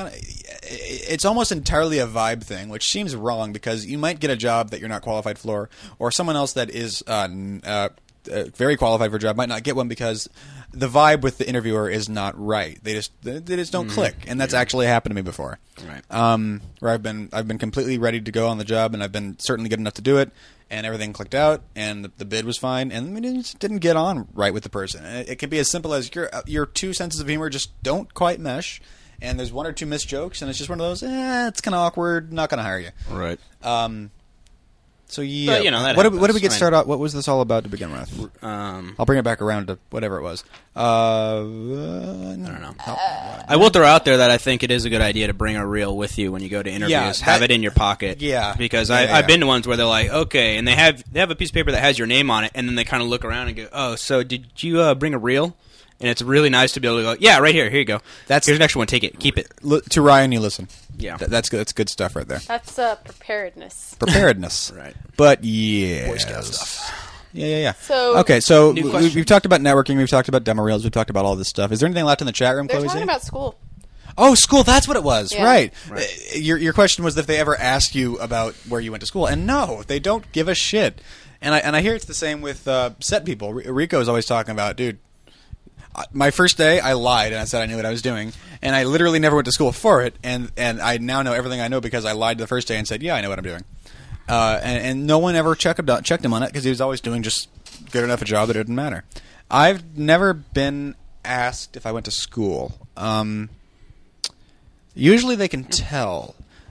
S3: it's almost entirely a vibe thing, which seems wrong because you might get a job that you're not qualified for, or someone else that is very qualified for a job might not get one because the vibe with the interviewer is not right. They just don't click, and that's actually happened to me before.
S2: Right.
S3: Where I've been completely ready to go on the job, and I've been certainly good enough to do it, and everything clicked out, and the bid was fine, and we just didn't get on right with the person. It can be as simple as your 2 senses of humor just don't quite mesh, and there's 1 or 2 missed jokes, and it's just one of those, it's kind of awkward, not going to hire you.
S2: Right.
S3: So yeah,
S2: but,
S3: what did we get started out? What was this all about to begin with?
S2: I'll
S3: bring it back around to whatever it was.
S2: I don't know. I will throw out there that I think it is a good idea to bring a reel with you when you go to interviews. Have it in your pocket.
S3: Yeah,
S2: because I've been to ones where they're like, okay, and they have a piece of paper that has your name on it, and then they kind of look around and go, "Oh, so did you bring a reel?" And it's really nice to be able to go, "Yeah, right here. Here you go. Here's an extra one. Take it. Keep it."
S3: To Ryan, you listen.
S2: Yeah,
S3: that's good. That's good stuff right there.
S1: That's preparedness.
S3: Preparedness,
S2: right?
S3: But yeah,
S2: Boy Scout stuff.
S3: Yeah.
S1: So
S3: okay, so we've talked about networking. We've talked about demo reels. We've talked about all this stuff. Is there anything left in the chat room,
S1: they're
S3: Chloe?
S1: talking about school.
S3: Oh, school. That's what it was.
S1: Yeah.
S3: Right. Your question was if they ever asked you about where you went to school, and no, they don't give a shit. And I hear it's the same with set people. Rico is always talking about, dude. My first day, I lied and I said I knew what I was doing, and I literally never went to school for it. And I now know everything I know because I lied the first day and said, "Yeah, I know what I'm doing." And no one ever checked him on it because he was always doing just good enough a job that it didn't matter. I've never been asked if I went to school. Usually they can tell.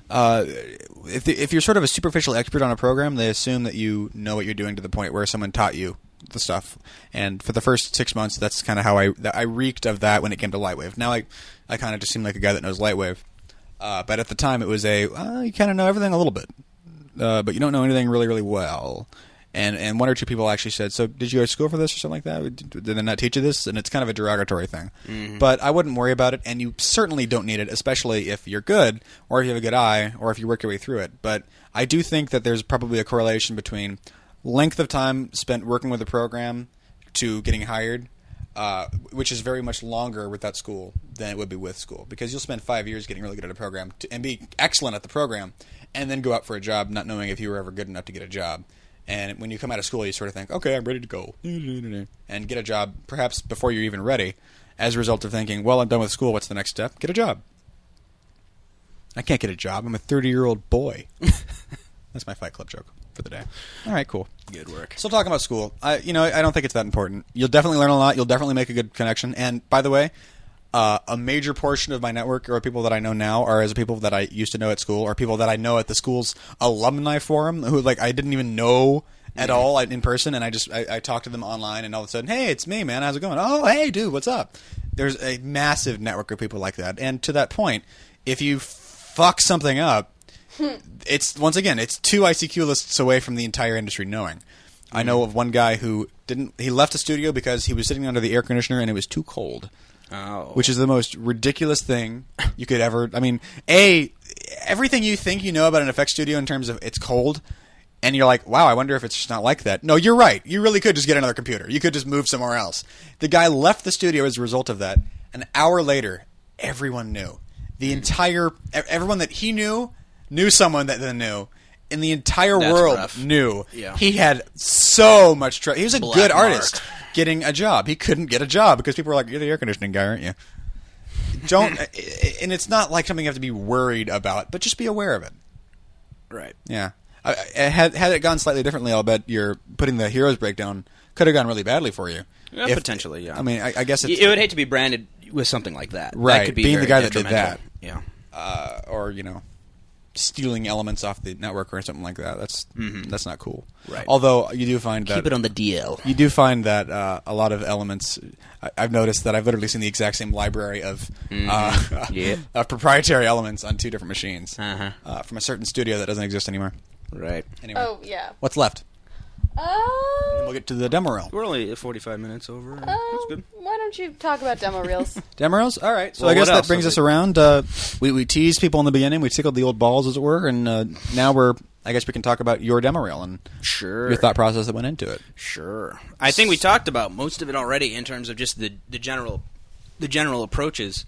S3: if you're sort of a superficial expert on a program, they assume that you know what you're doing to the point where someone taught you the stuff. And for the first 6 months, that's kind of how I reeked of that when it came to Lightwave. Now I kind of just seem like a guy that knows Lightwave. But at the time, it was you kind of know everything a little bit, but you don't know anything really, really well. And one or two people actually said, so did you go to school for this or something like that? Did they not teach you this? And it's kind of a derogatory thing. Mm-hmm. But I wouldn't worry about it, and you certainly don't need it, especially if you're good, or if you have a good eye, or if you work your way through it. But I do think that there's probably a correlation between length of time spent working with a program to getting hired, which is very much longer with that school than it would be with school. Because you'll spend 5 years getting really good at a program and be excellent at the program, and then go out for a job not knowing if you were ever good enough to get a job. And when you come out of school, you sort of think, okay, I'm ready to go. And get a job perhaps before you're even ready as a result of thinking, well, I'm done with school. What's the next step? Get a job. I can't get a job. I'm a 30-year-old boy. That's my Fight Club joke for the day. All right, cool.
S2: Good work.
S3: Still talking about school. I don't think it's that important. You'll definitely learn a lot. You'll definitely make a good connection. And by the way, a major portion of my network or people that I know now are as people that I used to know at school or people that I know at the school's alumni forum who I didn't even know at all in person, and I talked to them online, and all of a sudden, hey, it's me, man, how's it going? Oh, hey, dude, what's up? There's a massive network of people like that, and to that point, if you fuck something up, it's 2 ICQ lists away from the entire industry knowing. I know of one guy who he left the studio because he was sitting under the air conditioner and it was too cold.
S2: Oh.
S3: Which is the most ridiculous thing you could ever... I mean, everything you think you know about an effects studio in terms of it's cold, and you're like, wow, I wonder if it's just not like that. No, you're right. You really could just get another computer. You could just move somewhere else. The guy left the studio as a result of that. An hour later, everyone knew. Everyone that he knew someone that they knew. And the entire world
S2: rough.
S3: Knew.
S2: Yeah.
S3: He had so much trouble. He was a
S2: Black
S3: good
S2: mark.
S3: artist getting a job. He couldn't get a job because people were like, you're the air conditioning guy, aren't you? And it's not like something you have to be worried about, but just be aware of it.
S2: Right.
S3: Yeah. Had it gone slightly differently, I'll bet you're putting the Heroes breakdown could have gone really badly for you.
S2: Yeah, potentially, yeah.
S3: I mean, I guess it's...
S2: It would hate to be branded with something like that.
S3: Right,
S2: That could be
S3: being the
S2: very
S3: guy that did that.
S2: Yeah.
S3: Or, stealing elements off the network or something like that. That's not cool.
S2: Right.
S3: Although you do find that...
S2: Keep it on the DL.
S3: You do find that a lot of elements... I've noticed that I've literally seen the exact same library of of proprietary elements on 2 different machines from a certain studio that doesn't exist anymore.
S2: Right.
S3: Anyway.
S1: Oh, yeah.
S3: What's left? And we'll get to the demo reel.
S2: We're only 45 minutes over. That's good.
S1: Why don't you talk about demo reels?
S3: Demo reels? All right. So
S2: Well,
S3: I guess
S2: what
S3: that
S2: else
S3: brings
S2: have
S3: us around. We teased people in the beginning. We tickled the old balls, as it were. And now I guess we can talk about your demo reel and
S2: Sure.
S3: your thought process that went into it.
S2: Sure. I think we talked about most of it already in terms of just the general approaches.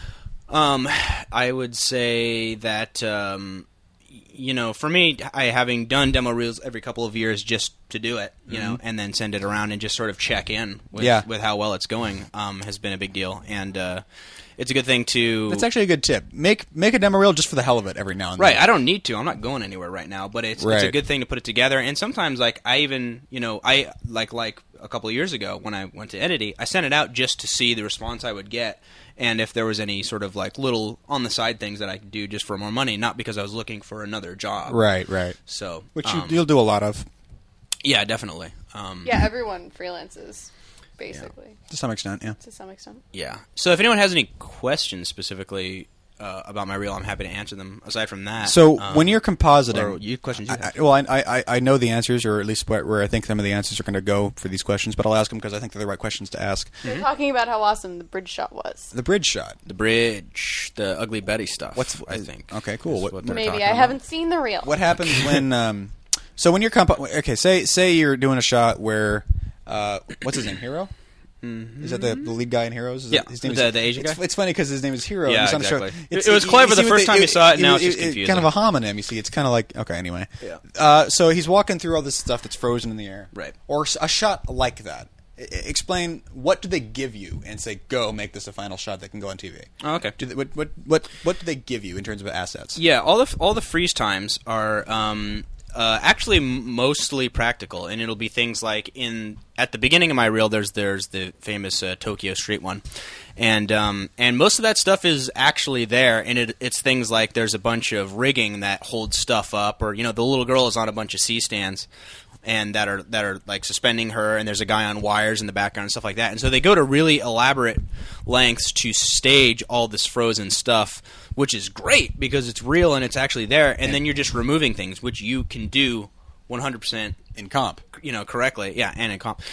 S2: I would say that for me, having done demo reels every couple of years just to do it, and then send it around and just sort of check in with how well it's going, has been a big deal. And it's a good thing to...
S3: That's actually a good tip. Make a demo reel just for the hell of it every now and then.
S2: Right, I don't need to. I'm not going anywhere right now, but it's a good thing to put it together. And sometimes, I even, I like a couple of years ago when I went to Entity, I sent it out just to see the response I would get, and if there was any sort of little on the side things that I could do just for more money, not because I was looking for another job.
S3: Right.
S2: So,
S3: which you'll do a lot of.
S2: Yeah, definitely.
S1: Yeah, everyone freelances, basically.
S3: To some extent, yeah.
S1: To some extent.
S2: Yeah. So if anyone has any questions specifically about my reel, I'm happy to answer them. Aside from that,
S3: So when you're compositing,
S2: or you questions you have.
S3: I know the answers, or at least where I think some of the answers are going to go for these questions, but I'll ask them because I think they're the right questions to ask.
S1: We're talking about how awesome the bridge shot was.
S3: The bridge shot.
S2: The bridge, the Ugly Betty stuff. I think.
S3: Okay, cool.
S2: is
S3: What-
S2: what they're
S1: Maybe
S2: talking
S1: I
S2: about.
S1: haven't seen the reel.
S3: What happens when? So when you're okay, say you're doing a shot where, what's his name? Hero. Mm-hmm. Is that the lead guy in Heroes?
S2: Yeah,
S3: his name
S2: the Asian guy?
S3: It's funny because his name is Hero.
S2: Yeah,
S3: and he's on the show.
S2: exactly. It was clever the first time you saw it, now it's just confusing.
S3: Kind of a homonym, you see. It's kind of like, okay, anyway.
S2: Yeah.
S3: So he's walking through all this stuff that's frozen in the air.
S2: Right.
S3: Or a shot like that. Explain, what do they give you and say, go, make this a final shot that can go on TV?
S2: Oh, okay.
S3: What do they give you in terms of assets?
S2: Yeah, all the freeze times are Actually, mostly practical, and it'll be things like at the beginning of my reel. There's the famous Tokyo Street one, and most of that stuff is actually there, and it's things like there's a bunch of rigging that holds stuff up, or the little girl is on a bunch of C-stands, and that are like suspending her, and there's a guy on wires in the background and stuff like that, and so they go to really elaborate lengths to stage all this frozen stuff, which is great because it's real and it's actually there, and then you're just removing things, which you can do 100%
S3: in comp,
S2: correctly, yeah, and in comp,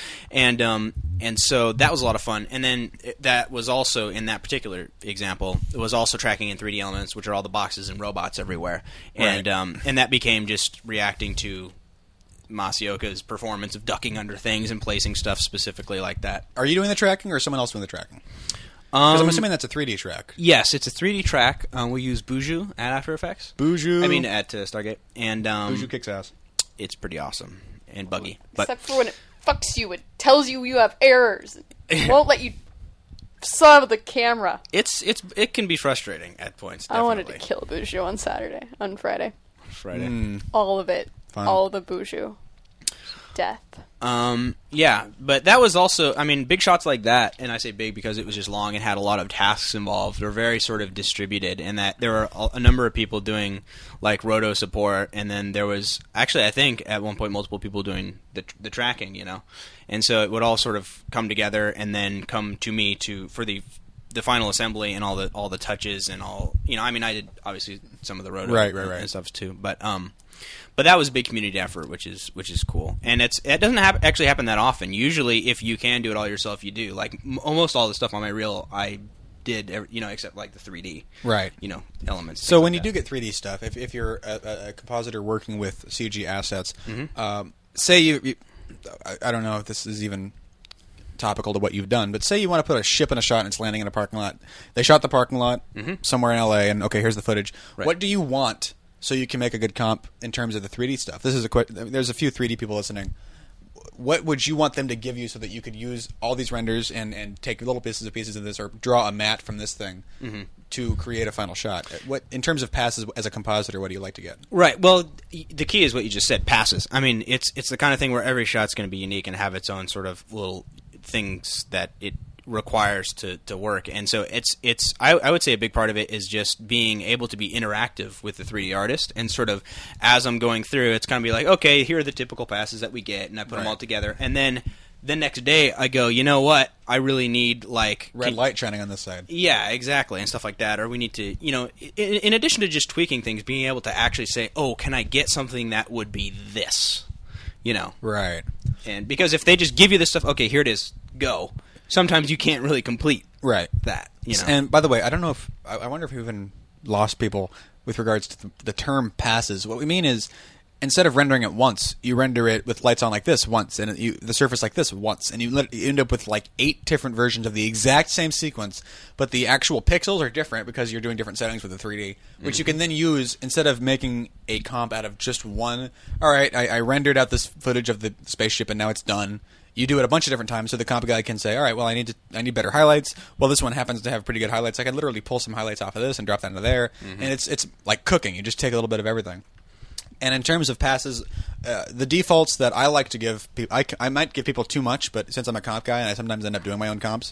S2: and so that was a lot of fun. And then that was also in that particular example, it was also tracking in 3D Elements, which are all the boxes and robots everywhere, and and that became just reacting to Masaoka's performance of ducking under things and placing stuff specifically like that.
S3: Are you doing the tracking, or is someone else doing the tracking? Because I'm assuming that's a 3D track.
S2: Yes, it's a 3D track. We use Buju at After Effects.
S3: Buju.
S2: I mean, at Stargate. And
S3: Buju kicks ass.
S2: It's pretty awesome and buggy.
S1: Except for when it fucks you, it tells you have errors. It won't let you solve the camera.
S2: It can be frustrating at points, definitely.
S1: I wanted to kill Buju on Friday.
S2: Friday.
S1: All of it.
S3: Fun.
S1: All the Buju. Death.
S2: Yeah, but that was also, I mean, big shots like that, and I say big because it was just long and had a lot of tasks involved, were very sort of distributed, and that there were a number of people doing, like, roto support, and then there was, actually, I think, at one point, multiple people doing the tracking, and so it would all sort of come together and then come to me for the final assembly and all the touches and all, I mean, I did, obviously, some of the roto
S3: right.
S2: and stuff, too, but that was a big community effort, which is cool, and it doesn't actually happen that often. Usually, if you can do it all yourself, you do. Like almost all the stuff on my reel, I did, except like the 3D,
S3: right?
S2: Elements.
S3: So when you do get 3D stuff, if you're a compositor working with CG assets, say you, I don't know if this is even topical to what you've done, but say you want to put a ship in a shot and it's landing in a parking lot. They shot the parking lot somewhere in LA, and okay, here's the footage. Right. What do you want? So you can make a good comp in terms of the 3D stuff. This is there's a few 3D people listening. What would you want them to give you so that you could use all these renders and take little pieces of this, or draw a matte from this thing to create a final shot? What, in terms of passes as a compositor, what do you like to get?
S2: Right. Well, the key is what you just said, passes. I mean, it's the kind of thing where every shot's going to be unique and have its own sort of little things that it requires to work, and so I would say a big part of it is just being able to be interactive with the 3D artist, and sort of as I'm going through, it's kind of be like, okay, here are the typical passes that we get, and I put them all together, and then the next day I go, you know what, I really need like
S3: red light shining on this side.
S2: Yeah, exactly, and stuff like that, or we need to, in addition to just tweaking things, being able to actually say, oh, can I get something that would be this,
S3: right?
S2: And because if they just give you this stuff, okay, here it is, go. Sometimes you can't really complete that.
S3: And by the way, I don't know if I wonder if we even lost people with regards to the term passes. What we mean is, instead of rendering it once, you render it with lights on like this once, and the surface like this once, and you end up with like 8 different versions of the exact same sequence, but the actual pixels are different because you're doing different settings with the 3D, which you can then use instead of making a comp out of just one. All right, I rendered out this footage of the spaceship, and now it's done. You do it a bunch of different times, so the comp guy can say, all right, well, I need better highlights. Well, this one happens to have pretty good highlights. I can literally pull some highlights off of this and drop that into there. And it's like cooking. You just take a little bit of everything. And in terms of passes, the defaults that I like to give people, I might give people too much, but since I'm a comp guy and I sometimes end up doing my own comps,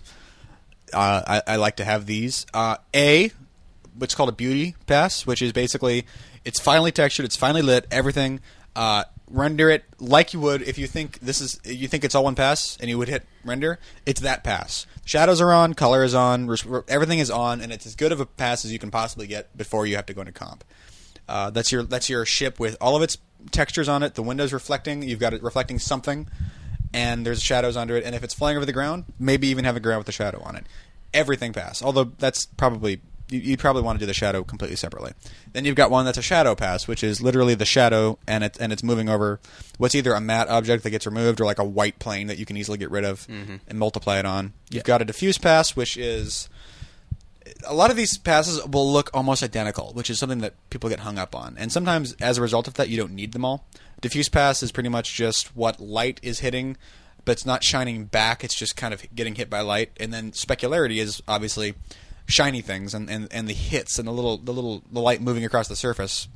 S3: I like to have these. What's called a beauty pass, which is basically, it's finely textured, it's finely lit, everything. Render it like you would if you think it's all one pass and you would hit render. It's that pass. Shadows are on, color is on, everything is on, and it's as good of a pass as you can possibly get before you have to go into comp. That's your ship with all of its textures on it. The window's reflecting. You've got it reflecting something, and there's shadows under it. And if it's flying over the ground, maybe even have a ground with a shadow on it. Everything pass. Although that's probably you'd probably want to do the shadow completely separately. Then you've got one that's a shadow pass, which is literally the shadow, and it's moving over what's either a matte object that gets removed or like a white plane that you can easily get rid of and multiply it on. You've got a diffuse pass, which is a lot of these passes will look almost identical, which is something that people get hung up on. And sometimes, as a result of that, you don't need them all. Diffuse pass is pretty much just what light is hitting, but it's not shining back. It's just kind of getting hit by light. And then specularity is obviously shiny things and the hits and the light moving across the surface,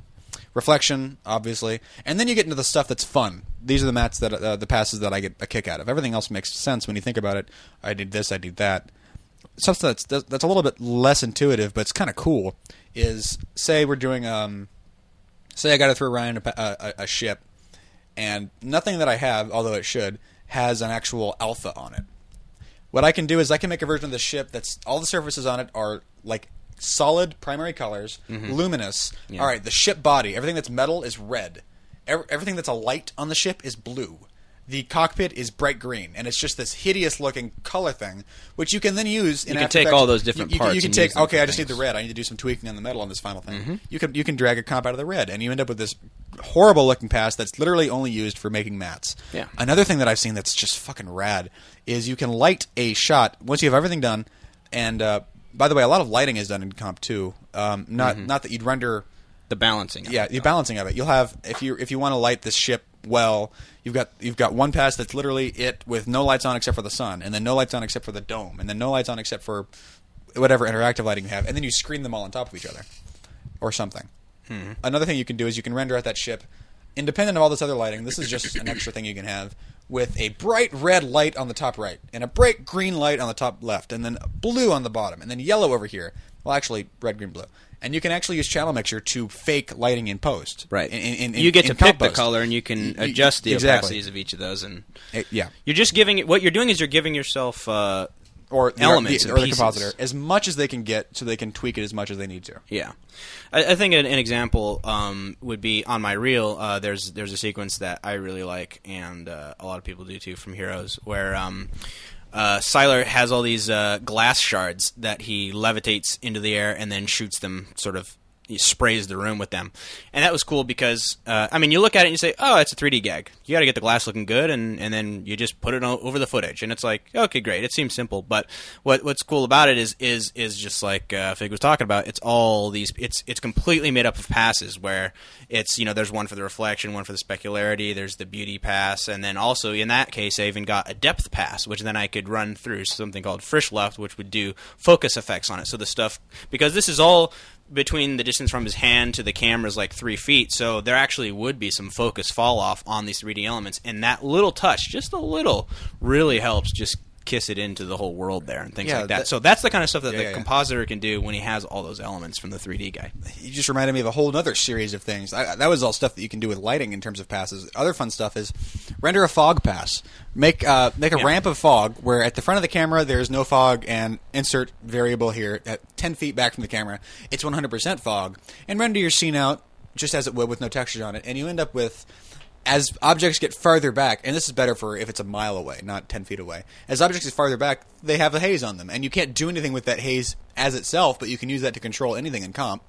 S3: reflection, obviously, and then you get into the stuff that's fun. These are the mats that the passes that I get a kick out of. Everything else makes sense when you think about it. I did this, I did that. Something that's a little bit less intuitive, but it's kind of cool. Is say we're doing say I got to throw Ryan a ship, and nothing that I have, although it should, has an actual alpha on it. What I can do is I can make a version of the ship that's all the surfaces on it are like solid primary colors, luminous.
S2: Yeah.
S3: All right, the ship body, everything that's metal is red. Everything that's a light on the ship is blue. The cockpit is bright green, and it's just this hideous-looking color thing, which you can then use in
S2: You can
S3: After
S2: take
S3: Effects.
S2: all those different parts
S3: You can
S2: and
S3: take,
S2: use them
S3: okay,
S2: for
S3: I just need
S2: things.
S3: the red. I need to do some tweaking on the metal on this final thing. You can drag a comp out of the red, and you end up with this horrible-looking pass that's literally only used for making mats.
S2: Yeah.
S3: Another thing that I've seen that's just fucking rad is you can light a shot once you have everything done, and by the way, a lot of lighting is done in Comp 2. Not that you'd render...
S2: The balancing. Of it.
S3: The balancing of it. You'll have if you want to light this ship well, you've got one pass that's literally it with no lights on except for the sun, and then no lights on except for the dome, and then no lights on except for whatever interactive lighting you have, and then you screen them all on top of each other, or something. Another thing you can do is you can render out that ship independent of all this other lighting. This is just an extra thing you can have with a bright red light on the top right, and a bright green light on the top left, and then blue on the bottom, and then yellow over here. Well, actually, red, green, blue. And you can actually use Channel Mixer to fake lighting in post.
S2: Right.
S3: In
S2: you get to
S3: in
S2: pick
S3: comp
S2: the
S3: post.
S2: color, and you can adjust the
S3: Exactly.
S2: opacities of each of those. And
S3: Yeah.
S2: you're just giving it. What you're doing is you're giving yourself
S3: Or the,
S2: elements
S3: or
S2: and
S3: the
S2: pieces.
S3: compositor as much as they can get, so they can tweak it as much as they need to.
S2: Yeah, I think an example would be on my reel. There's a sequence that I really like, and a lot of people do too from Heroes, where Sylar has all these glass shards that he levitates into the air and then shoots them, sort of he sprays the room with them. And that was cool because, you look at it and you say, oh, it's a 3D gag. You got to get the glass looking good, and then you just put it over the footage. And it's like, okay, great. It seems simple. But what's cool about it is just like Fig was talking about, it's all these, it's completely made up of passes where it's, there's one for the reflection, one for the specularity, there's the beauty pass, and then also in that case I even got a depth pass, which then I could run through something called Frisch Left, which would do focus effects on it. So the stuff, because this is all between the distance from his hand to the camera is like 3 feet, so there actually would be some focus fall off on these 3D elements, and that little touch, just a little, really helps just kiss it into the whole world there and things like that. So that's the kind of stuff that the compositor can do when he has all those elements from the 3D guy.
S3: You just reminded me of a whole other series of things. That was all stuff that you can do with lighting in terms of passes. Other fun stuff is render a fog pass. Make a ramp of fog where at the front of the camera there's no fog, and insert variable here at 10 feet back from the camera. It's 100% fog. And render your scene out just as it would with no textures on it. And you end up with, as objects get farther back, and this is better for if it's a mile away, not 10 feet away. As objects get farther back, they have a haze on them. And you can't do anything with that haze as itself, but you can use that to control anything in comp.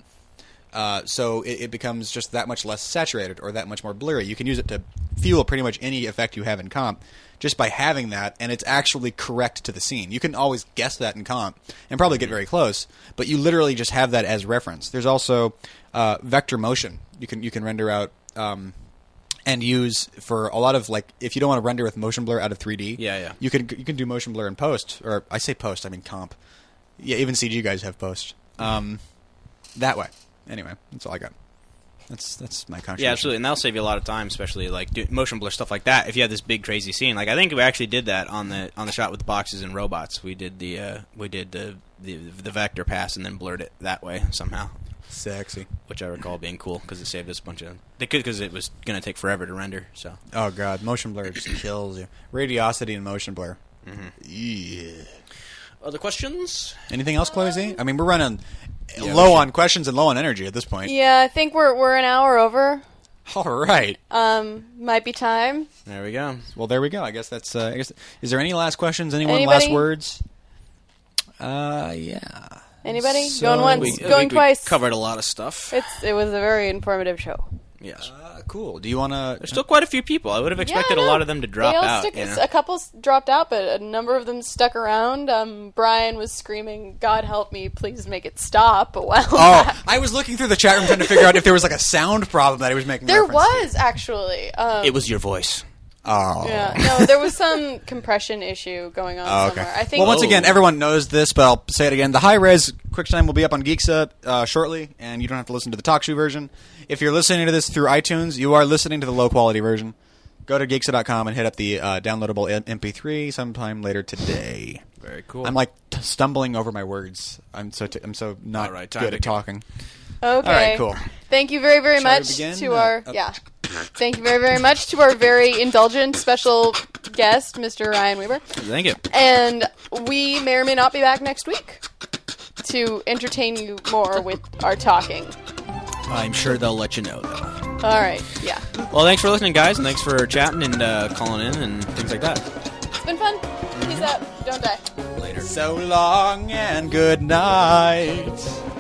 S3: So it becomes just that much less saturated or that much more blurry. You can use it to fuel pretty much any effect you have in comp just by having that, and it's actually correct to the scene. You can always guess that in comp and probably get very close, but you literally just have that as reference. There's also vector motion. You can render out and use for a lot of, like, if you don't want to render with motion blur out of 3D.
S2: Yeah.
S3: You can do motion blur in post, or I say post, I mean comp. Yeah, even CG guys have post. That way. Anyway, that's all I got. That's my contribution.
S2: Yeah, absolutely, and that'll save you a lot of time, especially like motion blur stuff like that. If you have this big crazy scene, like I think we actually did that on the shot with the boxes and robots. We did the vector pass and then blurred it that way somehow.
S3: Sexy.
S2: Which I recall being cool because it saved us a bunch of. Because it was going to take forever to render. So.
S3: Oh god, motion blur just kills you. Radiosity and motion blur. Yeah.
S2: Other questions?
S3: Anything else, Chloe Z? I mean, we're running low on questions and low on energy at this point.
S1: Yeah, I think we're an hour over.
S3: All right.
S1: Might be time.
S2: There we go.
S3: Well, there we go. I guess that's. Is there any last questions? Anyone
S1: Anybody?
S3: last words? Yeah.
S1: Anybody?
S3: So
S1: going once, going twice.
S2: We covered a lot of stuff.
S1: It was a very informative show.
S2: Yes.
S3: Cool. Do you want to...
S2: There's still quite a few people. I would have expected a lot of them to drop out.
S1: A couple dropped out, but a number of them stuck around. Brian was screaming, "God help me, please make it stop." Well,
S3: I was looking through the chat room trying to figure out if there was like a sound problem that he was making
S1: there
S3: reference to.
S1: was actually.
S2: It was your voice.
S3: Oh.
S1: Yeah, no, there was some compression issue going on somewhere. I think.
S3: Well, once again, everyone knows this, but I'll say it again. The high-res QuickTime will be up on Geeksa shortly, and you don't have to listen to the TalkShoe version. If you're listening to this through iTunes, you are listening to the low-quality version. Go to Geeksa.com and hit up the downloadable MP3 sometime later today.
S2: Very cool.
S3: I'm like stumbling over my words. I'm so not
S2: All right, time
S3: good
S2: to
S3: at
S2: go.
S3: talking.
S1: Okay.
S3: All right, cool.
S1: Thank you very, very
S3: Shall we
S1: much
S3: begin?
S1: to our Thank you very, very much to our very indulgent special guest, Mr. Ryan Weber.
S2: Thank you.
S1: And we may or may not be back next week to entertain you more with our talking.
S2: I'm sure they'll let you know, though.
S1: All right. Yeah.
S2: Well, thanks for listening, guys, and thanks for chatting and calling in and things like that.
S1: It's been fun. Peace out. Don't die.
S2: Later.
S3: So long and good night.